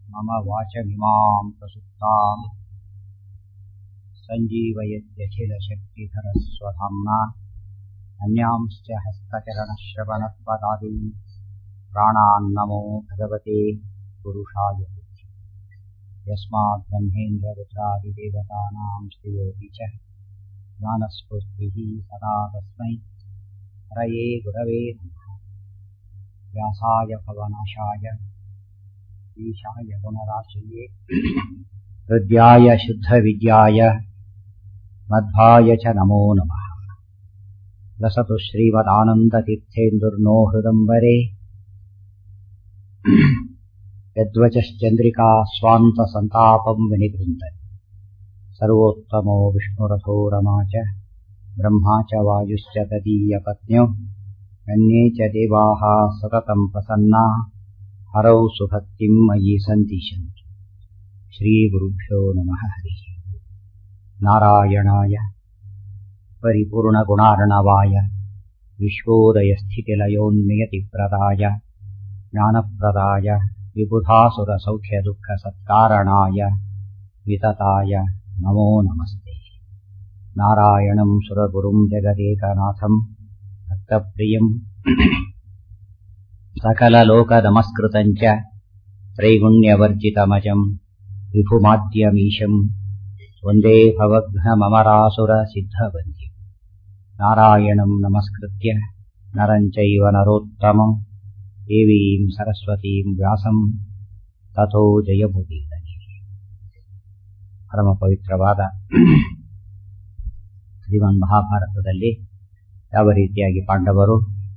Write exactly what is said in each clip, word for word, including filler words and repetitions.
मम वाचमिमां प्रसुप्तां सञ्जीवयत्यखिलशक्तिधरस्वधाम्ना अन्यांश्च हस्तचरणश्रवणत्वदादीन् प्राणान्नमो भगवते पुरुषाय यस्मात् ब्रह्मेन्द्ररुद्रादिदेवतानां श्रियोऽपि च ज्ञानस्फूर्तिः सदा तस्मै हरये गुरवे नमः। व्यासाय भवनाशाय ईशाय गुणराशये हृद्याय शुद्धविद्याय मध्वाय च नमो नमः। लसतु श्रीमदानन्दतीर्थेन्दुर्नो हृदम्बरे यद्वचश्चन्द्रिका स्वान्तसन्तापं विनिगृह्णन् सर्वोत्तमो विष्णुरथो रमा च ब्रह्मा च वायुश्च तदीयपत्न्यो अन्ये च देवाः सततं प्रसन्ना हरौ सुभक्तिं मयि सन्तिषन्ति। श्रीगुरुभ्यो नमः। हरिः नारायणाय परिपूर्णगुणार्णवाय विश्वोदयस्थितिलयोन्नियतिप्रदाय ज्ञानप्रदाय विबुधासुरसौख्यदुःखसत्कारणाय वितताय नमो नमस्ते। नारायणं सुरगुरुं जगदेकनाथं भक्तप्रियं सकललोकनमस्कृतं च त्रैगुण्यवर्जितमजं विभुमाद्यमीशं वन्दे भवघ्नममरासुरसिद्धवन्द्यं। नारायणं नमस्कृत्य नरं चैव नरोत्तमं देवीं सरस्वतीं व्यासं ततो ಜಯಮುದೀರನೆ. ಪರಮ ಪವಿತ್ರವಾದ ಶ್ರೀಮನ್ ಮಹಾಭಾರತದಲ್ಲಿ ಯಾವ ರೀತಿಯಾಗಿ ಪಾಂಡವರು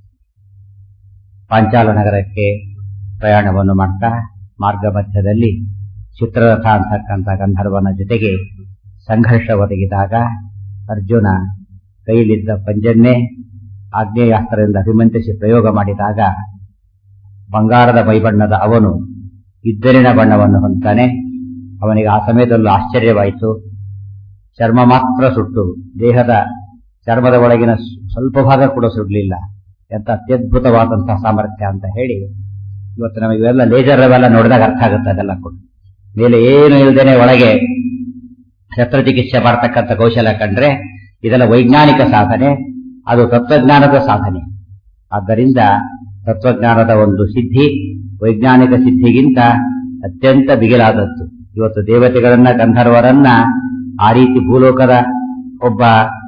ಪಾಂಚಾಲ ನಗರಕ್ಕೆ ಪ್ರಯಾಣವನ್ನು ಮಾಡ್ತಾ ಮಾರ್ಗ ಮಧ್ಯದಲ್ಲಿ ಚಿತ್ರರಥ ಅಂತಕ್ಕಂಥ ಗಂಧರ್ವನ ಜೊತೆಗೆ ಸಂಘರ್ಷ ಒದಗಿದಾಗ ಅರ್ಜುನ ಕೈಲಿದ್ದ ಪಂಜನ್ನೇ ಆಗ್ನೇಯಾಸ್ತ್ರದಿಂದ ಅಭಿಮಂತ್ರಿಸಿ ಪ್ರಯೋಗ ಮಾಡಿದಾಗ ಬಂಗಾರದ ಮೈಬಣ್ಣದ ಅವನು ಇದ್ದರಿನ ಬಣ್ಣವನ್ನು ಹೊಂತಾನೆ. ಅವನಿಗೆ ಆ ಸಮಯದಲ್ಲೂ ಆಶ್ಚರ್ಯವಾಯಿತು. ಚರ್ಮ ಮಾತ್ರ ಸುಟ್ಟು ದೇಹದ ಚರ್ಮದ ಒಳಗಿನ ಸ್ವಲ್ಪ ಭಾಗ ಕೂಡ ಸುಡಲಿಲ್ಲ. ಎಂತ ಅತ್ಯದ್ಭುತವಾದಂತಹ ಸಾಮರ್ಥ್ಯ ಅಂತ ಹೇಳಿ ಇವತ್ತು ನಮಗೆ ಇವೆಲ್ಲ ಲೇಜರ್ ಅವೆಲ್ಲ ನೋಡಿದಾಗ ಅರ್ಥ ಆಗುತ್ತೆ. ಅದೆಲ್ಲ ಕೂಡ ಮೇಲೆ ಏನು ಇಲ್ಲದೇನೆ ಒಳಗೆ ಶಸ್ತ್ರಚಿಕಿತ್ಸೆ ಮಾಡತಕ್ಕಂಥ ಕೌಶಲ ಕಂಡ್ರೆ ಇದೆಲ್ಲ ವೈಜ್ಞಾನಿಕ ಸಾಧನೆ, ಅದು ತತ್ವಜ್ಞಾನದ ಸಾಧನೆ. ಆದ್ದರಿಂದ ತತ್ವಜ್ಞಾನದ ಒಂದು ಸಿದ್ಧಿ ವೈಜ್ಞಾನಿಕ ಸಿದ್ಧಿಗಿಂತ ಅತ್ಯಂತ ಬಿಗಿಲಾದದ್ದು. ಇವತ್ತು ದೇವತೆಗಳನ್ನ ಗಂಧರ್ವರನ್ನ ಆ ರೀತಿ ಭೂಲೋಕದ ಒಬ್ಬ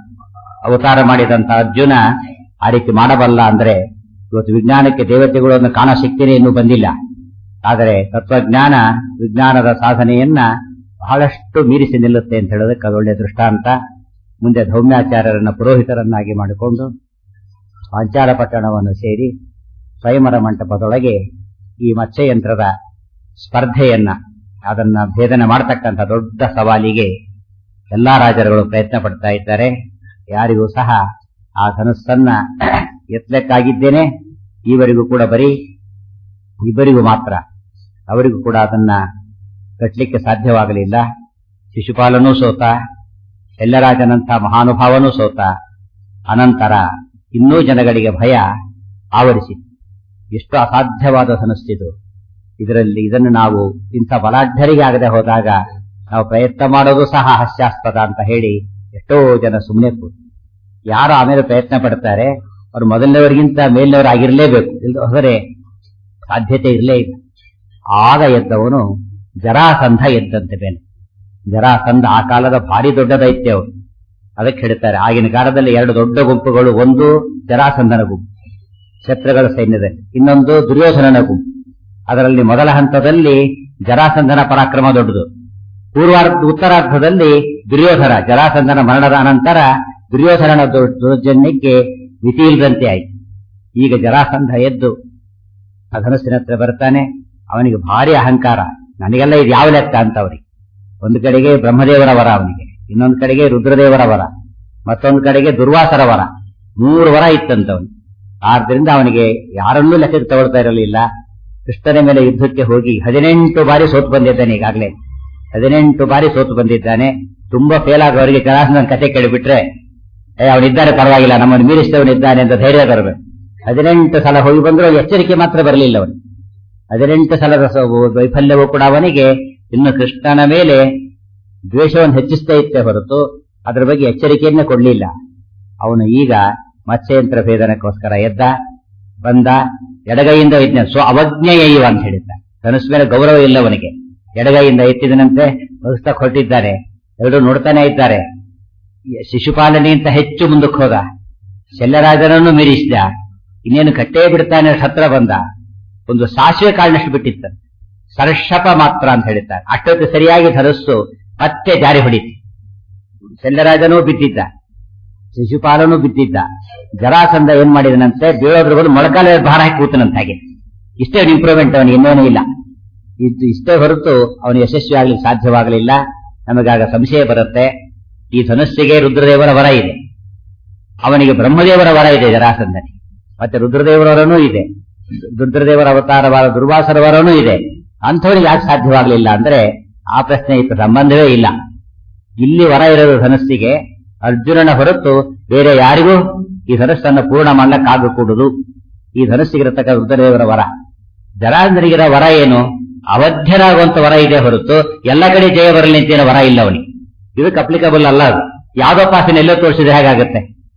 ಅವತಾರ ಮಾಡಿದಂತ ಅರ್ಜುನ ಆ ರೀತಿ ಮಾಡಬಲ್ಲ ಅಂದ್ರೆ ಇವತ್ತು ವಿಜ್ಞಾನಕ್ಕೆ ದೇವತೆಗಳನ್ನು ಕಾಣೋ ಶಕ್ತಿನೇ ಇನ್ನೂ ಬಂದಿಲ್ಲ. ಆದರೆ ತತ್ವಜ್ಞಾನ ವಿಜ್ಞಾನದ ಸಾಧನೆಯನ್ನ ಬಹಳಷ್ಟು ಮೀರಿಸಿ ನಿಲ್ಲುತ್ತೆ ಅಂತ ಹೇಳೋದಕ್ಕೆ ಅದೊಳ್ಳೆ ದೃಷ್ಟಾಂತ. ಮುಂದೆ ಧೌಮ್ಯಾಚಾರ್ಯರನ್ನ ಪುರೋಹಿತರನ್ನಾಗಿ ಮಾಡಿಕೊಂಡು ಪಾಂಚಾಲ ಪಟ್ಟಣವನ್ನು ಸೇರಿ ಸ್ವಯಂವರ ಮಂಟಪದೊಳಗೆ ಈ ಮತ್ಸ್ಯಯಂತ್ರದ ಸ್ಪರ್ಧೆಯನ್ನ ಅದನ್ನ ಭೇದನೆ ಮಾಡತಕ್ಕಂಥ ದೊಡ್ಡ ಸವಾಲಿಗೆ ಎಲ್ಲಾ ರಾಜರುಗಳು ಪ್ರಯತ್ನ ಪಡ್ತಾ ಇದ್ದಾರೆ. ಯಾರಿಗೂ ಸಹ ಆ ಧನುಸ್ಸನ್ನ ಎತ್ತಲಿಕ್ಕಾಗಿದ್ದೇನೆ ಈವರೆಗೂ ಕೂಡ ಬರೀ ಇಬ್ಬರಿಗೂ ಮಾತ್ರ, ಅವರಿಗೂ ಕೂಡ ಅದನ್ನ ಕಟ್ಟಲಿಕ್ಕೆ ಸಾಧ್ಯವಾಗಲಿಲ್ಲ. ಶಿಶುಪಾಲನೂ ಸೋತ, ಶಲ್ಯರಾಜನಂಥ ಮಹಾನುಭಾವನೂ ಸೋತ. ಅನಂತರ ಇನ್ನೂ ಜನಗಳಿಗೆ ಭಯ ಆವರಿಸಿತು. ಎಷ್ಟು ಅಸಾಧ್ಯವಾದ ಧನುಸ್ಸಿದು. ಇದರಲ್ಲಿ ಇದನ್ನು ನಾವು ಇಂಥ ಬಲಾಢ್ಯರಿಗೆ ಆಗದೆ ಹೋದಾಗ ನಾವು ಪ್ರಯತ್ನ ಮಾಡೋದು ಸಹ ಹಾಸ್ಯಾಸ್ಪದ ಅಂತ ಹೇಳಿ ಎಷ್ಟೋ ಜನ ಸುಮ್ಮನೆ ಕೂತು. ಯಾರು ಆಮೇಲೆ ಪ್ರಯತ್ನ ಪಡ್ತಾರೆ ಅವರು ಮೊದಲನೇವರಿಗಿಂತ ಮೇಲಿನವರಾಗಿರ್ಲೇಬೇಕು, ಇಲ್ಲ ಹೋದರೆ ಸಾಧ್ಯತೆ ಇರಲೇ ಇಲ್ಲ. ಆಗ ಎದ್ದವನು ಜರಾಸಂಧ ಎದ್ದಂತೆ ಬೇನೆ. ಜರಾಸಂಧ ಆ ಕಾಲದ ಭಾರಿ ದೊಡ್ಡ ದೈತ್ಯ ಅವರು. ಅದಕ್ಕೆ ಹೇಳ್ತಾರೆ ಆಗಿನ ಕಾಲದಲ್ಲಿ ಎರಡು ದೊಡ್ಡ ಗುಂಪುಗಳು, ಒಂದು ಜರಾಸಂಧನ ಗುಂಪು ಶತ್ರುಗಳ ಸೈನ್ಯದಲ್ಲಿ, ಇನ್ನೊಂದು ದುರ್ಯೋಧನನ ಗುಂಪು. ಅದರಲ್ಲಿ ಮೊದಲ ಹಂತದಲ್ಲಿ ಜರಾಸಂಧನ ಪರಾಕ್ರಮ ದೊಡ್ಡದು. ಪೂರ್ವಾರ್ಧ ಉತ್ತರಾರ್ಧದಲ್ಲಿ ದುರ್ಯೋಧನ, ಜರಾಸಂಧನ ಮರಣದ ಅನಂತರ ದುರ್ಯೋಧನನ ದೌರ್ಜನ್ಯಕ್ಕೆ ಮಿತಿಯಿಲ್ಲದಂತೆ ಆಯಿತು. ಈಗ ಜರಾಸಂಧ ಎದ್ದು ಆ ಧನುಸ್ಸಿನ ಹತ್ರ ಬರ್ತಾನೆ. ಅವನಿಗೆ ಭಾರಿ ಅಹಂಕಾರ, ನನಗೆಲ್ಲ ಇದು ಯಾವ ಲೆಕ್ಕ ಅಂತ ಅವರಿಗೆ. ಒಂದು ಕಡೆಗೆ ಬ್ರಹ್ಮದೇವರ ವರ ಅವನಿಗೆ, ಇನ್ನೊಂದು ಕಡೆಗೆ ರುದ್ರದೇವರ ವರ, ಮತ್ತೊಂದು ಕಡೆಗೆ ದುರ್ವಾಸರ ವರ, ಮೂರು ವರ ಇತ್ತಂತವನು. ಆದ್ದರಿಂದ ಅವನಿಗೆ ಯಾರನ್ನೂ ಲೆಕ್ಕಕ್ಕೆ ತಗೊಳ್ತಾ ಇರಲಿಲ್ಲ. ಕೃಷ್ಣನ ಮೇಲೆ ಯುದ್ಧಕ್ಕೆ ಹೋಗಿ ಹದಿನೆಂಟು ಬಾರಿ ಸೋತು ಬಂದಿದ್ದಾನೆ. ಈಗಾಗಲೇ ಹದಿನೆಂಟು ಬಾರಿ ಸೋತು ಬಂದಿದ್ದಾನೆ. ತುಂಬಾ ಫೇಲ್ ಆಗೋವರಿಗೆ ಜರಾಸಂಧನ ಕತೆ ಕೇಳಿಬಿಟ್ರೆ ಅವನಿದ್ದಾರೆ ಪರವಾಗಿಲ್ಲ, ನಮ್ಮನ್ನು ಮೀರಿಸಿದವನಿದ್ದಾನೆ ಅಂತ ಧೈರ್ಯ ಬರಬೇಕು. ಹದಿನೆಂಟು ಸಲ ಹೋಗಿ ಬಂದರೂ ಎಚ್ಚರಿಕೆ ಮಾತ್ರ ಬರಲಿಲ್ಲ ಅವನು. ಹದಿನೆಂಟು ಸಲದ ವೈಫಲ್ಯವೂ ಕೂಡ ಅವನಿಗೆ ಇನ್ನು ಕೃಷ್ಣನ ಮೇಲೆ ದ್ವೇಷವನ್ನು ಹೆಚ್ಚಿಸ್ತಾ ಇತ್ತೆ ಹೊರತು ಅದರ ಬಗ್ಗೆ ಎಚ್ಚರಿಕೆಯನ್ನೇ ಕೊಡ್ಲಿಲ್ಲ. ಅವನು ಈಗ ಮತ್ಸ್ಯಯಂತ್ರ ಭೇದನಕ್ಕೋಸ್ಕರ ಎದ್ದ, ಬಂದ, ಎಡಗೈಯಿಂದ ಎತ್ತಿನ ಸ್ವ ಅವಜ್ಞೆಯೈವ ಅಂತ ಹೇಳಿದ್ದ. ಧನುಸ್ ಮೇಲೆ ಗೌರವ ಇಲ್ಲ ಅವನಿಗೆ. ಎಡಗೈಯಿಂದ ಎತ್ತಿದನಂತೆ ಬದುಕ್ತಾ ಹೊರಟಿದ್ದಾರೆ. ಎರಡು ನೋಡ್ತಾನೆ ಇದ್ದಾರೆ. ಶಿಶುಪಾಲನೆಗಿಂತ ಹೆಚ್ಚು ಮುಂದಕ್ಕೆ ಹೋದ, ಶಲ್ಯರಾಜನನ್ನು ಮೀರಿಸಿದ. ಇನ್ನೇನು ಕಟ್ಟೇ ಬಿಡ್ತಾನೆ ಹತ್ರ ಬಂದ. ಒಂದು ಸಾಸಿವೆ ಕಾಳಿನಷ್ಟು ಬಿಟ್ಟಿತ್ತ, ಸರ್ಷಪ ಮಾತ್ರ ಅಂತ ಹೇಳಿದ್ದಾರೆ. ಅಷ್ಟೊತ್ತು ಸರಿಯಾಗಿ ಧನಸ್ಸು ಮತ್ತೆ ಜಾರಿ ಹೊಡಿತು. ಶಲ್ಯರಾಜನೂ ಬಿದ್ದಿದ್ದ, ಶಿಶುಪಾಲನೂ ಬಿದ್ದಿದ್ದ. ಜರಾಸಂಧ ಏನ್ ಮಾಡಿದನಂತೆ, ಬೀಳೋದ್ರ ಬದಲು ಮೊಳಕಾಲ ಭಾರ ಹಾಕಿ ಕೂತನಂತ. ಹಾಗೆ ಇಷ್ಟೇ ಇಂಪ್ರೂವ್ಮೆಂಟ್ ಅವನಿಗೆ, ಇನ್ನೇನೂ ಇಲ್ಲ. ಇದು ಇಷ್ಟೇ ಹೊರತು ಅವನು ಯಶಸ್ವಿ ಆಗ್ಲಿಕ್ಕೆ ಸಾಧ್ಯವಾಗಲಿಲ್ಲ. ನಮಗಾಗ ಸಂಶಯ ಬರುತ್ತೆ, ಈ ಧನುಸ್ಸಿಗೆ ರುದ್ರದೇವರ ವರ ಇದೆ, ಅವನಿಗೆ ಬ್ರಹ್ಮದೇವರ ವರ ಇದೆ ಜರಾಸಂಧನಿಗೆ, ಮತ್ತೆ ರುದ್ರದೇವರವರನೂ ಇದೆ, ರುದ್ರದೇವರ ಅವತಾರವಾದ ದುರ್ವಾಸರ ವರನೂ ಇದೆ. ಅಂಥವನಿಗೆ ಯಾಕೆ ಸಾಧ್ಯವಾಗಲಿಲ್ಲ ಅಂದ್ರೆ ಆ ಪ್ರಶ್ನೆ ಇತ್ತು, ಸಂಬಂಧವೇ ಇಲ್ಲ. ಇಲ್ಲಿ ವರ ಇರೋದು ಧನಸ್ಸಿಗೆ, ಅರ್ಜುನನ ಹೊರತು ಬೇರೆ ಯಾರಿಗೂ ಈ ಧನಸ್ಸನ್ನು ಪೂರ್ಣ ಮಾಡಕ್ಕಾಗಕೂಡುದು. ಈ ಧನಸ್ಸಿಗಿರತಕ್ಕ ರುದ್ರದೇವರ ವರ. ಜರಾಸಂಧನಿಗಿರೋ ವರ ಏನು? ಅವಧ್ಯರಾಗುವಂತ ವರ ಇದೆ ಹೊರತು ಎಲ್ಲ ಕಡೆ ಜಯ ಬರಲಿ ಅಂತೇನೋ ವರ ಇಲ್ಲ ಅವನಿಗೆ. ಇದಕ್ಕೆ ಅಪ್ಲಿಕಬಲ್ ಅಲ್ಲ. ಅದು ಯಾವ್ದೋ ಪಾಸಿನ ಎಲ್ಲೋ ತೋರಿಸಿದ್ರೆ ಹೇಗಾಗುತ್ತೆ?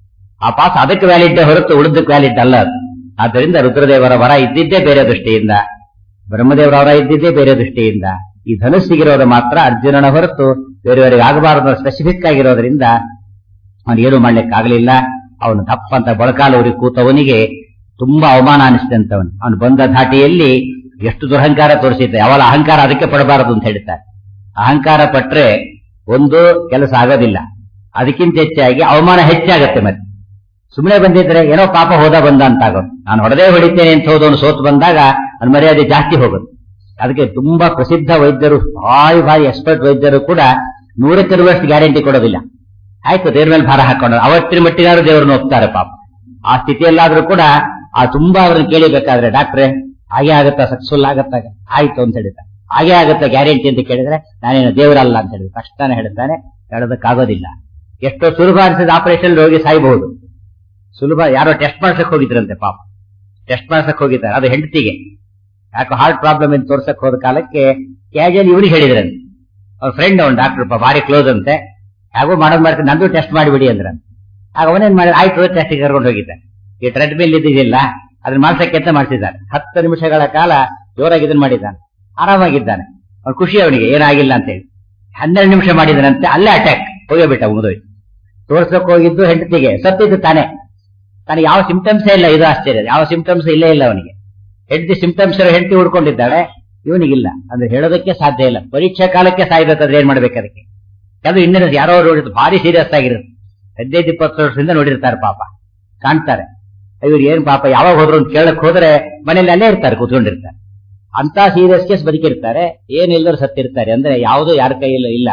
ಆ ಪಾಸ್ ಅದಕ್ಕೆ ವ್ಯಾಲಿಡ್ ಹೊರತು ಉಳಿದಕ್ಕೆ ವ್ಯಾಲಿಡ್ ಅಲ್ಲ ಅದು. ಆದ್ದರಿಂದ ರುದ್ರದೇವರ ವರ ಇದ್ದಿದ್ದೇ ಬೇರೆ ದೃಷ್ಟಿಯಿಂದ, ಬ್ರಹ್ಮದೇವರ ವರ ಇದ್ದಿದ್ದೇ ಬೇರೆ ದೃಷ್ಟಿಯಿಂದ. ಈ ಧನುಸ್ಸಿಗಿರೋದು ಮಾತ್ರ ಅರ್ಜುನನ ಹೊರತು ಬೇರೆಯವರಿಗೆ ಆಗಬಾರದು ಸ್ಪೆಸಿಫಿಕ್ ಆಗಿರೋದ್ರಿಂದ ಅವನು ಏನು ಮಾಡ್ಲಿಕ್ಕಾಗಲಿಲ್ಲ. ಅವನು ದಪ್ಪಂತ ಮೊಳಕಾಲೂರಿ ಕೂತವನಿಗೆ ತುಂಬಾ ಅವಮಾನ ಅನಿಸಿದಂತವನು. ಅವನು ಬಂದ ಧಾಟಿಯಲ್ಲಿ ಎಷ್ಟು ದುರಹಂಕಾರ ತೋರಿಸಿದ್ದ. ಯಾವಾಗ ಅಹಂಕಾರ ಅದಕ್ಕೆ ಪಡಬಾರದು ಅಂತ ಹೇಳ್ತಾರೆ. ಅಹಂಕಾರ ಪಟ್ರೆ ಒಂದು ಕೆಲಸ ಆಗೋದಿಲ್ಲ, ಅದಕ್ಕಿಂತ ಹೆಚ್ಚಾಗಿ ಅವಮಾನ ಹೆಚ್ಚಾಗತ್ತೆ. ಮತ್ತೆ ಸುಮ್ಮನೆ ಬಂದಿದ್ರೆ ಏನೋ ಪಾಪ ಹೋದ ಬಂದ ಅಂತಾಗೋದು. ನಾನು ಹೊಡೆದೇ ಹೊಡಿತೇನೆ ಅಂತ ಹೋದವನು ಸೋತು ಬಂದಾಗ ಅವನ ಮರ್ಯಾದೆ ಜಾಸ್ತಿ ಹೋಗುತ್ತೆ. ಅದಕ್ಕೆ ತುಂಬಾ ಪ್ರಸಿದ್ಧ ವೈದ್ಯರು, ಭಾರಿ ಭಾರಿ ಎಕ್ಸ್ಪರ್ಟ್ ವೈದ್ಯರು ಕೂಡ ನೂರಕ್ಕೆ ನೂರಷ್ಟು ಗ್ಯಾರಂಟಿ ಕೊಡೋದಿಲ್ಲ. ಆಯ್ತು, ದೇವ್ರ ಮೇಲೆ ಭಾರ ಹಾಕೊಂಡು ಅವತ್ತಿನ ಮಟ್ಟಿಗಾದ್ರೂ ದೇವರನ್ನು ಒಪ್ತಾರೆ ಪಾಪ. ಆ ಸ್ಥಿತಿಯಲ್ಲಾದ್ರೂ ಕೂಡ ಆ ತುಂಬಾ ಅವ್ರನ್ನ ಕೇಳಿಬೇಕಾದ್ರೆ, ಡಾಕ್ಟ್ರೆ ಹಾಗೆ ಆಗತ್ತಾ, ಸಕ್ಸಸ್ಫುಲ್ ಆಗತ್ತಾ? ಆಯ್ತು ಅಂತ ಹೇಳಿದ್ದಾರೆ. ಹಾಗೆ ಆಗತ್ತಾ ಗ್ಯಾರಂಟಿ ಅಂತ ಕೇಳಿದ್ರೆ ನಾನೇನು ದೇವರಲ್ಲ ಅಂತ ಹೇಳಿದ್ರೆ ಕಷ್ಟನೇ ಹೇಳ್ತಾನೆ, ಹೇಳೋದಕ್ಕಾಗೋದಿಲ್ಲ. ಎಷ್ಟೋ ಸುಲಭ ಅನಿಸಿದ ಆಪರೇಷನ್ ರೋಗಿ ಸಾಯಬಹುದು. ಸುಲಭ. ಯಾರೋ ಟೆಸ್ಟ್ ಮಾಡ್ಸಕ್ ಹೋಗಿದ್ರಂತೆ ಪಾಪ, ಟೆಸ್ಟ್ ಮಾಡ್ಸಕ್ ಹೋಗಿದ್ದಾರೆ, ಅದು ಹೆಂಡತಿಗೆ ಯಾಕೋ ಹಾರ್ಟ್ ಪ್ರಾಬ್ಲಮ್ ಅಂತ ತೋರ್ಸಕ್ ಹೋದ ಕಾಲಕ್ಕೆ ಕ್ಯಾಜುವಲ್ ಇವನಿಗೆ ಹೇಳಿದ್ರಂತೆ. ಅವ್ರ ಫ್ರೆಂಡ್ ಅವ್ನು ಡಾಕ್ಟರ್ ಭಾರಿ ಕ್ಲೋಸ್ ಅಂತೆ, ಹೇಗೋ ಮಾಡೋದು ಮಾಡ್ತೀನಿ, ನಂದು ಟೆಸ್ಟ್ ಮಾಡಿಬಿಡಿ ಅಂದ್ರ. ಆಗ ಅವನೇನ್ ಮಾಡಿದ, ಆಯ್ತು ಟೆಸ್ಟಿಗೆ ಕರ್ಕೊಂಡು ಹೋಗಿದ್ದ. ಈ ಟ್ರೆಡ್ಮಿಲ್ ಇದ್ದಿದ್ದಿಲ್ಲ, ಅದನ್ನ ಮಾಡ್ಸಕ್ಕೆ ಅಂತ ಮಾಡಿಸಿದ್ದಾನೆ. ಹತ್ತು ನಿಮಿಷಗಳ ಕಾಲ ಜೋರಾಗಿ ಇದನ್ನ ಮಾಡಿದ್ದಾನೆ, ಆರಾಮಾಗಿದ್ದಾನೆ. ಅವ್ನು ಖುಷಿ ಅವನಿಗೆ, ಏನಾಗಿಲ್ಲ ಅಂತ ಹೇಳಿ. ಹನ್ನೆರಡು ನಿಮಿಷ ಮಾಡಿದನಂತೆ, ಅಲ್ಲೇ ಅಟ್ಯಾಕ್ ಹೋಗಿಬಿಟ್ಟ. ಮುಗಿದೋಯ್ತು. ತೋರ್ಸಕ್ ಹೋಗಿದ್ದು ಹೆಂಡತಿಗೆ, ಸತ್ತಿದ್ದು ತಾನೆ. ತನಗೆ ಯಾವ ಸಿಂಪ್ಟಮ್ಸೇ ಇಲ್ಲ. ಇದು ಆಶ್ಚರ್ಯ, ಯಾವ ಸಿಂಪ್ಟಮ್ಸ್ ಇಲ್ಲೇ ಇಲ್ಲ ಅವನಿಗೆ. ಹೆಂಡತಿ ಸಿಂಪ್ಟಮ್ಸ್ ಹೆಂಡತಿ ಹುಡ್ಕೊಂಡಿದ್ದಾಳೆ, ಇವನಿಗಿಲ್ಲ. ಅಂದ್ರೆ ಹೇಳೋದಕ್ಕೆ ಸಾಧ್ಯ ಇಲ್ಲ. ಪರೀಕ್ಷಾ ಕಾಲಕ್ಕೆ ಸಾಯ್ಬೇಕಾದ್ರೆ ಏನ್ ಮಾಡ್ಬೇಕು ಅದಕ್ಕೆ? ಅದು ಇನ್ನೇನು ಯಾರೋ ನೋಡಿದ್ರು ಭಾರಿ ಸೀರಿಯಸ್ ಆಗಿರುತ್ತೆ. ಹದಿನೈದು ಇಪ್ಪತ್ತು ವರ್ಷದಿಂದ ನೋಡಿರ್ತಾರೆ ಪಾಪ, ಕಾಣ್ತಾರೆ. ಇವ್ರು ಏನ್ ಪಾಪ ಯಾವಾಗ ಹೋದ್ರು ಅಂತ ಕೇಳಕ್ ಹೋದ್ರೆ ಮನೇಲಿ ಅಲ್ಲೇ ಇರ್ತಾರೆ, ಕೂತ್ಕೊಂಡಿರ್ತಾರೆ. ಅಂತ ಸೀರಿಯಸ್ ಕೇಸ್ ಬದುಕಿರ್ತಾರೆ, ಏನಿಲ್ಲದ್ರು ಸತ್ತಿರ್ತಾರೆ. ಅಂದ್ರೆ ಯಾವುದು ಯಾರ ಕೈಯಲ್ಲೂ ಇಲ್ಲ,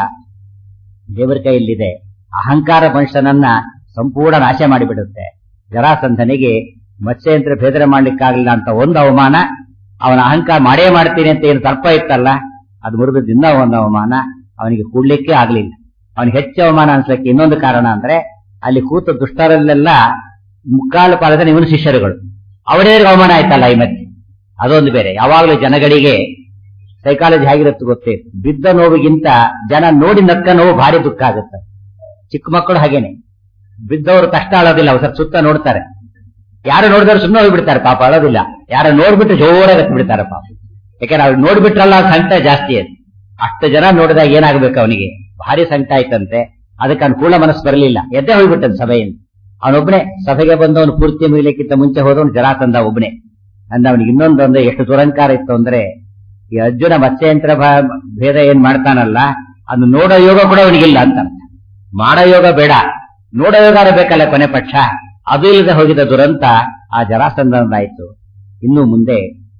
ದೇವರ ಕೈಯಲ್ಲಿದೆ. ಅಹಂಕಾರ ಮನುಷ್ಯನನ್ನ ಸಂಪೂರ್ಣ ನಾಶ ಮಾಡಿಬಿಡುತ್ತೆ. ಜರಾಸಂಧನಿಗೆ ಮತ್ಸ್ಯಯಂತ್ರ ಭೇದನ ಮಾಡ್ಲಿಕ್ಕಾಗಲಿಲ್ಲ ಅಂತ ಒಂದು ಅವಮಾನ, ಅವನ ಅಹಂಕಾರ ಮಾಡೇ ಮಾಡ್ತೀನಿ ಅಂತ ಏನು ತರ್ಪ ಇತ್ತಲ್ಲ, ಅದು ಮುರಿದದಿಂದ ಒಂದು ಅವಮಾನ. ಅವನಿಗೆ ಕೂಡ್ಲಿಕ್ಕೆ ಆಗ್ಲಿಲ್ಲ. ಅವನಿಗೆ ಹೆಚ್ಚು ಅವಮಾನ ಅನ್ಸಲಿಕ್ಕೆ ಇನ್ನೊಂದು ಕಾರಣ ಅಂದ್ರೆ, ಅಲ್ಲಿ ಕೂತ ದುಷ್ಟರಲ್ಲೆಲ್ಲ ಮುಕ್ಕಾಲು ಪಾಲದ ಇವನು ಶಿಷ್ಯರುಗಳು, ಅವರೇ ಅವಮಾನ ಆಯ್ತಲ್ಲ ಈ ಮಧ್ಯೆ. ಅದೊಂದು ಬೇರೆ. ಯಾವಾಗಲೂ ಜನಗಳಿಗೆ ಸೈಕಾಲಜಿ ಹೇಗಿರುತ್ತೆ ಗೊತ್ತೇ, ಬಿದ್ದ ನೋವಿಗಿಂತ ಜನ ನೋಡಿ ನಕ್ಕ ನೋವು ಭಾರಿ ದುಃಖ ಆಗುತ್ತೆ. ಚಿಕ್ಕ ಮಕ್ಕಳು ಹಾಗೇನೆ, ಬಿದ್ದವರು ಕಷ್ಟ ಅಳೋದಿಲ್ಲ, ಅವ್ರು ಸ್ವಲ್ಪ ಸುತ್ತ ನೋಡ್ತಾರೆ. ಯಾರು ನೋಡಿದವರು ಸುಮ್ಮನೆ ಹೋಗ್ಬಿಡ್ತಾರೆ ಪಾಪ, ಅಳೋದಿಲ್ಲ. ಯಾರು ನೋಡ್ಬಿಟ್ಟು ಜೋರಾಗಿ ಹತ್ತು ಬಿಡ್ತಾರೆ ಪಾಪ. ಯಾಕಂದ್ರೆ ಅವ್ರು ನೋಡ್ಬಿಟ್ರಲ್ಲ ಸಂಕಟ ಜಾಸ್ತಿ. ಅದು ಅಷ್ಟು ಜನ ನೋಡಿದಾಗ ಏನಾಗ್ಬೇಕು ಅವನಿಗೆ, ಭಾರಿ ಸಂಕಟ ಆಯ್ತಂತೆ. ಅದಕ್ಕೆ ಅವ್ನು ಕೂಳ ಮನಸ್ಸು ಬರಲಿಲ್ಲ, ಎದ್ದೇ ಹೋಗ್ಬಿಟ್ಟನ್ ಸಭೆಯಿಂದ. ಅವನೊಬ್ಬನೇ ಸಭೆಗೆ ಬಂದವನು ಪೂರ್ತಿ ಮುಗಿಲಿಕ್ಕಿಂತ ಮುಂಚೆ ಹೋದವನು ಜರಾಸಂಧ ಒಬ್ಬನೇ. ಅಂದ್ರೆ ಅವನಿಗೆ ಇನ್ನೊಂದೊಂದು ಎಷ್ಟು ದುರಂಕಾರ ಇತ್ತು ಅಂದ್ರೆ, ಈ ಅರ್ಜುನ ಮತ್ಸ್ಯಯಂತ್ರ ಭೇದ ಏನ್ ಮಾಡ್ತಾನಲ್ಲ, ಅದು ನೋಡೋ ಯೋಗ ಕೂಡ ಅವನಿಗಿಲ್ಲ ಅಂತ. ಮಾಡೋ ಯೋಗ ಬೇಡ, ನೋಡೋ ಯೋಗ ಬೇಕಲ್ಲ ಕೊನೆ ಪಕ್ಷ. ಅದು ಇಲ್ಲದೆ ಹೋಗಿದ್ದ ದುರಂತ ಆ ಜರಾಸಂಧನಾಯ್ತು. ಇನ್ನು ಮುಂದೆ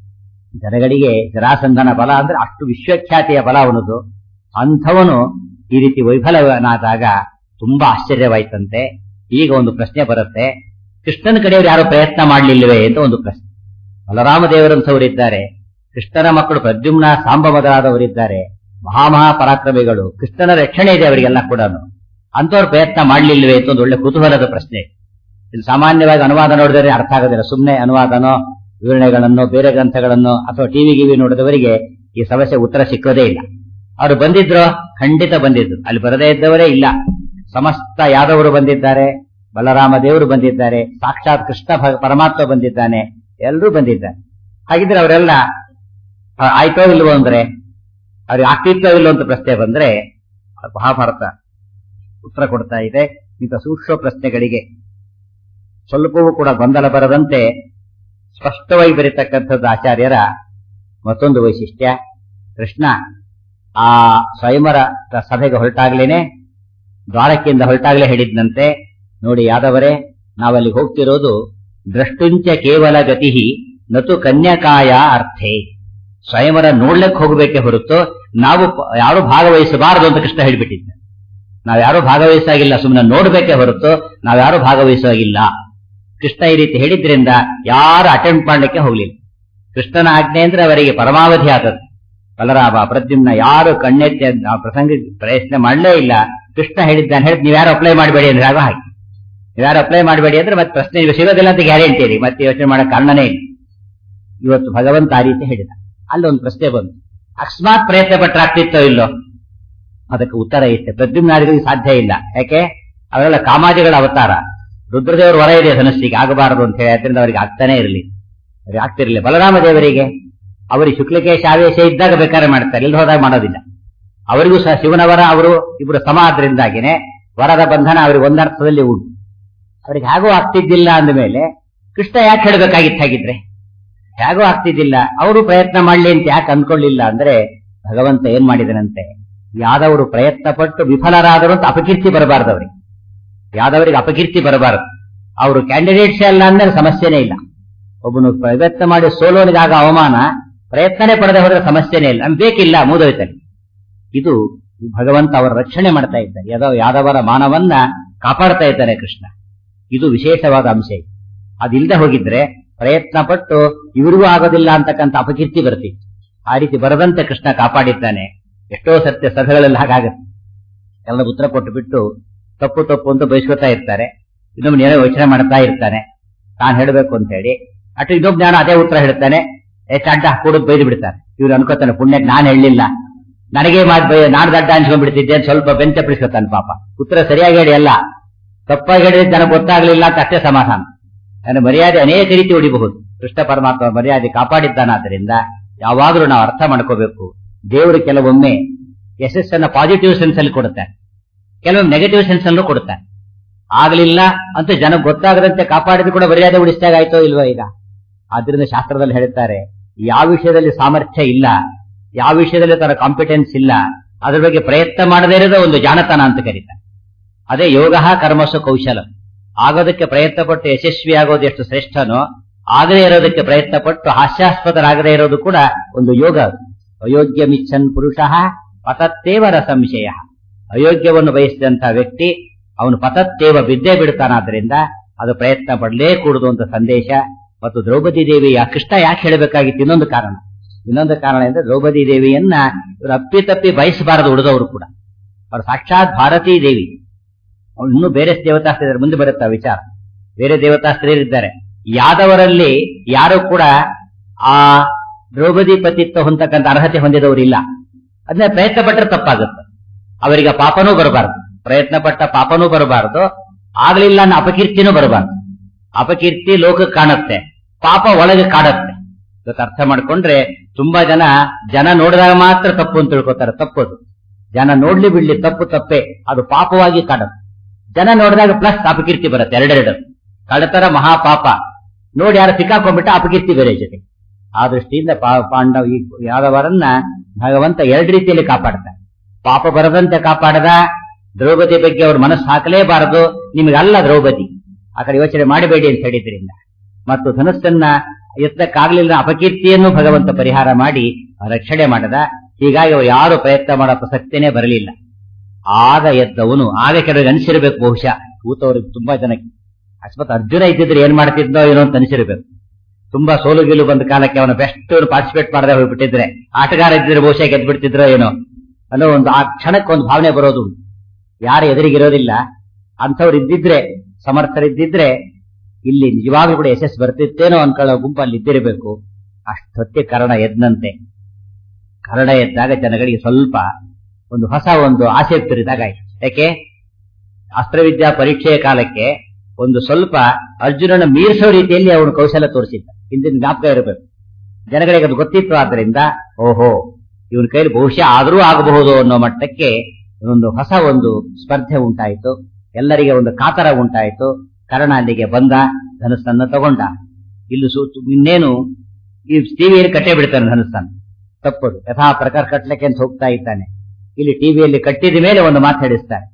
ಜನಗಳಿಗೆ ಜರಾಸಂಧನ ಬಲ ಅಂದ್ರೆ ಅಷ್ಟು ವಿಶ್ವಖ್ಯಾತಿಯ ಬಲ ಅವನದು. ಅಂಥವನು ಈ ರೀತಿ ವೈಫಲನಾದಾಗ ತುಂಬಾ ಆಶ್ಚರ್ಯವಾಯ್ತಂತೆ. ಈಗ ಒಂದು ಪ್ರಶ್ನೆ ಬರುತ್ತೆ, ಕೃಷ್ಣನ ಕಡೆಯವರು ಯಾರು ಪ್ರಯತ್ನ ಮಾಡಲಿಲ್ಲವೇ ಅಂತ ಒಂದು ಪ್ರಶ್ನೆ. ಬಲರಾಮ ದೇವರಂಥವರಿದ್ದಾರೆ, ಕೃಷ್ಣನ ಮಕ್ಕಳು ಪ್ರದ್ಯುಮ್ನ ಸಾಂಬ ಮೊದಲಾದವರಿದ್ದಾರೆ, ಮಹಾಮಹಾ ಪರಾಕ್ರಮಿಗಳು, ಕೃಷ್ಣನ ರಕ್ಷಣೆ ಇದೆ ಅವರಿಗೆಲ್ಲ ಕೂಡ. ಅಂತವ್ರು ಪ್ರಯತ್ನ ಮಾಡಲಿಲ್ಲವೇ ಅಂತ ಒಂದು ಒಳ್ಳೆ ಕುತೂಹಲದ ಪ್ರಶ್ನೆ. ಇದು ಸಾಮಾನ್ಯವಾಗಿ ಅನುವಾದ ನೋಡಿದರೆ ಅರ್ಥ ಆಗೋದಿಲ್ಲ, ಸುಮ್ಮನೆ ಅನುವಾದನೋ ವಿವರಣೆಗಳನ್ನು ಬೇರೆ ಗ್ರಂಥಗಳನ್ನು ಅಥವಾ ಟಿವಿ ಗಿವಿ ನೋಡಿದವರಿಗೆ ಈ ಸಮಸ್ಯೆ ಉತ್ತರ ಸಿಕ್ಕೋದೇ ಇಲ್ಲ. ಅವರು ಬಂದಿದ್ರು, ಖಂಡಿತ ಬಂದಿದ್ರು. ಅಲ್ಲಿ ಬರದೇ ಇದ್ದವರೇ ಇಲ್ಲ. ಸಮಸ್ತ ಯಾದವರು ಬಂದಿದ್ದಾರೆ, ಬಲರಾಮ ದೇವರು ಬಂದಿದ್ದಾರೆ, ಸಾಕ್ಷಾತ್ ಕೃಷ್ಣ ಪರಮಾತ್ಮ ಬಂದಿದ್ದಾನೆ, ಎಲ್ಲರೂ ಬಂದಿದ್ದಾರೆ. ಹಾಗಿದ್ರೆ ಅವರೆಲ್ಲ ಆಯ್ತೋ ಇಲ್ವೋ ಅಂದ್ರೆ, ಅವ್ರಿಗೆ ಆಗ್ತಿತ್ತೋ ಇಲ್ವೋ ಅಂತ ಪ್ರಶ್ನೆ ಬಂದ್ರೆ ಮಹಾಭಾರತ ಉತ್ತರ ಕೊಡ್ತಾ ಇದೆ. ಇಂಥ ಸೂಕ್ಷ್ಮ ಪ್ರಶ್ನೆಗಳಿಗೆ ಸ್ವಲ್ಪವೂ ಕೂಡ ಗೊಂದಲ ಬರದಂತೆ ಸ್ಪಷ್ಟವಾಗಿ ಬರೀತಕ್ಕಂಥದ್ದು ಆಚಾರ್ಯರ ಮತ್ತೊಂದು ವೈಶಿಷ್ಟ್ಯ. ಕೃಷ್ಣ ಆ ಸ್ವಯಂವರ ಸಭೆಗೆ ಹೊರಟಾಗ್ಲೇನೆ, ದ್ವಾರಕೆಯಿಂದ ಹೊರಟಾಗ್ಲೇ ಹೇಳಿದ್ನಂತೆ, ನೋಡಿ ಯಾದವರೇ, ನಾವಲ್ಲಿ ಹೋಗ್ತಿರೋದು ದ್ರಷ್ಟುಂಚ ಕೇವಲ ಗತಿ ನತು ಕನ್ಯಕಾಯ ಅರ್ಥೇ. ಸ್ವಯಂವರ ನೋಡ್ಲಿಕ್ಕೆ ಹೋಗಬೇಕೆ ಹೊರತು ನಾವು ಯಾರು ಭಾಗವಹಿಸಬಾರದು ಅಂತ ಕೃಷ್ಣ ಹೇಳಿಬಿಟ್ಟಿದ್ದ. ನಾವ್ಯಾರು ಭಾಗವಹಿಸಾಗಿಲ್ಲ, ಸುಮ್ಮನೆ ನೋಡ್ಬೇಕೆ ಹೊರತು ನಾವ್ಯಾರು ಭಾಗವಹಿಸುವಾಗಿಲ್ಲ. ಕೃಷ್ಣ ಈ ರೀತಿ ಹೇಳಿದ್ರಿಂದ ಯಾರು ಅಟೆಂಪ್ಟ್ ಮಾಡ್ಲಿಕ್ಕೆ ಹೋಗ್ಲಿಲ್ಲ. ಕೃಷ್ಣನ ಆಜ್ಞೆ ಅಂದ್ರೆ ಅವರಿಗೆ ಪರಮಾವಧಿ ಆದದ್ದು. ಬಲರಾಮ ಪ್ರದ್ಯುಮ್ನ ಯಾರು ಕಣ್ಣೆತ್ತಿ ಆ ಪ್ರಸಂಗ ಪ್ರಯತ್ನ ಮಾಡಲೇ ಇಲ್ಲ. ಕೃಷ್ಣ ಹೇಳಿದ್ದಾನೆ, ಹೇಳಿದ್ ನೀವ್ಯಾರು ಅಪ್ಲೈ ಮಾಡಬೇಡಿ ಅಂದ್ರೆ ಆಗ ಹಾಗೆ. ನೀವ್ಯಾರು ಅಪ್ಲೈ ಮಾಡಬೇಡಿ ಅಂದ್ರೆ ಮತ್ತೆ ಪ್ರಶ್ನೆ ಸಿಗೋದಿಲ್ಲ ಅಂತ ಗ್ಯಾರಂಟಿ ಇದೆ, ಮತ್ತೆ ಯೋಚನೆ ಮಾಡೋ ಕಾರಣನೇ ಇಲ್ಲ. ಇವತ್ತು ಭಗವಂತ ಆ ರೀತಿ ಹೇಳಿದ. ಅಲ್ಲೊಂದು ಪ್ರಶ್ನೆ ಬಂತು, ಅಕಸ್ಮಾತ್ ಪ್ರಯತ್ನ ಪಟ್ಟರಾಗ್ತಿತ್ತೋ ಇಲ್ಲೋ? ಅದಕ್ಕೆ ಉತ್ತರ ಇಷ್ಟೆ, ಪ್ರದ್ಯುಮ್ನಾದಿಗಳಿಗೆ ಸಾಧ್ಯ ಇಲ್ಲ. ಯಾಕೆ? ಅವೆಲ್ಲ ಕಾಮಾದಿಗಳ ಅವತಾರ. ರುದ್ರದೇವರು ವರ ಇದೆ ಧನಸ್ಸಿಗೆ ಆಗಬಾರದು ಅಂತ ಹೇಳಿ, ಅದರಿಂದ ಅವರಿಗೆ ಆಗ್ತಾನೆ ಇರಲಿ, ಅವ್ರಿಗೆ ಆಗ್ತಿರ್ಲಿಲ್ಲ. ಬಲರಾಮ ದೇವರಿಗೆ ಅವರಿಗೆ ಶುಕ್ಲಕೇಶ ಆವೇಶ ಇದ್ದಾಗ ಬೇಕಾದ್ರೆ ಮಾಡ್ತಾರೆ, ಎಲ್ಲಿ ಹೋದಾಗ ಮಾಡೋದಿಲ್ಲ. ಅವರಿಗೂ ಸಹ ಶಿವನ ವರ, ಅವರು ಇಬ್ಬರು ಸಮ ಆದ್ರಿಂದಾಗಿನೇ ವರದ ಬಂಧನ ಅವರಿಗೆ ಒಂದರ್ಥದಲ್ಲಿ ಉಂಟು. ಅವ್ರಿಗೆ ಹೇಗೂ ಆಗ್ತಿದ್ದಿಲ್ಲ ಅಂದಮೇಲೆ ಕೃಷ್ಣ ಯಾಕೆ ಹೇಳಬೇಕಾಗಿತ್ತಾಗಿದ್ರೆ? ಹೇಗೂ ಆಗ್ತಿದ್ದಿಲ್ಲ, ಅವರು ಪ್ರಯತ್ನ ಮಾಡ್ಲಿ ಅಂತ ಯಾಕೆ ಅಂದ್ಕೊಳ್ಳಿಲ್ಲ ಅಂದ್ರೆ, ಭಗವಂತ ಏನ್ ಮಾಡಿದನಂತೆ, ಯಾದವರು ಪ್ರಯತ್ನ ಪಟ್ಟು ವಿಫಲರಾದರು ಅಂತ ಅಪಕೀರ್ತಿ ಬರಬಾರದು ಅವರಿಗೆ. ಯಾದವರಿಗೆ ಅಪಕೀರ್ತಿ ಬರಬಾರದು. ಅವರು ಕ್ಯಾಂಡಿಡೇಟ್ಸ್ ಅಲ್ಲ ಅಂದ್ರೆ ಸಮಸ್ಯೆನೇ ಇಲ್ಲ. ಒಬ್ಬನು ಪ್ರಯತ್ನ ಮಾಡಿ ಸೋಲೋನಿಗಾಗ ಅವಮಾನ, ಪ್ರಯತ್ನನೇ ಪಡೆದ ಹೋದ್ರೆ ಸಮಸ್ಯೆನೇ ಇಲ್ಲ, ನಮ್ಗೆ ಬೇಕಿಲ್ಲ, ಮೂದೋಯ್ತಾನೆ. ಇದು ಭಗವಂತ ಅವರ ರಕ್ಷಣೆ ಮಾಡ್ತಾ ಇದ್ದಾರೆ, ಯಾದವ ಯಾದವರ ಮಾನವನ್ನ ಕಾಪಾಡ್ತಾ ಇದ್ದಾನೆ ಕೃಷ್ಣ. ಇದು ವಿಶೇಷವಾದ ಅಂಶ. ಅದಿಲ್ಲದೆ ಹೋಗಿದ್ರೆ ಪ್ರಯತ್ನ ಪಟ್ಟು ಇವರಿಗೂ ಆಗೋದಿಲ್ಲ ಅಂತಕ್ಕಂಥ ಅಪಕೀರ್ತಿ ಬರ್ತಿತ್ತು. ಆ ರೀತಿ ಬರದಂತೆ ಕೃಷ್ಣ ಕಾಪಾಡಿದ್ದಾನೆ. ಎಷ್ಟೋ ಸತ್ಯ ಸಭೆಗಳಲ್ಲಿ ಹಾಗಾಗತ್ತೆ, ಎಲ್ಲ ಉತ್ತರ ಕೊಟ್ಟು ಬಿಟ್ಟು ತಪ್ಪು ತಪ್ಪು ಅಂತ ಬಯಸ್ಕೊತಾ ಇರ್ತಾರೆ. ಇನ್ನೊಬ್ಬ ಏನೋ ಯೋಚನೆ ಮಾಡ್ತಾ ಇರ್ತಾನೆ ತಾನು ಹೇಳಬೇಕು ಅಂತ ಹೇಳಿ, ಅಟ್ಟು ಇನ್ನೊಬ್ಬ ಜ್ಞಾನ ಅದೇ ಉತ್ತರ ಹೇಳ್ತಾನೆ, ಎಷ್ಟು ಅಡ್ಡ ಕೂಡದ್ ಬೈದು ಬಿಡ್ತಾನೆ. ಇವ್ರು ಅನ್ಕೋತಾನೆ, ಪುಣ್ಯಕ್ಕೆ ನಾನು ಹೇಳಲಿಲ್ಲ, ನನಗೆ ಮಾತು ಬೈ ನಾನು ದಡ್ಡ ಅನ್ಸ್ಕೊಂಡ್ಬಿಡ್ತಿದ್ದೆ, ಸ್ವಲ್ಪ ಬೆಂಚ ಬಿಡಿಸ್ಕೊತಾನೆ. ಪಾಪ ಉತ್ತರ ಸರಿಯಾಗಿ ಹೇಳಿ ಅಲ್ಲ, ತಪ್ಪಾಗಿ ಹೇಳಿದ್ರೆ ನನಗೆ ಗೊತ್ತಾಗ್ಲಿಲ್ಲ ಅಂತ ಅಷ್ಟೇ ಸಮಾಧಾನ. ನನ್ನ ಮರ್ಯಾದೆ ಅನೇಕ ರೀತಿ ಉಳಿಬಹುದು. ಕೃಷ್ಣ ಪರಮಾತ್ಮ ಮರ್ಯಾದೆ ಕಾಪಾಡಿದ್ದಾನಾದ್ರಿಂದ ಯಾವಾಗಲೂ ನಾವು ಅರ್ಥ ಮಾಡ್ಕೋಬೇಕು, ದೇವರು ಕೆಲವೊಮ್ಮೆ ಯಶಸ್ಸನ್ನ ಪಾಸಿಟಿವ್ ಸೆನ್ಸ್ ಅಲ್ಲಿ ಕೊಡುತ್ತಾರೆ, ಕೆಲವೊಮ್ಮೆ ನೆಗೆಟಿವ್ ಸೆನ್ಸ್ ಅಲ್ಲೂ ಕೊಡುತ್ತಾರೆ. ಆಗ್ಲಿಲ್ಲ ಅಂತ ಜನಕ್ಕೆ ಗೊತ್ತಾಗದಂತೆ ಕಾಪಾಡಿದ್ರು ಕೂಡ ಮರ್ಯಾದೆ ಉಳಿಸಿದಾಗ ಆಯ್ತೋ ಇಲ್ವೋ ಈಗ. ಆದ್ರಿಂದ ಶಾಸ್ತ್ರದಲ್ಲಿ ಹೇಳ್ತಾರೆ, ಯಾವ ವಿಷಯದಲ್ಲಿ ಸಾಮರ್ಥ್ಯ ಇಲ್ಲ, ಯಾವ ವಿಷಯದಲ್ಲಿ ತನ್ನ ಕಾಂಪಿಟೆನ್ಸ್ ಇಲ್ಲ, ಅದ್ರ ಬಗ್ಗೆ ಪ್ರಯತ್ನ ಮಾಡದೇ ಇರೋದು ಒಂದು ಜಾಣತನ ಅಂತ ಕರೀತಾರೆ. ಅದೇ ಯೋಗ ಕರ್ಮಸು ಕೌಶಲ. ಆಗೋದಕ್ಕೆ ಪ್ರಯತ್ನ ಪಟ್ಟು ಯಶಸ್ವಿ ಆಗೋದು ಎಷ್ಟು ಶ್ರೇಷ್ಠನೋ, ಆಗದೇ ಇರೋದಕ್ಕೆ ಪ್ರಯತ್ನ ಪಟ್ಟು ಹಾಸ್ಯಾಸ್ಪದರಾಗದೇ ಇರೋದು ಕೂಡ ಒಂದು ಯೋಗ. ಅಯೋಗ್ಯ ಮಿಚ್ಚನ್ ಪುರುಷ ಪತತ್ತೇವ ರಸಂಶಯ. ಅಯೋಗ್ಯವನ್ನು ಬಯಸಿದಂತಹ ವ್ಯಕ್ತಿ ಅವನು ಪತತ್ತೇವ ಬಿದ್ದೇ ಬಿಡ್ತಾನಾದ್ರಿಂದ ಅದು ಪ್ರಯತ್ನ ಪಡಲೇ ಕೂಡುದು ಅಂತ ಸಂದೇಶ. ಮತ್ತು ದ್ರೌಪದಿ ದೇವಿಯ ಕೃಷ್ಣ ಯಾಕೆ ಹೇಳಬೇಕಾಗಿತ್ತು? ಇನ್ನೊಂದು ಕಾರಣ ಇನ್ನೊಂದು ಕಾರಣ ಅಂದ್ರೆ ದ್ರೌಪದಿ ದೇವಿಯನ್ನ ಇವರು ಅಪ್ಪಿತಪ್ಪಿ ಬಯಸಬಾರದು ಉಳಿದವರು ಕೂಡ. ಅವರು ಸಾಕ್ಷಾತ್ ಭಾರತೀ ದೇವಿ. ಅವ್ರು ಇನ್ನೂ ಬೇರೆ ದೇವತಾಸ್ತ್ರೀಯರು ಮುಂದೆ ಬರುತ್ತಾ ವಿಚಾರ. ಬೇರೆ ದೇವತಾಸ್ತ್ರೀಯರಿದ್ದಾರೆ. ಯಾದವರಲ್ಲಿ ಯಾರು ಕೂಡ ಆ ದ್ರೌಪದಿ ಪತಿತ್ವ ಹೊಂದತಕ್ಕಂಥ ಅರ್ಹತೆ ಹೊಂದಿದವರಿಲ್ಲ. ಅದನ್ನ ಪ್ರಯತ್ನ ಪಟ್ಟರೆ ತಪ್ಪಾಗುತ್ತೆ. ಅವರಿಗೆ ಪಾಪನೂ ಬರಬಾರದು, ಪ್ರಯತ್ನ ಪಟ್ಟ ಪಾಪನೂ ಬರಬಾರದು, ಆಗ್ಲಿಲ್ಲ ಅನ್ನೋ ಅಪಕೀರ್ತಿನೂ ಬರಬಾರದು. ಅಪಕೀರ್ತಿ ಲೋಕಕ್ಕೆ ಕಾಣುತ್ತೆ, ಪಾಪ ಒಳಗೆ ಕಾಡುತ್ತೆ. ಇವತ್ತು ಅರ್ಥ ಮಾಡ್ಕೊಂಡ್ರೆ ತುಂಬಾ ಜನ ಜನ ನೋಡಿದಾಗ ಮಾತ್ರ ತಪ್ಪು ಅಂತ ತಿಳ್ಕೊತಾರೆ. ತಪ್ಪದು. ಜನ ನೋಡ್ಲಿ ಬಿಡ್ಲಿ ತಪ್ಪು ತಪ್ಪೆ, ಅದು ಪಾಪವಾಗಿ ಕಾಡುತ್ತೆ. ಜನ ನೋಡಿದಾಗ ಪ್ಲಸ್ ಅಪಕೀರ್ತಿ ಬರುತ್ತೆ, ಎರಡೆರಡು. ಕಳ್ಳತರ ಮಹಾಪಾಪ ನೋಡಿ ಯಾರು ಸಿಕ್ಕಾಕೊಂಡ್ಬಿಟ್ಟ ಅಪಕೀರ್ತಿ ಬೇರೆ ಜೊತೆ. ಆ ದೃಷ್ಟಿಯಿಂದ ಪಾಂಡವ ಈ ಯಾದವರನ್ನ ಭಗವಂತ ಎರಡು ರೀತಿಯಲ್ಲಿ ಕಾಪಾಡ್ತಾರೆ. ಪಾಪ ಬರದಂತೆ ಕಾಪಾಡದ. ದ್ರೌಪದಿ ಬಗ್ಗೆ ಅವ್ರ ಮನಸ್ಸು ಹಾಕಲೇಬಾರದು, ನಿಮಗಲ್ಲ ದ್ರೌಪದಿ, ಆ ಕಡೆ ಯೋಚನೆ ಮಾಡಬೇಡಿ ಅಂತ ಹೇಳಿದ್ರಿಂದ. ಮತ್ತು ಧನಸ್ಸನ್ನ ಎತ್ತಕ್ಕಾಗ್ಲಿಲ್ಲ ಅಪಕೀರ್ತಿಯನ್ನು ಭಗವಂತ ಪರಿಹಾರ ಮಾಡಿ ರಕ್ಷಣೆ ಮಾಡದ. ಹೀಗಾಗಿ ಅವ್ರು ಯಾರು ಪ್ರಯತ್ನ ಮಾಡೋ ಪ್ರಸಕ್ತಿನೇ ಬರಲಿಲ್ಲ. ಆಗ ಎದ್ದವನು, ಆಗ ಕೆಲವರಿಗೆ ಅನಿಸಿರ್ಬೇಕು ಬಹುಶಃ, ಕೂತವ್ರಿಗೆ ತುಂಬಾ ಜನಕ್ಕೆ ಅಕಸ್ಮಾತ್ ಅರ್ಜುನ ಇದ್ದಿದ್ರೆ ಏನ್ ಮಾಡ್ತಿದ್ನೋ ಏನೋ ಅಂತ ಅನಿಸಿರ್ಬೇಕು. ತುಂಬಾ ಸೋಲು ಗೀಲು ಬಂದ ಕಾಲಕ್ಕೆ ಅವನ ಬೆಸ್ಟ್ ಪಾರ್ಟಿಸಿಪೇಟ್ ಮಾಡದೆ ಹೋಗ್ಬಿಟ್ಟಿದ್ರೆ, ಆಟಗಾರ ಇದ್ದಿದ್ರೆ ಬಹುಶಃ ಗೆದ್ಬಿಡ್ತಿದ್ರೋ ಏನೋ ಅನ್ನೋ ಒಂದು ಆ ಕ್ಷಣಕ್ಕೆ ಒಂದು ಭಾವನೆ ಬರೋದು. ಯಾರು ಎದುರಿಗಿರೋದಿಲ್ಲ ಅಂಥವ್ರು ಇದ್ದಿದ್ರೆ, ಸಮರ್ಥರಿದ್ದಿದ್ರೆ ಇಲ್ಲಿ ನಿಜವಾಗ್ಲೂ ಕೂಡ ಯಶಸ್ಸು ಬರ್ತಿತ್ತೇನೋ ಅನ್ಕೊಳ್ಳೋ ಗುಂಪಲ್ಲಿ ಇದ್ದಿರಬೇಕು. ಅಷ್ಟೊತ್ತಿ ಕರ್ಣ ಎದ್ದಂತೆ. ಕರ್ಣ ಎದ್ದಾಗ ಜನಗಳಿಗೆ ಸ್ವಲ್ಪ ಒಂದು ಹೊಸ ಒಂದು ಆಸೆ ಇರಿದಾಗಾಯ್ತು. ಯಾಕೆ ಅಸ್ತ್ರವಿದ್ಯಾ ಪರೀಕ್ಷೆಯ ಕಾಲಕ್ಕೆ ಒಂದು ಸ್ವಲ್ಪ ಅರ್ಜುನನ ಮೀರಿಸೋ ರೀತಿಯಲ್ಲಿ ಅವನು ಕೌಶಲ್ಯ ತೋರಿಸಿದ್ದ. ಹಿಂದಿನ ಜ್ಞಾಪಕ ಇರಬೇಕು. ಜನಗಳಿಗೆ ಅದು ಗೊತ್ತಿತ್ತು. ಆದ್ದರಿಂದ ಓಹೋ ಇವನ ಕೈಲಿ ಬಹುಶಃ ಆದರೂ ಆಗಬಹುದು ಅನ್ನೋ ಮಟ್ಟಕ್ಕೆ ಒಂದು ಹೊಸ ಒಂದು ಸ್ಪರ್ಧೆ ಉಂಟಾಯಿತು. ಎಲ್ಲರಿಗೆ ಒಂದು ಕಾತರ ಉಂಟಾಯಿತು. ಕರ್ಣ ಅಲ್ಲಿಗೆ ಬಂದ, ಧನುಸ್ಸನ್ನು ತಗೊಂಡ. ಇಲ್ಲಿ ಸೂತು ಇನ್ನೇನು ಈ ಟಿವಿಯಲ್ಲಿ ಕಟ್ಟೆ ಬಿಡ್ತಾನೆ ಧನುಸ್ಸನ್ನು. ತಪ್ಪದು. ಯಥಾ ಪ್ರಕಾರ ಕಟ್ಲಿಕ್ಕೆ ಅಂತ ಹೋಗ್ತಾ ಇದ್ದಾನೆ. ಇಲ್ಲಿ ಟಿವಿಯಲ್ಲಿ ಕಟ್ಟಿದ ಮೇಲೆ ಒಂದು ಮಾತಾಡಿಸ್ತಾನೆ,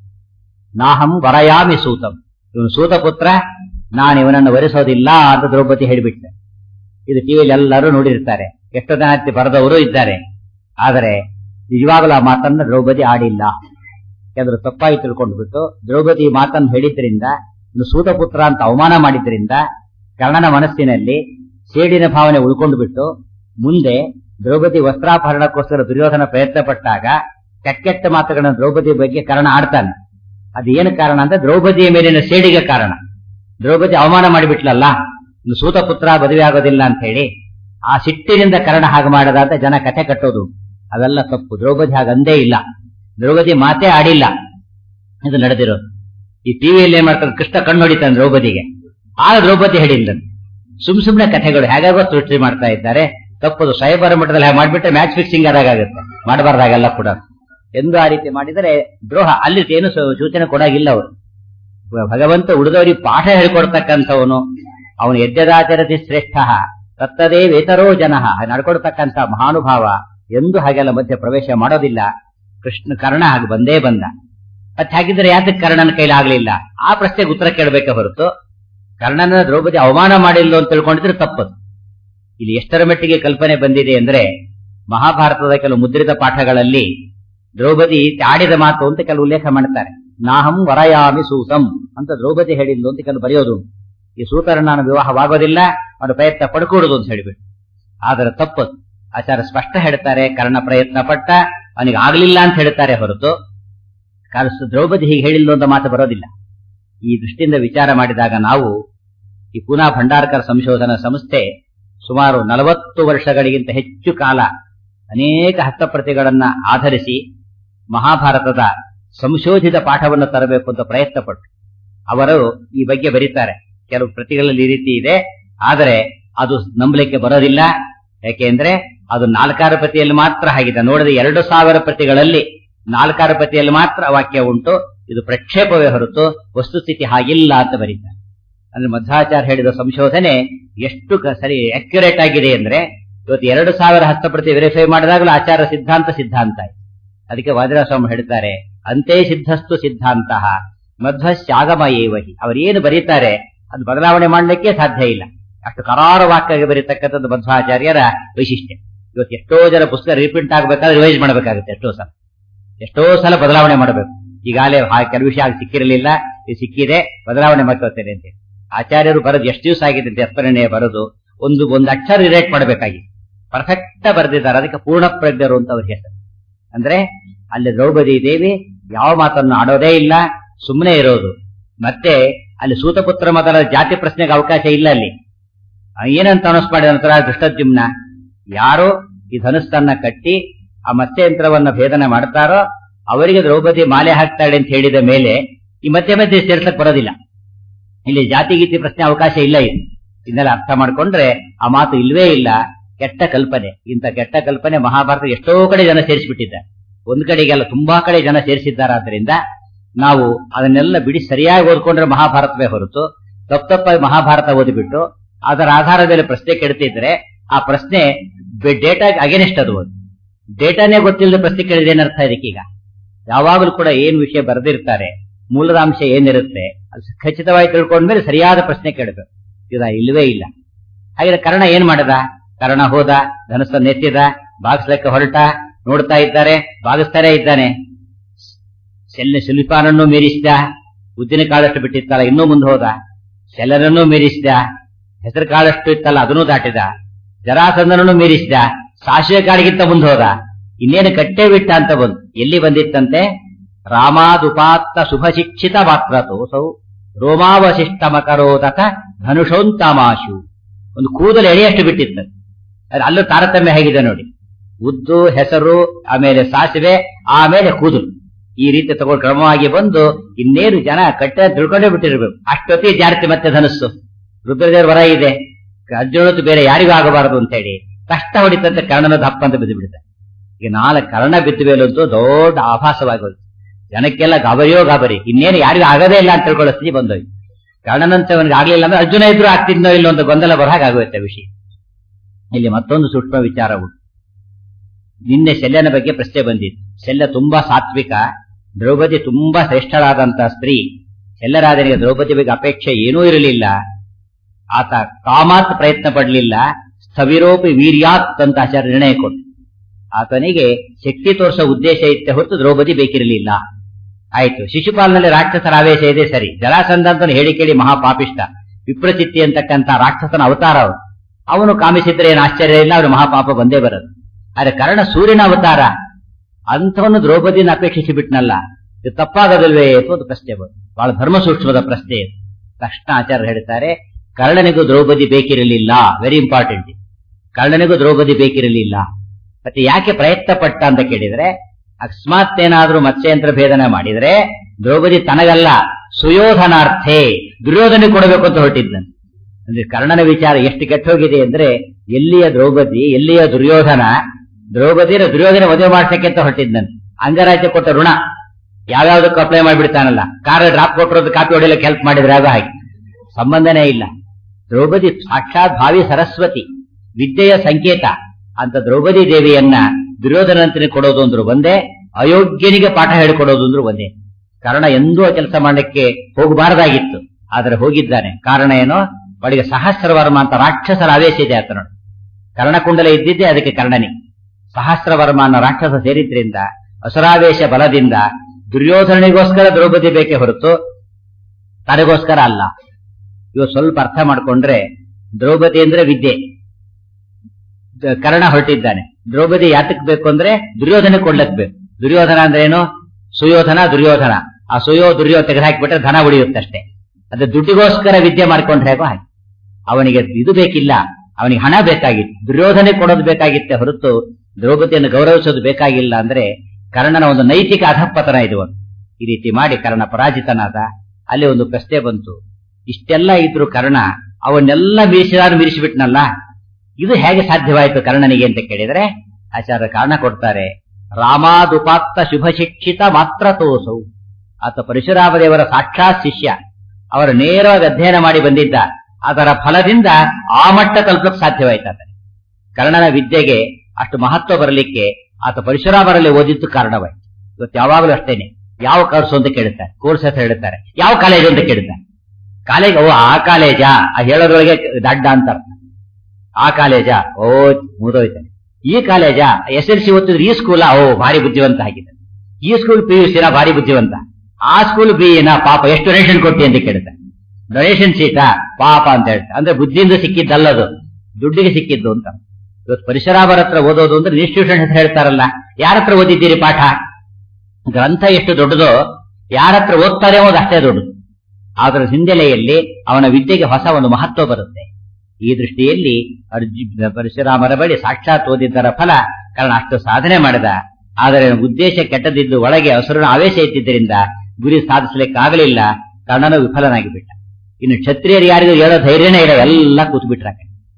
ನಾಹಂ ವರಯಾಮಿ ಸೂತಂ. ಇವನು ಸೂತ ಪುತ್ರ, ನಾನು ಇವನನ್ನು ವರಿಸೋದಿಲ್ಲ ಅಂತ ದ್ರೌಪದಿ ಹೇಳಿಬಿಟ್ಟೆ. ಇದು ಟಿವಿಯಲ್ಲಿ ಎಲ್ಲರೂ ನೋಡಿರ್ತಾರೆ, ಎಷ್ಟೋ ಜನ ಬರೆದವರು ಇದ್ದಾರೆ. ಆದರೆ ನಿಜವಾಗಲೂ ಆ ಮಾತನ್ನ ದ್ರೌಪದಿ ಆಡಿಲ್ಲ. ಕೆಲವರು ತಪ್ಪಾಗಿ ತಿಳ್ಕೊಂಡು ಬಿಟ್ಟು ದ್ರೌಪದಿ ಮಾತನ್ನು ಹೇಳಿದ್ರಿಂದ, ಇನ್ನು ಸೂತಪುತ್ರ ಅಂತ ಅವಮಾನ ಮಾಡಿದ್ರಿಂದ ಕರ್ಣನ ಮನಸ್ಸಿನಲ್ಲಿ ಸೇಡಿನ ಭಾವನೆ ಉಳ್ಕೊಂಡು ಬಿಟ್ಟು ಮುಂದೆ ದ್ರೌಪದಿ ವಸ್ತ್ರಾಪಹರಣಕ್ಕೋಸ್ಕರ ದುರ್ಯೋಧನ ಪ್ರಯತ್ನ ಪಟ್ಟಾಗ ಕೆಟ್ಟ ಮಾತುಗಳನ್ನು ದ್ರೌಪದಿ ಬಗ್ಗೆ ಕರ್ಣ ಆಡ್ತಾನೆ. ಅದು ಏನು ಕಾರಣ ಅಂದ್ರೆ ದ್ರೌಪದಿಯ ಮೇಲಿನ ಸೇಡಿಗೆ ಕಾರಣ. ದ್ರೌಪದಿ ಅವಮಾನ ಮಾಡಿಬಿಟ್ಲಲ್ಲ, ಇನ್ನು ಸೂತಪುತ್ರ ಮದುವೆ ಆಗೋದಿಲ್ಲ ಅಂತ ಹೇಳಿ ಆ ಸಿಟ್ಟಿನಿಂದ ಕರ್ಣ ಹಾಗೆ ಮಾಡದ ಅಂತ ಜನ ಕಥೆ ಕಟ್ಟೋದು. ಅವೆಲ್ಲ ತಪ್ಪು. ದ್ರೌಪದಿ ಹಾಗಂದೇ ಇಲ್ಲ. ದ್ರೌಪದಿ ಮಾತೇ ಆಡಿಲ್ಲ. ಇದು ನಡೆದಿರೋದು. ಈ ಟಿವಿಯಲ್ಲಿ ಏನ್ ಮಾಡ್ತಾರೆ, ಕೃಷ್ಣ ಕಣ್ಣು ಹೊಡಿತಾನೆ ದ್ರೌಪದಿಗೆ, ಆಗ ದ್ರೌಪದಿ ಹೇಳಿಲ್ಲ. ಸುಮ್ ಸುಮ್ನೆ ಕಥೆಗಳು ಹೇಗಾಗೋ ಸೃಷ್ಟಿ ಮಾಡ್ತಾ ಇದ್ದಾರೆ. ತಪ್ಪದು. ಸೈಬರ್ ಮಟ್ಟದಲ್ಲಿ ಹಾಗೆ ಮಾಡ್ಬಿಟ್ರೆ ಮ್ಯಾಚ್ ಫಿಕ್ಸಿಂಗ್ ಆದಾಗುತ್ತೆ. ಮಾಡಬಾರ್ದಾಗೆಲ್ಲ ಕೂಡ ಎಂದು ಆ ರೀತಿ ಮಾಡಿದರೆ ದ್ರೋಹ. ಅಲ್ಲಿ ಏನು ಸೂಚನೆ ಕೊಡಾಗಿಲ್ಲ ಅವರು. ಭಗವಂತ ಉಳಿದವರಿಗೆ ಪಾಠ ಹೇಳಿಕೊಡ್ತಕ್ಕಂಥವನು. ಅವನು ಯಜ್ಞದಾಚರತಿ ಶ್ರೇಷ್ಠ ತತ್ತದೇ ವೇತರೋ ಜನ ನಡ್ಕೊಡ್ತಕ್ಕಂಥ ಮಹಾನುಭಾವ ಎಂದು ಹಾಗೆಲ್ಲ ಮಧ್ಯೆ ಪ್ರವೇಶ ಮಾಡೋದಿಲ್ಲ. ಕೃಷ್ಣ ಕರ್ಣ ಹಾಗೆ ಬಂದೇ ಬಂದ. ಮತ್ತೆ ಹಾಗಿದ್ರೆ ಯಾತಕ್ಕೆ ಕರ್ಣನ ಕೈಲಿ ಆಗ್ಲಿಲ್ಲ? ಆ ಪ್ರಶ್ನೆಗೆ ಉತ್ತರ ಕೇಳಬೇಕೆ ಹೊರತು ಕರ್ಣನ ದ್ರೌಪದಿ ಅವಮಾನ ಮಾಡಿಲ್ಲ ಅಂತ ತಿಳ್ಕೊಂಡಿದ್ರೆ ತಪ್ಪದು. ಇಲ್ಲಿ ಎಷ್ಟರ ಮಟ್ಟಿಗೆ ಕಲ್ಪನೆ ಬಂದಿದೆ ಅಂದ್ರೆ, ಮಹಾಭಾರತದ ಕೆಲವು ಮುದ್ರಿತ ಪಾಠಗಳಲ್ಲಿ ದ್ರೌಪದಿ ಆಡಿದ ಮಾತು ಅಂತ ಕೆಲವು ಉಲ್ಲೇಖ ಮಾಡ್ತಾರೆ. ನಾಹಂ ವರಯಾಮಿ ಸೂತಂ ಅಂತ ದ್ರೌಪದಿ ಹೇಳಿಲ್ಲ ಅಂತ ಕೆಲವು ಬರೆಯೋದು. ಈ ಸೂತರ ನಾನು ವಿವಾಹವಾಗೋದಿಲ್ಲ, ಅವನು ಪ್ರಯತ್ನ ಪಡ್ಕೂಡುದು ಅಂತ ಹೇಳಿಬಿಟ್ಟು. ಆದರೆ ತಪ್ಪದು. ಆಚಾರ್ಯ ಸ್ಪಷ್ಟ ಹೇಳ್ತಾರೆ, ಕರ್ಣ ಪ್ರಯತ್ನ ಪಟ್ಟ, ಅವನಿಗೆ ಆಗ್ಲಿಲ್ಲ ಅಂತ ಹೇಳ್ತಾರೆ ಹೊರತು ದ್ರೌಪದಿ ಹೀಗೆ ಹೇಳಿಲ್ಲ ಅಂತ ಮಾತು ಬರೋದಿಲ್ಲ. ಈ ದೃಷ್ಟಿಯಿಂದ ವಿಚಾರ ಮಾಡಿದಾಗ ನಾವು ಈ ಪೂನಾ ಭಂಡಾರ್ಕರ್ ಸಂಶೋಧನಾ ಸಂಸ್ಥೆ ಸುಮಾರು ನಲವತ್ತು ವರ್ಷಗಳಿಗಿಂತ ಹೆಚ್ಚು ಕಾಲ ಅನೇಕ ಹಸ್ತಪ್ರತಿಗಳನ್ನ ಆಧರಿಸಿ ಮಹಾಭಾರತದ ಸಂಶೋಧಿತ ಪಾಠವನ್ನು ತರಬೇಕು ಅಂತ ಪ್ರಯತ್ನ ಪಟ್ಟು ಅವರು ಈ ಬಗ್ಗೆ ಬರೀತಾರೆ. ಕೆಲವು ಪ್ರತಿಗಳಲ್ಲಿ ಈ ರೀತಿ ಇದೆ, ಆದರೆ ಅದು ನಂಬಲಿಕ್ಕೆ ಬರೋದಿಲ್ಲ. ಯಾಕೆಂದ್ರೆ ಅದು ನಾಲ್ಕಾರು ಪ್ರತಿಯಲ್ಲಿ ಮಾತ್ರ ಆಗಿದೆ. ನೋಡಿದ ಎರಡು ಸಾವಿರ ಪ್ರತಿಗಳಲ್ಲಿ ನಾಲ್ಕಾರು ಪ್ರತಿಯಲ್ಲಿ ಮಾತ್ರ ವಾಕ್ಯ ಉಂಟು. ಇದು ಪ್ರಕ್ಷೇಪವೇ ಹೊರತು ವಸ್ತುಸ್ಥಿತಿ ಹಾಗಿಲ್ಲ ಅಂತ ಬರೀತಾರೆ. ಅಂದ್ರೆ ಮಧ್ವಾಚಾರ್ಯ ಹೇಳಿದ ಸಂಶೋಧನೆ ಎಷ್ಟು ಸರಿ ಅಕ್ಯುರೇಟ್ ಆಗಿದೆ ಅಂದ್ರೆ, ಇವತ್ತು ಎರಡು ಸಾವಿರ ಹಸ್ತಪ್ರತಿ ವೆರಿಫೈ ಮಾಡಿದಾಗಲೂ ಆಚಾರ ಸಿದ್ಧಾಂತ ಸಿದ್ಧಾಂತ. ಅದಕ್ಕೆ ವಾದಿರಾಜಸ್ವಾಮಿ ಹೇಳ್ತಾರೆ, ಅಂತೇ ಸಿದ್ಧಸ್ತು ಸಿದ್ಧಾಂತ ಮಧ್ವಶ್ಯಾಗಮ ಏವಹಿ. ಅವರೇನು ಬರೀತಾರೆ ಅದು ಬದಲಾವಣೆ ಮಾಡಲಿಕ್ಕೆ ಸಾಧ್ಯ ಇಲ್ಲ. ಅಷ್ಟು ಕರಾರ ವಾಕ್ಯ ಬರೀತಕ್ಕಂಥದ್ದು ಮಧ್ವಾಚಾರ್ಯರ ವೈಶಿಷ್ಟ್ಯ. ಇವತ್ತು ಎಷ್ಟೋ ಜನ ಪುಸ್ತಕ ರೀಪ್ರಿಂಟ್ ಆಗಬೇಕಾದ್ರೆ ರಿವೈಸ್ ಮಾಡಬೇಕಾಗುತ್ತೆ. ಎಷ್ಟೋ ಸಲ ಎಷ್ಟೋ ಸಲ ಬದಲಾವಣೆ ಮಾಡಬೇಕು. ಈಗಾಗಲೇ ಕೆಲವು ವಿಷಯ ಸಿಕ್ಕಿರಲಿಲ್ಲ, ಇದು ಸಿಕ್ಕಿದೆ, ಬದಲಾವಣೆ ಮಾಡ್ಕೊಳ್ತೇನೆ ಅಂತ. ಆಚಾರ್ಯರು ಬರೋದು ಎಷ್ಟು ದಿವಸ ಆಗಿದೆ ಅಂತ ಎಪ್ಪನೇ ಬರೋದು ಒಂದು ಒಂದು ಅಕ್ಷರ ರಿರೇಟ್ ಮಾಡಬೇಕಾಗಿ ಪರ್ಫೆಕ್ಟ್ ಬರೆದಿದ್ದಾರೆ. ಅದಕ್ಕೆ ಪೂರ್ಣ ಪ್ರಜ್ಞರು ಅಂತ ಅವ್ರ ಹೆಸರು. ಅಂದ್ರೆ ಅಲ್ಲಿ ದ್ರೌಪದಿ ದೇವಿ ಯಾವ ಮಾತನ್ನು ಆಡೋದೇ ಇಲ್ಲ, ಸುಮ್ಮನೆ ಇರೋದು. ಮತ್ತೆ ಅಲ್ಲಿ ಸೂತಪುತ್ರ ಮೊದಲ ಜಾತಿ ಪ್ರಶ್ನೆಗೆ ಅವಕಾಶ ಇಲ್ಲ. ಅಲ್ಲಿ ಏನಂತ ಅನೌನ್ಸ್ ಮಾಡಿದ ನಂತರ ದುಷ್ಟದ್ಯುಮ್ನ ಯಾರು ಈ ಧನುಸ್ತನ್ನ ಕಟ್ಟಿ ಆ ಮತ್ಸ್ಯ ಯಂತ್ರವನ್ನ ಭೇದನೆ ಮಾಡ್ತಾರೋ ಅವರಿಗೆ ದ್ರೌಪದಿ ಮಾಲೆ ಹಾಕ್ತಾಳೆ ಅಂತ ಹೇಳಿದ ಮೇಲೆ ಈ ಮಧ್ಯೆ ಮಧ್ಯೆ ಸೇರ್ಸಕ್ ಬರೋದಿಲ್ಲ. ಇಲ್ಲಿ ಜಾತಿ ಗೀತಿ ಪ್ರಶ್ನೆ ಅವಕಾಶ ಇಲ್ಲ. ಇದು ಇದನ್ನೆಲ್ಲ ಅರ್ಥ ಮಾಡ್ಕೊಂಡ್ರೆ ಆ ಮಾತು ಇಲ್ವೇ ಇಲ್ಲ. ಕೆಟ್ಟ ಕಲ್ಪನೆ. ಇಂಥ ಕೆಟ್ಟ ಕಲ್ಪನೆ ಮಹಾಭಾರತ ಎಷ್ಟೋ ಕಡೆ ಜನ ಸೇರಿಸಿಬಿಟ್ಟಿದ್ದಾರೆ. ಒಂದ್ ಕಡೆಗೆಲ್ಲ ತುಂಬಾ ಕಡೆ ಜನ ಸೇರಿಸಿದ್ದಾರಾದ್ರಿಂದ ನಾವು ಅದನ್ನೆಲ್ಲ ಬಿಡಿ ಸರಿಯಾಗಿ ಓದ್ಕೊಂಡ್ರೆ ಮಹಾಭಾರತವೇ ಹೊರತು ತಪ್ಪ ತಪ್ಪಾಗಿ ಮಹಾಭಾರತ ಓದಿಬಿಟ್ಟು ಅದರ ಆಧಾರದ ಮೇಲೆ ಪ್ರಶ್ನೆ ಕೆಡ್ತಿದ್ರೆ ಆ ಪ್ರಶ್ನೆ ಡೇಟಾ ಅಗೇನೆಸ್ಟ್ ಅದು. ಡೇಟಾನೇ ಗೊತ್ತಿಲ್ಲದ ಪ್ರಶ್ನೆ ಕೇಳಿದ್ರೆ ಏನರ್ಥ ಇದಕ್ಕೀಗ? ಯಾವಾಗಲೂ ಕೂಡ ಏನ್ ವಿಷಯ ಬರೆದಿರ್ತಾರೆ, ಮೂಲದಾಂಶ ಏನಿರುತ್ತೆ ಅದು ಖಚಿತವಾಗಿ ತಿಳ್ಕೊಂಡ್ಮೇಲೆ ಸರಿಯಾದ ಪ್ರಶ್ನೆ ಕೇಳಬೇಕು. ಇದ ಇಲ್ಲವೇ ಇಲ್ಲ. ಹಾಗೆ ಕರ್ಣ ಏನ್ ಮಾಡದ? ಕರ್ಣ ಹೋದ, ಧನುಸ್ಸನ್ನು ಎತ್ತಿದ, ಬಾಗಿಸ್ಲಿಕ್ಕೆ ಹೊರಟ. ನೋಡ್ತಾ ಇದ್ದಾರೆ, ಬಾಗಿಸ್ತಾರೇ ಇದ್ದಾನೆ. ಶೆಲ್ಲ ಶಿಲ್ಪಾನನ್ನು ಮೀರಿಸಿದ. ಉದ್ದಿನ ಕಾಳಷ್ಟು ಬಿಟ್ಟಿತ್ತಲ್ಲ, ಇನ್ನೂ ಮುಂದೆ ಹೋದ. ಶೆಲ್ಲನನ್ನೂ ಮೀರಿಸಿದ. ಹೆಸರು ಕಾಳಷ್ಟು ಇತ್ತಲ್ಲ, ಅದನ್ನೂ ದಾಟಿದ. ಜರಾಸಂಧನನ್ನು ಮೀರಿಸಿದ. ಸಾಸಿವೆ ಕಾಳಿಗಿಂತ ಮುಂದೆ ಹೋದ. ಇನ್ನೇನು ಕಟ್ಟೆ ಬಿಟ್ಟ ಅಂತ ಬಂದು ಎಲ್ಲಿ ಬಂದಿತ್ತಂತೆ? ರಾಮಾದುಪಾತ್ತ ಶುಭ ಶಿಕ್ಷಿತ ಮಾತ್ರತೋಸೌ ರೋಮಾವಶಿಷ್ಟ ಮಕರೋದಕ ಧನುಷೋಂತಾಮಾಶು, ಒಂದು ಕೂದಲು ಎಳೆಯಷ್ಟು ಬಿಟ್ಟಿತ್ತು. ಅದು ಅಲ್ಲೂ ತಾರತಮ್ಯ ಹೇಗಿದೆ ನೋಡಿ, ಉದ್ದು, ಹೆಸರು, ಆಮೇಲೆ ಸಾಸಿವೆ, ಆಮೇಲೆ ಕೂದಲು, ಈ ರೀತಿ ತಗೊಂಡು ಕ್ರಮವಾಗಿ ಬಂದು ಇನ್ನೇನು ಜನ ಕಟ್ಟ ತಿಳ್ಕೊಂಡೇ ಬಿಟ್ಟಿರ್ಬೇಕು. ಅಷ್ಟೊತ್ತಿಗೆ ಜಾರತಿ ಮತ್ತೆ ಧನಸ್ಸು, ರುದ್ರದೇವ್ರ ವರ ಇದೆ, ಅರ್ಜುನತ್ತು ಬೇರೆ ಯಾರಿಗೂ ಆಗಬಾರದು ಅಂತ ಹೇಳಿ ಕಷ್ಟ ಹೊಡಿತಂತೆ ಕರ್ಣನ ದಪ್ಪ ಅಂತ ಬಿದ್ದು ಬಿಡುತ್ತೆ. ಈಗ ನಾಲ್ಕು ಕರ್ಣ ಬಿದ್ದ ಮೇಲಂತೂ ದೊಡ್ಡ ಆಭಾಸವಾಗಿ ಹೋಯ್ತು. ಜನಕ್ಕೆಲ್ಲ ಗಾಬರಿಯೋ ಗಾಬರಿ, ಇನ್ನೇನು ಯಾರಿಗೂ ಆಗದೇ ಇಲ್ಲ ಅಂತ ತಿಳ್ಕೊಳ್ಳೋ ಸ್ಥಿತಿ ಬಂದೋಯ್ತು. ಕರ್ಣನಂತೆ ಅವನಿಗೆ ಆಗ್ಲಿಲ್ಲ ಅಂದ್ರೆ ಅರ್ಜುನ ಇದ್ರು ಆಗ್ತಿದ್ನೋ ಇಲ್ಲ ಒಂದು ಗೊಂದಲ ಬರೋ ಹಾಗೆ ಆಗೋಯ್ತೆ ವಿಷಯ. ಇಲ್ಲಿ ಮತ್ತೊಂದು ಸೂಕ್ಷ್ಮ ವಿಚಾರ ಉಂಟು. ನಿನ್ನೆ ಶಲ್ಯನ ಬಗ್ಗೆ ಪ್ರಶ್ನೆ ಬಂದಿತ್ತು. ಶಲ್ಯ ತುಂಬಾ ಸಾತ್ವಿಕ, ದ್ರೌಪದಿ ತುಂಬಾ ಶ್ರೇಷ್ಠಳಾದಂತಹ ಸ್ತ್ರೀ. ಶಲ್ಯರಾಜನಿಗೆ ದ್ರೌಪದಿ ಬಗ್ಗೆ ಅಪೇಕ್ಷೆ ಏನೂ ಇರಲಿಲ್ಲ. ಆತ ಕಾಮಾತ್ ಪ್ರಯತ್ನ ಪಡಲಿಲ್ಲ, ಸ್ಥವಿರೋಪಿ ವೀರ್ಯಾತ್ ಅಂತ ಆಚಾರ್ಯ ನಿರ್ಣಯ ಕೊಟ್ಟು ಆತನಿಗೆ ಶಕ್ತಿ ತೋರಿಸೋ ಉದ್ದೇಶ ಇತ್ತೆ ಹೊರತು ದ್ರೌಪದಿ ಬೇಕಿರಲಿಲ್ಲ. ಆಯ್ತು, ಶಿಶುಪಾಲನಲ್ಲಿ ರಾಕ್ಷಸರ ಆವೇಶ ಇದೆ ಸರಿ. ಜರಾಸಂಧ ಅಂತ ಹೇಳಿ ಕೇಳಿ ಮಹಾಪಾಪಿಷ್ಟ, ವಿಪ್ರಚಿತ್ತಿ ಅಂತಕ್ಕಂಥ ರಾಕ್ಷಸನ ಅವತಾರ ಅವನು. ಅವನು ಕಾಮಿಸಿದ್ರೆ ಏನು ಆಶ್ಚರ್ಯ ಇಲ್ಲ, ಅವನು ಮಹಾಪಾಪ ಬಂದೇ ಬರೋದು. ಆದ್ರೆ ಕರ್ಣ ಸೂರ್ಯನ ಅವತಾರ, ಅಂಥವನ್ನು ದ್ರೌಪದಿನ ಅಪೇಕ್ಷಿಸಿ ಬಿಟ್ನಲ್ಲ, ಇದು ತಪ್ಪಾಗದಲ್ವೇ ಒಂದು ಪ್ರಶ್ನೆ ಬಂತು. ಬಹಳ ಧರ್ಮ ಸೂಕ್ಷ್ಮದ ಪ್ರಶ್ನೆ ಇದು. ತಕ್ಷಣ ಆಚಾರ್ಯ ಹೇಳ್ತಾರೆ, ಕರ್ಣನಿಗೂ ದ್ರೌಪದಿ ಬೇಕಿರಲಿಲ್ಲ. Very important. ಕರ್ಣನಿಗೂ ದ್ರೌಪದಿ ಬೇಕಿರಲಿಲ್ಲ. ಮತ್ತೆ ಯಾಕೆ ಪ್ರಯತ್ನ ಪಟ್ಟ ಅಂತ ಕೇಳಿದ್ರೆ, ಅಕಸ್ಮಾತ್ ಏನಾದ್ರೂ ಮತ್ಸ್ಯಂತ್ರ ಭೇದನ ಮಾಡಿದ್ರೆ ದ್ರೌಪದಿ ತನಗಲ್ಲ ಸುಯೋಧನಾರ್ಥೇ ದುರ್ಯೋಧನೆ ಕೊಡಬೇಕು ಅಂತ ಹೊರಟಿದ್ದಂತೆ. ಅಂದ್ರೆ ಕರ್ಣನ ವಿಚಾರ ಎಷ್ಟು ಕೆಟ್ಟೋಗಿದೆ ಅಂದ್ರೆ, ಎಲ್ಲಿಯ ದ್ರೌಪದಿ ಎಲ್ಲಿಯ ದುರ್ಯೋಧನ, ದ್ರೌಪದಿನ ದುರ್ಯೋಧನ ಮದುವೆ ಮಾಡ್ಸಕ್ಕೆ ಅಂತ ಹೊರಟಿದ್ದಂತೆ. ಅಂಗರಾಜ್ಯ ಕೊಟ್ಟ ಋಣ ಯಾವ್ಯಾವ್ದಕ್ಕೂ ಅಪ್ಲೈ ಮಾಡಿಬಿಡ್ತಾನಲ್ಲ, ಕಾರ್ ಡ್ರಾಪ್ ಕೊಟ್ಟರೋದು ಕಾಪಿ ಹೊಡೆಯಲಿಕ್ಕೆ ಹೆಲ್ಪ್ ಮಾಡಿದ್ರೆ ಆಗ ಹಾಗೆ ಸಂಬಂಧನೇ ಇಲ್ಲ. ದ್ರೌಪದಿ ಸಾಕ್ಷಾತ್ ಭಾವಿ ಸರಸ್ವತಿ, ವಿದ್ಯೆಯ ಸಂಕೇತ ಅಂತ ದ್ರೌಪದಿ ದೇವಿಯನ್ನ ದುರ್ಯೋಧನಂತನೇ ಕೊಡೋದು ಅಂದ್ರು ಒಂದೇ, ಅಯೋಗ್ಯನಿಗೆ ಪಾಠ ಹೇಳಿಕೊಡೋದು ಅಂದ್ರು ಒಂದೇ. ಕಾರಣ ಎಂದೂ ಆ ಕೆಲಸ ಮಾಡಲಿಕ್ಕೆ ಹೋಗಬಾರದಾಗಿತ್ತು, ಆದರೆ ಹೋಗಿದ್ದಾನೆ. ಕಾರಣ ಏನೋ, ಅವಳಿಗೆ ಸಹಸ್ರವರ್ಮ ಅಂತ ರಾಕ್ಷಸರ ಆವೇಶ ಇದೆ ಆತನ. ಕರ್ಣಕುಂಡಲ ಇದ್ದಿದ್ದೆ ಅದಕ್ಕೆ ಕರ್ಣನಿ. ಸಹಸ್ರವರ್ಮ ಅನ್ನೋ ರಾಕ್ಷಸ ಸೇರಿದ್ರಿಂದ, ಅಸುರಾವೇಶ ಬಲದಿಂದ ದುರ್ಯೋಧನಿಗೋಸ್ಕರ ದ್ರೌಪದಿ ಬೇಕೇ ಹೊರತು ತನಗೋಸ್ಕರ ಅಲ್ಲ. ಇವ ಸ್ವಲ್ಪ ಅರ್ಥ ಮಾಡ್ಕೊಂಡ್ರೆ, ದ್ರೌಪದಿ ಅಂದ್ರೆ ವಿದ್ಯೆ, ಕರ್ಣ ಹೊರಟಿದ್ದಾನೆ. ದ್ರೌಪದಿ ಯಾತಕ್ ಬೇಕು ಅಂದ್ರೆ ದುರ್ಯೋಧನ ಕೊಡ್ಲಕ್ ಬೇಕು. ದುರ್ಯೋಧನ ಅಂದ್ರೆ ಏನು, ಸುಯೋಧನ ದುರ್ಯೋಧನ. ಆ ಸುಯೋ ದುರ್ಯೋ ತೆಗೆದುಹಾಕಿಬಿಟ್ರೆ ಧನ ಉಳಿಯುತ್ತಷ್ಟೇ. ಅದು ದುಡ್ಡಿಗೋಸ್ಕರ ವಿದ್ಯೆ ಮಾಡ್ಕೊಂಡ್ರೆ ಹೇಗೋ ಹಾಗೆ. ಅವನಿಗೆ ಇದು ಬೇಕಿಲ್ಲ, ಅವನಿಗೆ ಹಣ ಬೇಕಾಗಿತ್ತು, ದುರ್ಯೋಧನೆ ಕೊಡೋದು ಬೇಕಾಗಿತ್ತೆ ಹೊರತು ದ್ರೌಪದಿಯನ್ನು ಗೌರವಿಸೋದು ಬೇಕಾಗಿಲ್ಲ. ಅಂದ್ರೆ ಕರ್ಣನ ಒಂದು ನೈತಿಕ ಅಧಃಪತನ ಇದು. ಈ ರೀತಿ ಮಾಡಿ ಕರ್ಣ ಪರಾಜಿತನಾದ. ಅಲ್ಲಿ ಒಂದು ಪ್ರಶ್ನೆ ಬಂತು, ಇಷ್ಟೆಲ್ಲ ಇದ್ರು ಕರ್ಣ ಅವನ್ನೆಲ್ಲ ಮೀರಿಸಿದಾರು ಮೀರಿಸಿಬಿಟ್ನಲ್ಲ, ಇದು ಹೇಗೆ ಸಾಧ್ಯವಾಯಿತು ಕರ್ಣನಿಗೆ ಅಂತ ಕೇಳಿದ್ರೆ ಆಚಾರ್ಯ ಕಾರಣ ಕೊಡ್ತಾರೆ. ರಾಮಾದುಪಾತ್ತ ಶುಭ ಶಿಕ್ಷಿತ ಮಾತ್ರ ತೋಸೌ. ಆತ ಪರಶುರಾಮ ದೇವರ ಸಾಕ್ಷಾತ್ ಶಿಷ್ಯ, ಅವರು ನೇರವಾಗಿ ಅಧ್ಯಯನ ಮಾಡಿ ಬಂದಿದ್ದ. ಅದರ ಫಲದಿಂದ ಆ ಮಟ್ಟ ತಲುಪಕ್ಕೆ ಸಾಧ್ಯವಾಯ್ತಾನೆ. ಕರ್ಣನ ವಿದ್ಯೆಗೆ ಅಷ್ಟು ಮಹತ್ವ ಬರಲಿಕ್ಕೆ ಆತ ಪರಶುರಾಮರಲ್ಲಿ ಓದಿದ್ದು ಕಾರಣವಾಯ್ತು. ಇವತ್ತು ಯಾವಾಗಲೂ ಅಷ್ಟೇನೆ, ಯಾವ ಕೋರ್ಸ್ ಅಂತ ಕೇಳುತ್ತಾರೆ, ಕೋರ್ಸ್ ಅಂತ ಹೇಳುತ್ತಾರೆ, ಯಾವ ಕಾಲೇಜ್ ಅಂತ ಕೇಳುತ್ತಾರೆ. ಕಾಲೇಜ್, ಓ ಆ ಕಾಲೇಜಾ, ಆ ಹೇಳೋದ್ರೊಳಗೆ ದಡ್ಡ ಅಂತ ಅರ್ಥ. ಆ ಕಾಲೇಜಾ, ಓ ಮುದೋಯ್ತಾನೆ. ಈ ಕಾಲೇಜಾ, ಎಸ್ ಎಲ್ ಸಿ ಓದಿದ್ರೆ ಈ ಸ್ಕೂಲ, ಓ ಭಾರಿ ಬುದ್ಧಿವಂತ ಆಗಿದೆ. ಈ ಸ್ಕೂಲ್ ಪಿ ಯು ಸಿನ ಭಾರಿ ಬುದ್ಧಿವಂತ, ಆ ಸ್ಕೂಲ್ ಬಿ ನ ಪಾಪ ಎಷ್ಟು ಡೊನೇಷನ್ ಕೊಟ್ಟಿ ಅಂತ ಕೇಳುತ್ತಾರೆ. ಡೊನೇಷನ್ ಸೀಟಾ ಪಾಪ ಅಂತ ಹೇಳ್ತಾರೆ. ಅಂದ್ರೆ ಬುದ್ಧಿಯಿಂದ ಸಿಕ್ಕಿದ್ದಲ್ಲದು, ದುಡ್ಡಿಗೆ ಸಿಕ್ಕಿದ್ದು ಅಂತ. ಇವತ್ತು ಪರಶುರಾಮರ ಹತ್ರ ಓದೋದು ಅಂದ್ರೆ ಇನ್ಸ್ಟಿಟ್ಯೂಷನ್ ಅಂತ ಹೇಳ್ತಾರಲ್ಲ, ಯಾರ ಹತ್ರ ಓದಿದ್ದೀರಿ ಪಾಠ? ಗ್ರಂಥ ಎಷ್ಟು ದೊಡ್ಡದೋ ಯಾರ ಹತ್ರ ಓದ್ತಾರೆ ಓದು ಅಷ್ಟೇ ದೊಡ್ಡದು. ಅದರ ಹಿನ್ನೆಲೆಯಲ್ಲಿ ಅವನ ವಿದ್ಯೆಗೆ ಹೊಸ ಒಂದು ಮಹತ್ವ ಬರುತ್ತೆ. ಈ ದೃಷ್ಟಿಯಲ್ಲಿ ಅರ್ಜುನ ಪರಶುರಾಮರ ಬಳಿ ಸಾಕ್ಷಾತ್ ಓದಿದ್ದರ ಫಲ ಕಾರಣ ಅಷ್ಟು ಸಾಧನೆ ಮಾಡಿದ. ಆದರೆ ಉದ್ದೇಶ ಕೆಟ್ಟದಿದ್ದು ಒಳಗೆ ಹಸುರನ ಆವೇಶ ಇದ್ದಿದ್ದರಿಂದ ಗುರಿ ಸಾಧಿಸಲಿಕ್ಕಾಗಲಿಲ್ಲ. ಕರ್ಣನು ವಿಫಲನಾಗಿ ಬಿಟ್ಟ. ಇನ್ನು ಕ್ಷತ್ರಿಯರು ಯಾರಿಗೂ ಹೇಳೋ ಧೈರ್ಯನೇ ಇಲ್ಲ, ಎಲ್ಲ ಕೂತು ಬಿಟ್ರ.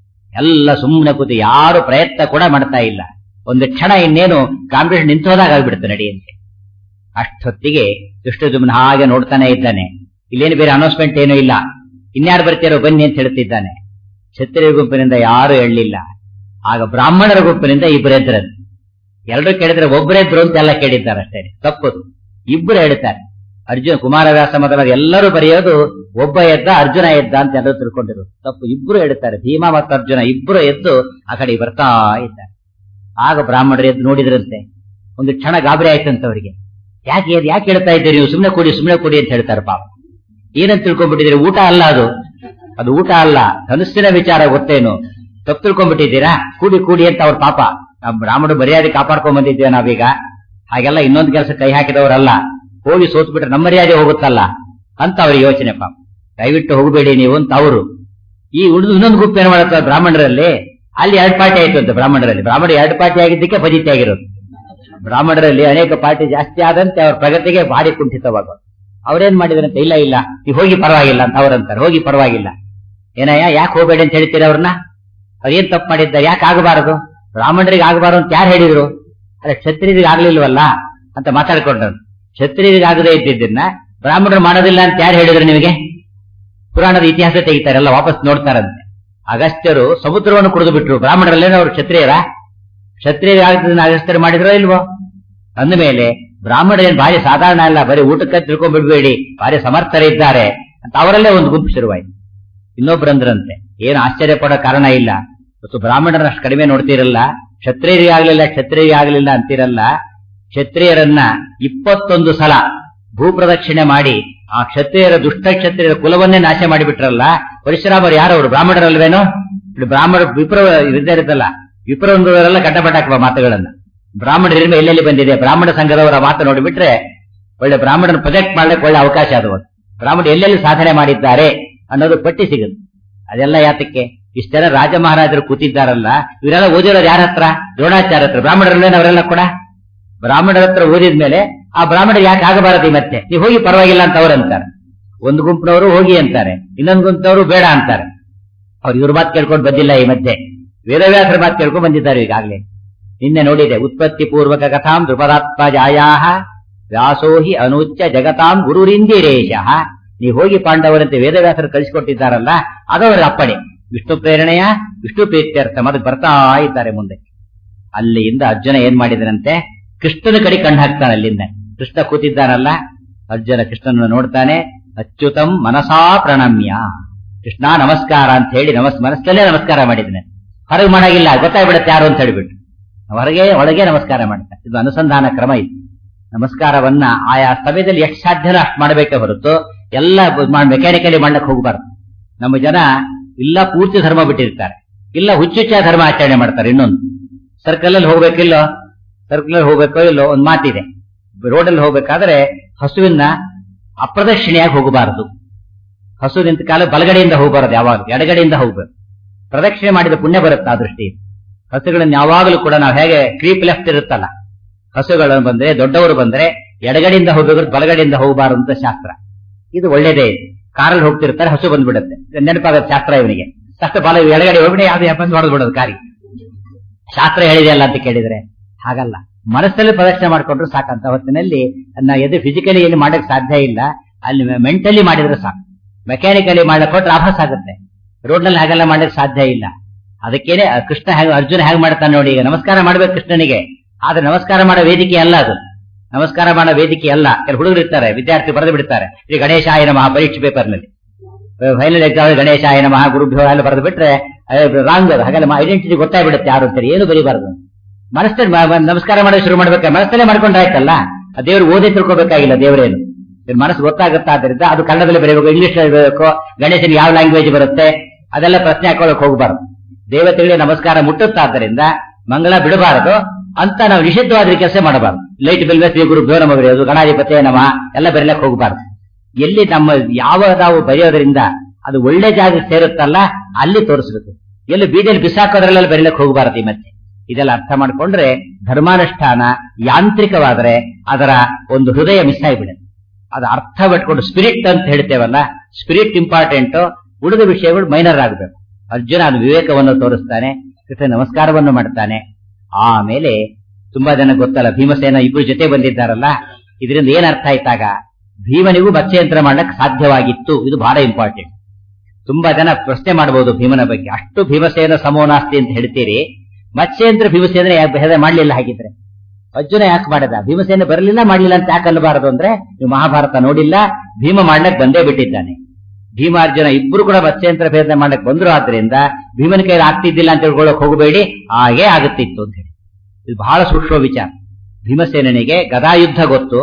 ಎಲ್ಲ ಸುಮ್ಮನೆ ಕೂತು ಯಾರು ಪ್ರಯತ್ನ ಕೂಡ ಮಾಡ್ತಾ ಇಲ್ಲ. ಒಂದು ಕ್ಷಣ ಇನ್ನೇನು ಕಾಂಪಿಟೇಷನ್ ನಿಂತು ಹೋದಾಗ ಆಗ್ಬಿಡುತ್ತೆ ನಡೆಯಂತೆ. ಅಷ್ಟೊತ್ತಿಗೆ ದುಷ್ಟದ್ಯುಮ್ನ ಹಾಗೆ ನೋಡ್ತಾನೆ ಇದ್ದಾನೆ. ಇಲ್ಲೇನು ಬೇರೆ ಅನೌನ್ಸ್ಮೆಂಟ್ ಏನೂ ಇಲ್ಲ, ಇನ್ಯಾರು ಬರ್ತೀರೋ ಬನ್ನಿ ಅಂತ ಹೇಳ್ತಿದ್ದಾನೆ. ಕ್ಷತ್ರಿಯ ಗುಂಪಿನಿಂದ ಯಾರು ಹೇಳಲಿಲ್ಲ. ಆಗ ಬ್ರಾಹ್ಮಣರ ಗುಂಪಿನಿಂದ ಇಬ್ಬರು ಎದ್ರದು. ಎಲ್ಲರೂ ಕೇಳಿದ್ರೆ ಒಬ್ಬರೆದ್ರು ಅಂತ ಎಲ್ಲ ಕೇಳಿದ್ದಾರೆ ಅಷ್ಟೇ. ತಪ್ಪದು, ಇಬ್ಬರು ಹೇಳ್ತಾರೆ. ಅರ್ಜುನ ಕುಮಾರವ್ಯಾಸ ಮೊದಲಾದ ಎಲ್ಲರೂ ಬರೆಯೋದು ಒಬ್ಬ ಎದ್ದ ಅರ್ಜುನ ಎದ್ದ ಅಂತ ಎಲ್ಲರೂ ತಿಳ್ಕೊಂಡಿರು. ತಪ್ಪು, ಇಬ್ಬರು ಹೇಳ್ತಾರೆ. ಭೀಮ ಮತ್ತು ಅರ್ಜುನ ಇಬ್ಬರು ಎದ್ದು ಆ ಕಡೆ ಬರ್ತಾ ಇದ್ದಾರೆ. ಆಗ ಬ್ರಾಹ್ಮಣರು ಎದ್ದು ನೋಡಿದ್ರಂತೆ. ಒಂದು ಕ್ಷಣ ಗಾಬರಿ ಆಯ್ತಂತ ಅವರಿಗೆ. ಯಾಕೆ ಯಾಕೆ ಹೇಳ್ತಾ ಇದ್ದೀರಿ ನೀವು, ಸುಮ್ನೆ ಕೊಡಿ ಸುಮ್ನೆ ಕೊಡಿ ಅಂತ ಹೇಳ್ತಾರೆ. ಪಾಪ ಏನಂತ ತಿಳ್ಕೊಂಡ್ಬಿಟ್ಟಿದ್ದೀರಿ, ಊಟ ಅಲ್ಲ ಅದು, ಅದು ಊಟ ಅಲ್ಲ, ಧನುಸ್ಸಿನ ವಿಚಾರ ಗೊತ್ತೇನು, ತಪ್ಪು ತಿಳ್ಕೊಂಡ್ಬಿಟ್ಟಿದ್ದೀರಾ, ಕೂಡಿ ಕೂಡಿ ಅಂತ ಅವ್ರ ಪಾಪ. ಬ್ರಾಹ್ಮಣರು ಮರ್ಯಾದೆ ಕಾಪಾಡ್ಕೊಂಡ್ ಬಂದಿದ್ದೇವೆ ನಾವೀಗ. ಹಾಗೆಲ್ಲ ಇನ್ನೊಂದು ಕೆಲಸ ಕೈ ಹಾಕಿದವರಲ್ಲ. ಹೋಗಿ ಸೋತ್ ಬಿಟ್ರೆ ನಮ್ಮ ಮರ್ಯಾದೆ ಹೋಗುತ್ತಲ್ಲ ಅಂತ ಅವ್ರಿಗೆ ಯೋಚನೆ. ಪಾಪ ದಯವಿಟ್ಟು ಹೋಗಬೇಡಿ ನೀವು ಅಂತ ಅವರು. ಈ ಉಳಿದು ಇನ್ನೊಂದು ಗುಂಪು ಏನ್ ಮಾಡುತ್ತೆ ಬ್ರಾಹ್ಮಣರಲ್ಲಿ, ಅಲ್ಲಿ ಎರಡು ಪಾರ್ಟಿ ಆಯ್ತು ಅಂತ. ಬ್ರಾಹ್ಮಣರಲ್ಲಿ ಬ್ರಾಹ್ಮಣ ಎರಡು ಪಾರ್ಟಿ ಆಗಿದ್ದಕ್ಕೆ ಫಜಿತಿ ಆಗಿರೋದು. ಬ್ರಾಹ್ಮಣರಲ್ಲಿ ಅನೇಕ ಪಾರ್ಟಿ ಜಾಸ್ತಿ ಆದಂತೆ ಅವ್ರ ಪ್ರಗತಿಗೆ ಭಾರಿ ಕುಂಠಿತವಾಗ ಅವ್ರೇನ್ ಮಾಡಿದ್ರಂತೆ, ಇಲ್ಲ ಇಲ್ಲ ನೀವು ಹೋಗಿ ಪರವಾಗಿಲ್ಲ ಅಂತ ಅವ್ರಂತಾರೆ. ಹೋಗಿ ಪರವಾಗಿಲ್ಲ ಏನಯ್ಯ, ಯಾಕೆ ಹೋಗಬೇಡಿ ಅಂತ ಹೇಳ್ತೀರಿ ಅವ್ರನ್ನ? ಅವ್ರೇನ್ ತಪ್ಪು ಮಾಡಿದ್ದ, ಯಾಕೆ ಆಗಬಾರದು? ಬ್ರಾಹ್ಮಣರಿಗೆ ಆಗಬಾರದು ಅಂತ ಯಾರು ಹೇಳಿದ್ರು? ಅಲ್ಲ ಕ್ಷತ್ರಿಯರಿಗೆ ಆಗ್ಲಿಲ್ವಲ್ಲ ಅಂತ ಮಾತಾಡ್ಕೊಂಡ್ರು. ಕ್ಷತ್ರಿಯರಿಗೆ ಆಗದೇ ಇದ್ದಿದ್ದನ್ನ ಬ್ರಾಹ್ಮಣರು ಮಾಡೋದಿಲ್ಲ ಅಂತ ಯಾರು ಹೇಳಿದ್ರು ನಿಮಗೆ? ಪುರಾಣದ ಇತಿಹಾಸ ತೆಗಿತಾರಲ್ಲ, ವಾಪಸ್ ನೋಡ್ತಾರಂತೆ. ಅಗಸ್ತ್ಯರು ಸಮುದ್ರವನ್ನು ಕುಡಿದು ಬಿಟ್ರು, ಬ್ರಾಹ್ಮಣರಲ್ಲೇನೋ ಅವರು ಕ್ಷತ್ರಿಯರ? ಕ್ಷತ್ರಿಯರಿಗೆ ಆಗದನ್ನ ಅಗಸ್ತ್ಯರು ಮಾಡಿದ್ರೋ ಇಲ್ವೋ? ಅಂದ ಮೇಲೆ ಬ್ರಾಹ್ಮಣರೇನು ಭಾರಿ ಸಾಧಾರಣ ಅಲ್ಲ, ಬರೀ ಊಟಕ್ಕೆ ತಿಳ್ಕೊಂಡ್ಬಿಡ್ಬೇಡಿ, ಭಾರಿ ಸಮರ್ಥರಿದ್ದಾರೆ ಅಂತ ಅವರಲ್ಲೇ ಒಂದು ಗುಂಪು ಶುರುವಾಯಿತು. ಇನ್ನೊಬ್ರಂದ್ರಂತೆ, ಏನು ಆಶ್ಚರ್ಯ ಪಡೋ ಕಾರಣ ಇಲ್ಲ, ಮತ್ತು ಬ್ರಾಹ್ಮಣರನ್ನ ಅಷ್ಟು ಕಡಿಮೆ ನೋಡ್ತಿರಲ್ಲ, ಕ್ಷತ್ರಿಯರಿಗೆ ಆಗ್ಲಿಲ್ಲ ಕ್ಷತ್ರಿಯರಿಗೆ ಆಗ್ಲಿಲ್ಲ ಅಂತಿರಲ್ಲ, ಕ್ಷತ್ರಿಯರನ್ನ ಇಪ್ಪತ್ತೊಂದು ಸಲ ಭೂಪ್ರದಕ್ಷಿಣೆ ಮಾಡಿ ಆ ಕ್ಷತ್ರಿಯರ ದುಷ್ಟ ಕ್ಷತ್ರಿಯರ ಕುಲವನ್ನೇ ನಾಶ ಮಾಡಿಬಿಟ್ರಲ್ಲ, ಪರಶುರಾಮರು ಯಾರವರು? ಬ್ರಾಹ್ಮಣರಲ್ವೇನೋ? ಬ್ರಾಹ್ಮಣ ವಿಪ್ರ ಇರುತ್ತಲ್ಲ, ವಿಪ್ರವರೆಲ್ಲ ಕಟ್ಟಪಟ್ಟಾಕುವ ಮಾತುಗಳನ್ನ ಬ್ರಾಹ್ಮಣರ ಎಲ್ಲೆಲ್ಲಿ ಬಂದಿದೆ. ಬ್ರಾಹ್ಮಣ ಸಂಘದವರ ಮಾತು ನೋಡಿಬಿಟ್ರೆ ಒಳ್ಳೆ ಬ್ರಾಹ್ಮಣನ ಪ್ರೊಜೆಕ್ಟ್ ಮಾಡ್ಲಿಕ್ಕೆ ಒಳ್ಳೆ ಅವಕಾಶ ಅದು. ಬ್ರಾಹ್ಮಣ ಎಲ್ಲೆಲ್ಲಿ ಸಾಧನೆ ಮಾಡಿದ್ದಾರೆ ಅನ್ನೋದು ಪಟ್ಟಿ ಸಿಗುತ್ತೆ. ಅದೆಲ್ಲ ಯಾತಕ್ಕೆ? ಇಷ್ಟೆಲ್ಲ ರಾಜ ಮಹಾರಾಜರು ಕೂತಿದ್ದಾರಲ್ಲ, ಇವರೆಲ್ಲ ಓದಿರೋರು ಯಾರ ಹತ್ರ? ದ್ರೋಣಾಚಾರ್ಯ ಹತ್ರ. ಬ್ರಾಹ್ಮಣರಲ್ಲೇನ ಅವರೆಲ್ಲ ಕೂಡ? ಬ್ರಾಹ್ಮಣರ ಹತ್ರ ಓದಿದ್ಮೇಲೆ ಆ ಬ್ರಾಹ್ಮಣರು ಯಾಕೆ ಆಗಬಾರದು ಈ ಮತ್ತೆ? ನೀವು ಹೋಗಿ ಪರವಾಗಿಲ್ಲ ಅಂತ ಅವ್ರು ಅಂತಾರೆ. ಒಂದು ಗುಂಪಿನವರು ಹೋಗಿ ಅಂತಾರೆ, ಇನ್ನೊಂದು ಗುಂಪಿನವರು ಬೇಡ ಅಂತಾರೆ. ಅವ್ರು ಇವ್ರ ಮಾತು ಕೇಳ್ಕೊಂಡು ಬಂದಿಲ್ಲ ಈ ಮಧ್ಯೆ, ವೇದವ್ಯಾಸರ ಮಾತು ಕೇಳ್ಕೊಂಡು ಬಂದಿದ್ದಾರೆ ಈಗಾಗಲೇ. ನಿನ್ನೆ ನೋಡಿದೆ, ಉತ್ಪತ್ತಿ ಪೂರ್ವಕ ಕಥಾಂ ಧ್ರುಪದಾತ್ಮ ಜಾಯಾಹ ವ್ಯಾಸೋಹಿ ಅನುಚ್ಯ ಜಗತಾಂ ಗುರುರಿಂದಿರೇಶ. ನೀವು ಹೋಗಿ ಪಾಂಡವರಂತೆ ವೇದವ್ಯಾಸರು ಕಳಿಸಿಕೊಟ್ಟಿದ್ದಾರಲ್ಲ, ಅದವರ ಅಪ್ಪಣೆ. ವಿಷ್ಣು ಪ್ರೇರಣೆಯ ವಿಷ್ಣು ಪ್ರೀತ್ಯರ್ಥ ಅದಕ್ಕೆ ಬರ್ತಾ ಇದ್ದಾರೆ ಮುಂದೆ. ಅಲ್ಲಿಂದ ಅರ್ಜುನ ಏನ್ ಮಾಡಿದನಂತೆ, ಕೃಷ್ಣನ ಕಡೆ ಕಣ್ಣು ಹಾಕ್ತಾನೆ. ಅಲ್ಲಿಂದ ಕೃಷ್ಣ ಕೂತಿದ್ದಾನಲ್ಲ, ಅರ್ಜುನ ಕೃಷ್ಣನನ್ನು ನೋಡ್ತಾನೆ. ಅಚ್ಯುತಂ ಮನಸಾ ಪ್ರಣಮ್ಯ, ಕೃಷ್ಣ ನಮಸ್ಕಾರ ಅಂತ ಹೇಳಿ ನಮಸ್ ಮನಸ್ಸಲ್ಲೇ ನಮಸ್ಕಾರ ಮಾಡಿದ್ದಾನೆ. ಹೊರಗೆ ಮಾಡಾಗಿಲ್ಲ, ಗೊತ್ತಾಗ್ಬಿಡುತ್ತೆ ಯಾರು ಅಂತ ಹೇಳಿಬಿಟ್ಟು ಹೊರಗೆ ಒಳಗೆ ನಮಸ್ಕಾರ ಮಾಡ್ತಾನೆ. ಇದು ಅನುಸಂಧಾನ ಕ್ರಮ. ಇದು ನಮಸ್ಕಾರವನ್ನ ಆಯಾ ಸಮಯದಲ್ಲಿ ಎಷ್ಟು ಸಾಧ್ಯನೋ ಅಷ್ಟು ಮಾಡಬೇಕೇ ಹೊರತು ಎಲ್ಲ ಮೆಕ್ಯಾನಿಕಲಿ ಮಾಡಕ್ಕೆ ಹೋಗಬಾರ್ದು. ನಮ್ಮ ಜನ ಇಲ್ಲ ಪೂರ್ತಿ ಧರ್ಮ ಬಿಟ್ಟಿರ್ತಾರೆ, ಇಲ್ಲ ಹುಚ್ಚುಚ್ಚ ಧರ್ಮ ಆಚರಣೆ ಮಾಡ್ತಾರೆ. ಇನ್ನೊಂದು ಸರ್ಕಲ್ ಅಲ್ಲಿ ಹೋಗ್ಬೇಕಿಲ್ಲೋ, ಸರ್ಕಲ್ ಅಲ್ಲಿ ಹೋಗ್ಬೇಕೋ ಇಲ್ಲೋ ಒಂದು ಮಾತಿದೆ. ರೋಡಲ್ಲಿ ಹೋಗ್ಬೇಕಾದ್ರೆ ಹಸುವಿನ ಅಪ್ರದಕ್ಷಿಣೆಯಾಗಿ ಹೋಗಬಾರದು. ಹಸು ನಿಂತ ಕಾಲ ಬಲಗಡೆಯಿಂದ ಹೋಗಬಾರದು, ಯಾವಾಗ ಎಡಗಡೆಯಿಂದ ಹೋಗ್ಬೇಕು. ಪ್ರದಕ್ಷಿಣೆ ಮಾಡಿದ ಪುಣ್ಯ ಬರುತ್ತೆ ಆ ದೃಷ್ಟಿ. ಹಸುಗಳನ್ನ ಯಾವಾಗಲೂ ಕೂಡ ನಾವು ಹೇಗೆ ಕ್ರೀಪ್ ಲೆಫ್ಟ್ ಇರುತ್ತಲ್ಲ, ಹಸುಗಳನ್ನು ಬಂದ್ರೆ ದೊಡ್ಡವರು ಬಂದ್ರೆ ಎಡಗಡೆಯಿಂದ ಹೋಗಬೇಕು, ಬಲಗಡೆಯಿಂದ ಹೋಗಬಾರದು ಅಂತ ಶಾಸ್ತ್ರ. ಇದು ಒಳ್ಳೇದೇ. ಕಾರಲ್ಲಿ ಹೋಗ್ತಿರ್ತಾರೆ, ಹಸು ಬಂದ್ಬಿಡುತ್ತೆ, ನೆನಪಾಗದ ಶಾಸ್ತ್ರ ಇವನಿಗೆ. ಶಾಸ್ತ್ರ ಬಲ ಎಡಗಡೆ ಹೋಗ್ಬಿಡಿ, ಯಾವ್ದು ಎಪ್ಪತ್ತು ಹೊಡೆದು ಬಿಡೋದು ಕಾರಿ. ಶಾಸ್ತ್ರ ಹೇಳಿದೆ ಅಲ್ಲ ಅಂತ ಕೇಳಿದ್ರೆ ಹಾಗಲ್ಲ. ಮನಸ್ಸಲ್ಲಿ ಪ್ರದಕ್ಷಿಣೆ ಮಾಡ್ಕೊಂಡ್ರು ಸಾಕಂತ ಹೊತ್ತಿನಲ್ಲಿ ನಾ ಎದು ಫಿಸಿಕಲಿ ಏನು ಮಾಡಕ್ ಸಾಧ್ಯ ಇಲ್ಲ, ಅಲ್ಲಿ ಮೆಂಟಲಿ ಮಾಡಿದ್ರೆ ಸಾಕು. ಮೆಕ್ಯಾನಿಕಲಿ ಮಾಡಕ್ ಕೊಟ್ರೆ ಆಭಾಸ ಆಗುತ್ತೆ. ರೋಡ್ ನಲ್ಲಿ ಹಾಗೆಲ್ಲ ಮಾಡಕ್ ಸಾಧ್ಯ ಇಲ್ಲ. ಅದಕ್ಕೇನೆ ಕೃಷ್ಣ ಹೇಗೆ ಅರ್ಜುನ ಹೇಗೆ ಮಾಡ್ತಾನೆ ನೋಡಿ. ಈಗ ನಮಸ್ಕಾರ ಮಾಡ್ಬೇಕು ಕೃಷ್ಣನಿಗೆ, ಆದ್ರೆ ನಮಸ್ಕಾರ ಮಾಡೋ ವೇದಿಕೆ ಅಲ್ಲ ಅದು. ನಮಸ್ಕಾರ ಮಾಡೋ ವೇದಿಕೆ ಅಲ್ಲ. ಕೆಲವು ಹುಡುಗರು ಇರ್ತಾರೆ, ವಿದ್ಯಾರ್ಥಿ ಬರೆದು ಬಿಡ್ತಾರೆ, ಈ ಗಣೇಶಾಯ ನಮಃ ಪರೀಕ್ಷೆ ಪೇಪರ್ ನಲ್ಲಿ, ಫೈನಲ್ ಎಕ್ಸಾಮ್ ಗಣೇಶಾಯ ನಮಃ ಗುರುಭ್ಯೋ ಎಲ್ಲ ಬರೆದು ಬಿಟ್ರೆ ರಾಂಗ್ ಅದು. ಹಾಗೆಲ್ಲ ಐಡೆಂಟಿಟಿ ಗೊತ್ತಾಗ್ಬಿಡುತ್ತೆ ಯಾರು ಅಂತಾರೆ, ಏನು ಬರೀಬಾರ್ದು. ಮನಸ್ಸಲ್ಲಿ ನಮಸ್ಕಾರ ಮಾಡೋದು ಶುರು ಮಾಡ್ಬೇಕು, ಮನಸ್ಸಲ್ಲೇ ಮಾಡ್ಕೊಂಡ್ರಾಯ್ತಲ್ಲ. ಆ ದೇವ್ರು ಓದೇ ತಿಳ್ಕೊಬೇಕಾಗಿಲ್ಲ, ದೇವರೇನು ಮನಸ್ಸು ಗೊತ್ತಾಗುತ್ತಾ. ಆದ್ರಿಂದ ಅದು ಕನ್ನಡದಲ್ಲಿ ಬರೀಬೇಕು, ಇಂಗ್ಲಿಷ್ ನಲ್ಲಿ ಬರಬೇಕು, ಗಣೇಶನಿಗೆ ಯಾವ ಲ್ಯಾಂಗ್ವೇಜ್ ಬರುತ್ತೆ ಅದೆಲ್ಲ ಪ್ರಶ್ನೆ ಹಾಕೊಳ್ಳಕ್ ಹೋಗಬಾರ್ದು. ದೇವತೆಗಳಿಗೆ ನಮಸ್ಕಾರ ಮುಟ್ಟುತ್ತಾದ್ದರಿಂದ ಮಂಗಳ ಬಿಡಬಾರದು ಅಂತ ನಾವು ನಿಷಿದ್ಧವಾದ ಕೆಲಸ ಮಾಡಬಾರ್ದು. ಲೈಟ್ ಬಿಲ್ವೆ ಶ್ರೀ ಗುರುಭ್ಯೋ ನಮಃ ಬರೆಯೋದು, ಗಣಾಧಿಪತಿ ನಮಃ ಎಲ್ಲ ಬರೀಲಕ್ಕೆ ಹೋಗಬಾರ್ದು. ಎಲ್ಲಿ ನಮ್ಮ ಯಾವ ನಾವು ಬರೆಯೋದ್ರಿಂದ ಅದು ಒಳ್ಳೆ ಜಾಗ ಸೇರುತ್ತಲ್ಲ ಅಲ್ಲಿ ತೋರಿಸ್ಬೇಕು. ಎಲ್ಲಿ ಬೀದಿಯಲ್ಲಿ ಬಿಸಾಕೋದ್ರಲ್ಲೆಲ್ಲ ಬರೀಲಕ್ಕೆ ಹೋಗಬಾರದು. ಈ ಮತ್ತೆ ಇದೆಲ್ಲ ಅರ್ಥ ಮಾಡ್ಕೊಂಡ್ರೆ ಧರ್ಮಾನುಷ್ಠಾನ ಯಾಂತ್ರಿಕವಾದ್ರೆ ಅದರ ಒಂದು ಹೃದಯ ಮಿಸ್ ಆಗಿಬಿಡುತ್ತೆ. ಅದು ಅರ್ಥ ಬಿಟ್ಕೊಂಡು ಸ್ಪಿರಿಟ್ ಅಂತ ಹೇಳ್ತೇವಲ್ಲ, ಸ್ಪಿರಿಟ್ ಇಂಪಾರ್ಟೆಂಟ್, ಉಳಿದ ವಿಷಯಗಳು ಮೈನರ್ ಆಗಬೇಕು. ಅರ್ಜುನ ಅದು ವಿವೇಕವನ್ನು ತೋರಿಸ್ತಾನೆ, ಕೃಷ್ಣ ನಮಸ್ಕಾರವನ್ನು ಮಾಡ್ತಾನೆ. ಆಮೇಲೆ ತುಂಬಾ ಜನ ಗೊತ್ತಲ್ಲ, ಭೀಮಸೇನ ಇಬ್ರು ಜೊತೆ ಬಂದಿದ್ದಾರಲ್ಲ, ಇದರಿಂದ ಏನ್ ಅರ್ಥ ಆಯ್ತಾಗ ಭೀಮನಿಗೂ ಮತ್ಸ್ಯಯಂತ್ರ ಮಾಡಕ್ ಸಾಧ್ಯವಾಗಿತ್ತು. ಇದು ಬಹಳ ಇಂಪಾರ್ಟೆಂಟ್. ತುಂಬಾ ಜನ ಪ್ರಶ್ನೆ ಮಾಡಬಹುದು ಭೀಮನ ಬಗ್ಗೆ, ಅಷ್ಟು ಭೀಮಸೇನ ಸಮೋನಾಸ್ತಿ ಅಂತ ಹೇಳ್ತೀರಿ, ಮತ್ಸ್ಯಯಂತ್ರ ಭೀಮಸೇನ ಯಾಕೆ ಮಾಡ್ಲಿಲ್ಲ? ಹಾಗಿದ್ರೆ ಅರ್ಜುನ ಯಾಕೆ ಮಾಡಿದ? ಭೀಮಸೇನ ಬರಲಿಲ್ಲ ಮಾಡ್ಲಿಲ್ಲ ಅಂತ ಯಾಕೆ ಅಲ್ಲಬಾರದು ಅಂದ್ರೆ, ನೀವು ಮಹಾಭಾರತ ನೋಡಿಲ್ಲ, ಭೀಮ ಮಾಡ್ಲಕ್ ಬಂದೇ ಬಿಟ್ಟಿದ್ದಾನೆ. ಭೀಮಾರ್ಜುನ ಇಬ್ರು ಕೂಡ ಮತ್ಸ್ಯಯಂತ್ರ ಭೇದ ಮಾಡಕ್ ಬಂದ್ರು. ಆದ್ರಿಂದ ಭೀಮನ ಕೈಲಿ ಆಗ್ತಿದ್ದಿಲ್ಲ ಅಂತ ತಿಳ್ಕೊಳ್ಳಕ್ ಹೋಗಬೇಡಿ, ಹಾಗೇ ಆಗುತ್ತಿತ್ತು ಅಂತ ಹೇಳಿ. ಇದು ಬಹಳ ಸೂಕ್ಷ್ಮ ವಿಚಾರ. ಭೀಮಸೇನಿಗೆ ಗದಾಯುದ್ಧ ಗೊತ್ತು,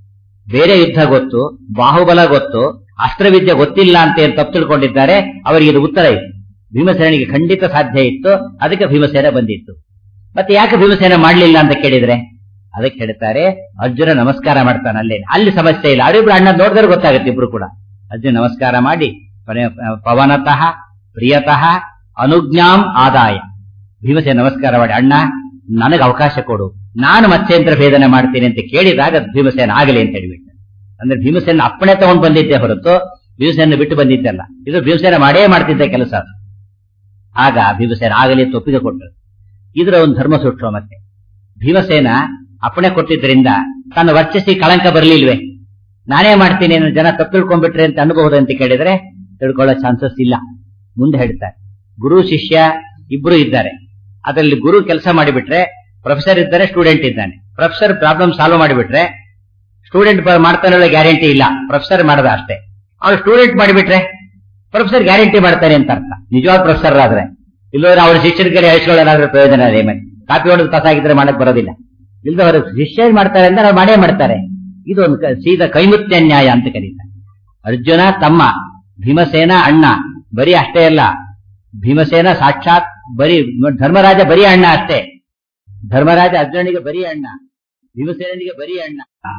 ಬೇರೆ ಯುದ್ಧ ಗೊತ್ತು, ಬಾಹುಬಲ ಗೊತ್ತು, ಅಸ್ತ್ರವಿದ್ಯೆ ಗೊತ್ತಿಲ್ಲ ಅಂತ ಏನು ತಪ್ಪು ತಿಳ್ಕೊಂಡಿದ್ದಾರೆ. ಅವರಿಗೆ ಇದು ಉತ್ತರ ಇತ್ತು. ಭೀಮಸೇನಿಗೆ ಖಂಡಿತ ಸಾಧ್ಯ ಇತ್ತು, ಅದಕ್ಕೆ ಭೀಮಸೇನ ಬಂದಿತ್ತು. ಮತ್ತೆ ಯಾಕೆ ಭೀಮಸೇನ ಮಾಡ್ಲಿಲ್ಲ ಅಂತ ಕೇಳಿದ್ರೆ ಅದಕ್ಕೆ ಹೇಳ್ತಾರೆ, ಅರ್ಜುನ ನಮಸ್ಕಾರ ಮಾಡ್ತಾನೆ, ಅಲ್ಲೇ ಅಲ್ಲಿ ಸಮಸ್ಯೆ ಇಲ್ಲ. ಅವರಿಬ್ರು ಅಣ್ಣ ನೋಡಿದ್ರೆ ಗೊತ್ತಾಗುತ್ತೆ. ಇಬ್ರು ಕೂಡ ಅರ್ಜುನ ನಮಸ್ಕಾರ ಮಾಡಿ ಪವನತಃ ಪ್ರಿಯತಃ ಅನುಜ್ಞಾಂ ಆದಾಯ. ಭೀಮಸೇನ ನಮಸ್ಕಾರ ಮಾಡಿ, ಅಣ್ಣ ನನಗೆ ಅವಕಾಶ ಕೊಡು, ನಾನು ಮತ್ಸ್ಯೇಂದ್ರ ಭೇದನೆ ಮಾಡ್ತೀನಿ ಅಂತ ಕೇಳಿದಾಗ ಭೀಮಸೇನ ಆಗಲಿ ಅಂತ ಹೇಳಿಬಿಟ್ಟ. ಅಂದ್ರೆ ಭೀಮಸೇನ ಅಪ್ಪಣೆ ತಗೊಂಡು ಬಂದಿದ್ದೆ ಹೊರತು ಭೀಮಸೇನ ಬಿಟ್ಟು ಬಂದಿದ್ದಲ್ಲ. ಇದು ಭೀಮಸೇನ ಮಾಡೇ ಮಾಡ್ತಿದ್ದ ಕೆಲಸ. ಆಗ ಭೀಮಸೇನ ಆಗಲಿ ಅಂತ ಒಪ್ಪಿಗೆ ಕೊಟ್ಟರು. ಇದರ ಒಂದು ಧರ್ಮ ಸೂಕ್ಷ್ಮ. ಮತ್ತೆ ಭೀಮಸೇನ ಅಪ್ಪಣೆ ಕೊಟ್ಟಿದ್ದರಿಂದ ತನ್ನ ವರ್ಚಸ್ಸಿಗೆ ಕಳಂಕ ಬರಲಿಲ್ವೇ? ನಾನೇ ಮಾಡ್ತೀನಿ ಅನ್ನೋ ಜನ ತಪ್ಪು ತಿಳ್ಕೊಂಡ್ಬಿಟ್ರೆ ಅಂತ ಅನ್ಬಹುದು ಅಂತ ಕೇಳಿದ್ರೆ ತಿಳ್ಕೊಳ್ಳೋ ಚಾನ್ಸಸ್ ಇಲ್ಲ. ಮುಂದೆ ಹೇಳ್ತಾರೆ, ಗುರು ಶಿಷ್ಯ ಇಬ್ರು ಇದ್ದಾರೆ. ಅದರಲ್ಲಿ ಗುರು ಕೆಲಸ ಮಾಡಿಬಿಟ್ರೆ ಪ್ರೊಫೆಸರ್ ಇದ್ದಾರೆ, ಸ್ಟೂಡೆಂಟ್ ಇದ್ದಾನೆ. ಪ್ರೊಫೆಸರ್ ಪ್ರಾಬ್ಲಮ್ ಸಾಲ್ವ್ ಮಾಡಿಬಿಟ್ರೆ ಸ್ಟೂಡೆಂಟ್ ಮಾಡ್ತಾನೆ ಗ್ಯಾರಂಟಿ ಇಲ್ಲ, ಪ್ರೊಫೆಸರ್ ಮಾಡದ ಅಷ್ಟೇ. ಅವ್ರು ಸ್ಟೂಡೆಂಟ್ ಮಾಡಿಬಿಟ್ರೆ ಪ್ರೊಫೆಸರ್ ಗ್ಯಾರಂಟಿ ಮಾಡ್ತಾನೆ ಅಂತ ಅರ್ಥ. ನಿಜವಾದ ಪ್ರೊಫೆಸರ್ ಆದ್ರೆ, ಇಲ್ಲೋದ್ರೆ ಅವ್ರ ಶಿಷ್ಯರಿಗೆ ಹೈಸ್ಕೊಳ್ಳೋದಾದ್ರೆ ಪ್ರಯೋಜನ ಅದೇ. ಮತ್ತೆ ಕಾಪಿ ಹೊಡೆದು ಕಸಾಗಿದ್ರೆ ಮಾಡಕ್ ಬರೋದಿಲ್ಲ. ಇಲ್ದವರು ಶಿಷ್ಯ ಮಾಡ್ತಾರೆ ಅಂದ್ರೆ ಅವ್ರು ಮಾಡೇ ಮಾಡ್ತಾರೆ. ಇದು ಒಂದು ಸೀದಾ ಕೈಮುತ್ಯ ನ್ಯಾಯ ಅಂತ ಕರೀತಾರೆ. ಅರ್ಜುನ ತಮ್ಮ, ಭೀಮಸೇನ ಅಣ್ಣ. ಬರೀ ಅಷ್ಟೇ ಅಲ್ಲ, ಭೀಮಸೇನ ಸಾಕ್ಷಾತ್ ಬರೀ ಧರ್ಮರಾಜ ಬರೀ ಅಣ್ಣ ಅಷ್ಟೇ. ಧರ್ಮರಾಜ ಅರ್ಜುನನಿಗೆ ಬರೀ ಅಣ್ಣ, ಭೀಮಸೇನಿಗೆ ಬರೀ ಅಣ್ಣ.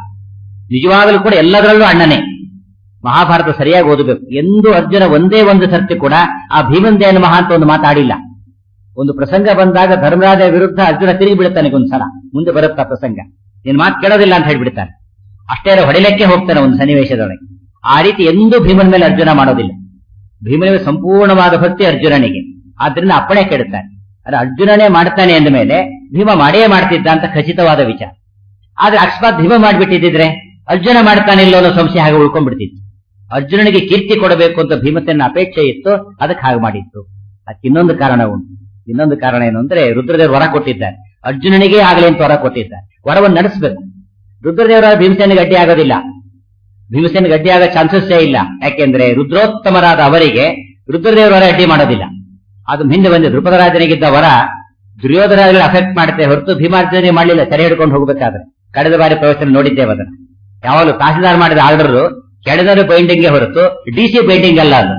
ನಿಜವಾಗಲೂ ಕೂಡ ಎಲ್ಲದರಲ್ಲೂ ಅಣ್ಣನೇ. ಮಹಾಭಾರತ ಸರಿಯಾಗಿ ಓದಬೇಕು. ಎಂದು ಅರ್ಜುನ ಒಂದೇ ಒಂದು ಸರ್ತಿ ಕೂಡ ಆ ಭೀಮಂದೇನ ಮಹಾ ಅಂತ ಒಂದು ಮಾತಾಡಿಲ್ಲ. ಒಂದು ಪ್ರಸಂಗ ಬಂದಾಗ ಧರ್ಮರಾಜ ವಿರುದ್ಧ ಅರ್ಜುನ ತಿರುಗಿ ಬಿಡುತ್ತಾನೆ. ಒಂದ್ಸಲ ಮುಂದೆ ಬರುತ್ತಾ ಪ್ರಸಂಗ, ನಿನ್ ಮಾತು ಕೇಳೋದಿಲ್ಲ ಅಂತ ಹೇಳ್ಬಿಡ್ತಾನೆ. ಅಷ್ಟೇ ಹೊಡಿಲಿಕ್ಕೆ ಹೋಗ್ತಾನೆ ಒಂದು ಸನ್ನಿವೇಶದೊಳಗೆ. ಆ ರೀತಿ ಎಂದೂ ಭೀಮನ ಮೇಲೆ ಅರ್ಜುನ ಮಾಡೋದಿಲ್ಲ. ಭೀಮನಿಗೆ ಸಂಪೂರ್ಣವಾದ ಭಕ್ತಿ ಅರ್ಜುನನಿಗೆ. ಆದ್ರಿಂದ ಅಪ್ಪಣೆ ಕೆಡುತ್ತಾನೆ. ಅಲ್ಲ, ಅರ್ಜುನನೇ ಮಾಡ್ತಾನೆ ಎಂದ ಮೇಲೆ ಭೀಮ ಮಾಡೇ ಮಾಡ್ತಿದ್ದ ಅಂತ ಖಚಿತವಾದ ವಿಚಾರ. ಆದ್ರೆ ಅಕಸ್ಮಾತ್ ಭೀಮ ಮಾಡ್ಬಿಟ್ಟಿದ್ರೆ ಅರ್ಜುನ ಮಾಡ್ತಾನೆ ಇಲ್ಲೋ ಅನ್ನೋ ಸಂಶಯ ಹಾಗೆ ಉಳ್ಕೊಂಡ್ಬಿಡ್ತಿತ್ತು. ಅರ್ಜುನನಿಗೆ ಕೀರ್ತಿ ಕೊಡಬೇಕು ಅಂತ ಭೀಮಸೇನ ಅಪೇಕ್ಷೆ ಇತ್ತು, ಅದಕ್ಕೆ ಹಾಗೆ ಮಾಡಿತ್ತು. ಅದಕ್ಕೆ ಇನ್ನೊಂದು ಕಾರಣ ಉಂಟು. ಇನ್ನೊಂದು ಕಾರಣ ಏನು ಅಂದ್ರೆ, ರುದ್ರದೇವರು ವರ ಕೊಟ್ಟಿದ್ದಾರೆ, ಅರ್ಜುನನಿಗೆ ಆಗಲಿ ಅಂತ ವರ ಕೊಟ್ಟಿದ್ದಾರೆ. ವರವನ್ನು ನಡೆಸಬೇಕು. ರುದ್ರದೇವರ ಭೀಮಸೇನಿಗೆ ಅಡ್ಡಿ ಆಗೋದಿಲ್ಲ, ಭೀಮಸೇನಿಗೆ ಅಡ್ಡಿ ಆಗೋ ಚಾನ್ಸಸ್ಸೇ ಇಲ್ಲ. ಯಾಕೆಂದ್ರೆ ರುದ್ರೋತ್ತಮರಾದ ಅವರಿಗೆ ರುದ್ರದೇವರ ವರ ಅಡ್ಡಿ ಮಾಡೋದಿಲ್ಲ. ಅದು ಹಿಂದೆ ಬಂದ ದ್ರುಪದರಾಜನಿಗಿದ್ದ ವರ ದುರ್ಯೋಧನ ಅಫೆಕ್ಟ್ ಮಾಡುತ್ತೆ ಹೊರತು ಭೀಮಾರ್ಜನಿಗೆ ಮಾಡಲಿಲ್ಲ. ಸೆರೆ ಹಿಡ್ಕೊಂಡು ಹೋಗ್ಬೇಕಾದ್ರೆ ಕಳೆದ ಬಾರಿ ಪ್ರವಚನ ನೋಡಿದ್ದೇವೆ ಅದನ್ನ. ಯಾವಾಗಲೂ ತಹಸೀಲ್ದಾರ್ ಮಾಡಿದ ಆರ್ಡರ್ ಕೆಳದವರು ಬೈಂಡಿಂಗ್ಗೆ ಹೊರತು ಡಿ ಸಿ ಬೈಂಡಿಂಗ್ ಅಲ್ಲ. ಅದು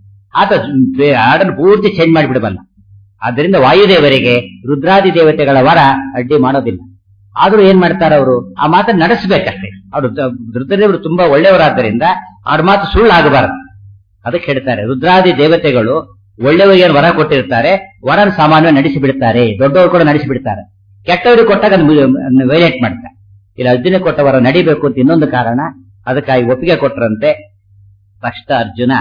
ಆತ ಆರ್ಡರ್ ಪೂರ್ತಿ ಚೇಂಜ್ ಮಾಡಿಬಿಡಬಲ್ಲ. ಆದ್ದರಿಂದ ವಾಯುದೇವರಿಗೆ ರುದ್ರಾದಿ ದೇವತೆಗಳ ವರ ಅಡ್ಡಿ ಮಾಡೋದಿಲ್ಲ. ಆದ್ರೂ ಏನ್ ಮಾಡ್ತಾರೆ ಅವರು, ಆ ಮಾತನ್ನು ನಡೆಸಬೇಕಷ್ಟೇ. ಅವರು ರುದ್ರದೇವರು ತುಂಬಾ ಒಳ್ಳೆಯವರಾದ್ದರಿಂದ ಅವ್ರ ಮಾತು ಸುಳ್ಳಾಗಬಾರದು. ಅದಕ್ಕೆ ಹೇಳ್ತಾರೆ, ರುದ್ರಾದಿ ದೇವತೆಗಳು ಒಳ್ಳೆಯವರಿಗೆ ವರ ಕೊಟ್ಟಿರ್ತಾರೆ, ವರನ ಸಾಮಾನ್ಯ ನಡೆಸಿ ಬಿಡ್ತಾರೆ. ದೊಡ್ಡವರು ಕೂಡ ನಡೆಸಿ ಬಿಡ್ತಾರೆ. ಕೆಟ್ಟವರು ಕೊಟ್ಟಾಗ ಅದನ್ನು ವೈಲೇಟ್ ಮಾಡ್ತಾರೆ. ಇಲ್ಲ, ಅರ್ಜುನ ಕೊಟ್ಟ ವರ ನಡಿಬೇಕು ಅಂತ ಇನ್ನೊಂದು ಕಾರಣ. ಅದಕ್ಕಾಗಿ ಒಪ್ಪಿಗೆ ಕೊಟ್ಟರಂತೆ. ತಕ್ಷಣ ಅರ್ಜುನ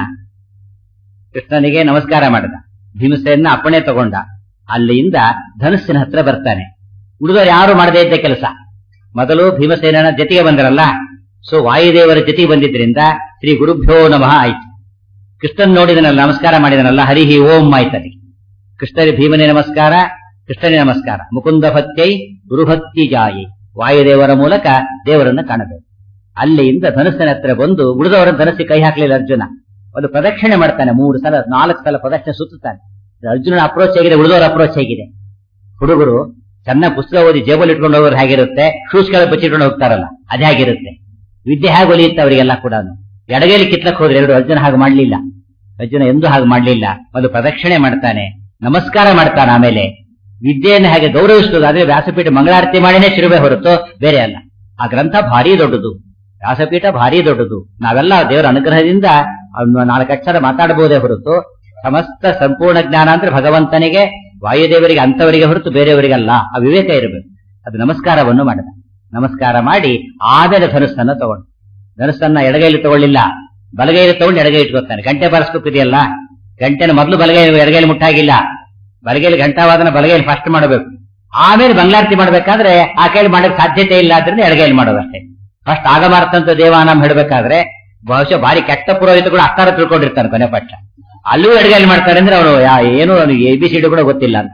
ಕೃಷ್ಣನಿಗೆ ನಮಸ್ಕಾರ ಮಾಡಿದ, ಭೀಮಸೇನ ಅಪ್ಪಣೆ ತಗೊಂಡ. ಅಲ್ಲಿಂದ ಧನುಸ್ಸಿನ ಹತ್ರ ಬರ್ತಾನೆ. ಉಳಿದವರು ಯಾರು ಮಾಡದೇ ಇದ್ದ ಕೆಲಸ. ಮೊದಲು ಭೀಮಸೇನನ ಜೊತೆಗೆ ಬಂದರಲ್ಲ, ಸೊ ವಾಯುದೇವರ ಜೊತೆಗೆ ಬಂದಿದ್ರಿಂದ ಶ್ರೀ ಗುರುಭ್ಯೋ ನಮಃ ಆಯ್ತು. ಕೃಷ್ಣನ್ ನೋಡಿದನಲ್ಲ, ನಮಸ್ಕಾರ ಮಾಡಿದನಲ್ಲ, ಹರಿಹಿ ಓಂ ಆಯ್ತದೆ. ಕೃಷ್ಣನಿಗೆ ಭೀಮನೇ ನಮಸ್ಕಾರ, ಕೃಷ್ಣನೇ ನಮಸ್ಕಾರ. ಮುಕುಂದ ಭಕ್ತೈ ಗುರುಭಕ್ತಿ ಜಾಯಿ. ವಾಯುದೇವರ ಮೂಲಕ ದೇವರನ್ನ ಕಾಣಬೇಕು. ಅಲ್ಲಿಂದ ಧನುಸ್ಸಿನ ಹತ್ರ ಬಂದು ಉಳಿದವರ ಧನಸ್ಸಿ ಕೈ ಹಾಕಲಿಲ್ಲ ಅರ್ಜುನ. ಒಂದು ಪ್ರದಕ್ಷಿಣೆ ಮಾಡ್ತಾನೆ, ಮೂರು ಸಲ ನಾಲ್ಕು ಸಲ ಪ್ರದಕ್ಷಿಣೆ ಸುತ್ತಾನೆ. ಅರ್ಜುನನ ಅಪ್ರೋಚ್ ಹೇಗಿದೆ, ಉಳಿದವರ ಅಪ್ರೋಚ್ ಹೇಗಿದೆ. ಹುಡುಗರು ಚೆನ್ನಾಗಿ ಪುಸ್ತಕ ಓದಿ ಜೇಬಲ್ ಇಟ್ಕೊಂಡು ಹೋಗೋರು ಹೇಗಿರುತ್ತೆ, ಶೂಸ್ ಕೆಳಗೆ ಬಚ್ಚಿಟ್ಕೊಂಡು ಹೋಗ್ತಾರಲ್ಲ, ಅದೇ ಆಗಿರುತ್ತೆ. ವಿದ್ಯೆ ಹೇಗೆ ಒಲಿಯುತ್ತೆ ಅವರಿಗೆಲ್ಲ ಕೂಡ. ಎಡಗೈಲಿ ಕಿತ್ಲಕ್ ಹೋದ್ರೆ ಎರಡು. ಅರ್ಜುನ ಹಾಗೆ ಮಾಡ್ಲಿಲ್ಲ. ಅರ್ಜುನ ಎಂದೂ ಹಾಗೆ ಮಾಡ್ಲಿಲ್ಲ. ಒಂದು ಪ್ರದಕ್ಷಿಣೆ ಮಾಡ್ತಾನೆ, ನಮಸ್ಕಾರ ಮಾಡ್ತಾನೆ. ಆಮೇಲೆ ವಿದ್ಯೆಯನ್ನು ಹಾಗೆ ಗೌರವಿಸುವುದು. ಆದ್ರೆ ವ್ಯಾಸಪೀಠ ಮಂಗಳಾರತಿ ಮಾಡಿನೇ ಶಿರುವೆ ಹೊರತು ಬೇರೆ ಅಲ್ಲ. ಆ ಗ್ರಂಥ ಭಾರಿ ದೊಡ್ಡದು, ವ್ಯಾಸಪೀಠ ಭಾರಿ ದೊಡ್ಡದು. ನಾವೆಲ್ಲ ದೇವರ ಅನುಗ್ರಹದಿಂದ ನಾಲ್ಕು ಅಕ್ಷರ ಮಾತಾಡಬಹುದೇ ಹೊರತು ಸಮಸ್ತ ಸಂಪೂರ್ಣ ಜ್ಞಾನ ಅಂದ್ರೆ ಭಗವಂತನಿಗೆ, ವಾಯುದೇವರಿಗೆ, ಅಂತವರಿಗೆ ಹೊರತು ಬೇರೆಯವರಿಗಲ್ಲ. ಆ ವಿವೇಕ ಇರಬೇಕು. ಅದು ನಮಸ್ಕಾರವನ್ನು ಮಾಡಿದ. ನಮಸ್ಕಾರ ಮಾಡಿ ಆಮೇಲೆ ಧನುಸ್ಸನ್ನ ತಗೊಂಡು, ಧನುಸ್ಸನ್ನ ಎಡಗೈಲಿ ತಗೊಳ್ಳಿಲ್ಲ, ಬಲಗೈಲಿ ತಗೊಂಡು ಎಡಗೈ ಇಟ್ಕೊತಾನೆ. ಗಂಟೆ ಬಾರಿಸ್ಬೇಕಿದೆಯಲ್ಲ, ಗಂಟೆನ ಮೊದಲು ಬಲಗೈ ಎಡಗೈಲಿ ಮುಟ್ಟಾಗಿಲ್ಲ. ಬಲಗೈಲಿ ಗಂಟಾವಾದನ ಬಲಗೈಲಿ ಫಸ್ಟ್ ಮಾಡಬೇಕು. ಆಮೇಲೆ ಮಂಗಳಾರತಿ ಮಾಡ್ಬೇಕಾದ್ರೆ ಆ ಕೈಲಿ ಮಾಡಕ್ ಸಾಧ್ಯತೆ ಇಲ್ಲ, ಆದ್ರಿಂದ ಎಡಗೈಲಿ ಮಾಡೋದಷ್ಟೇ. ಫಸ್ಟ್ ಆಗಮಾರ್ತಂತ ದೇವಾನಾಮ್ ಹೇಳಬೇಕಾದ್ರೆ ಬಹುಶಃ ಬಾರಿ ಕೆಟ್ಟ ಪುರೋಹಿತಗಳು ಅಷ್ಟಾರ ತಿಳ್ಕೊಂಡಿರ್ತಾನೆ ಕೊನೆ ಪಕ್ಷ. ಅಲ್ಲೂ ಎಡಗೈಲಿ ಮಾಡ್ತಾರೆ ಅಂದ್ರೆ ಅವನು ಏನು ಅವನಿಗೆ ಎ ಬಿ ಸಿ ಡಿ ಕೂಡ ಗೊತ್ತಿಲ್ಲ ಅಂತ.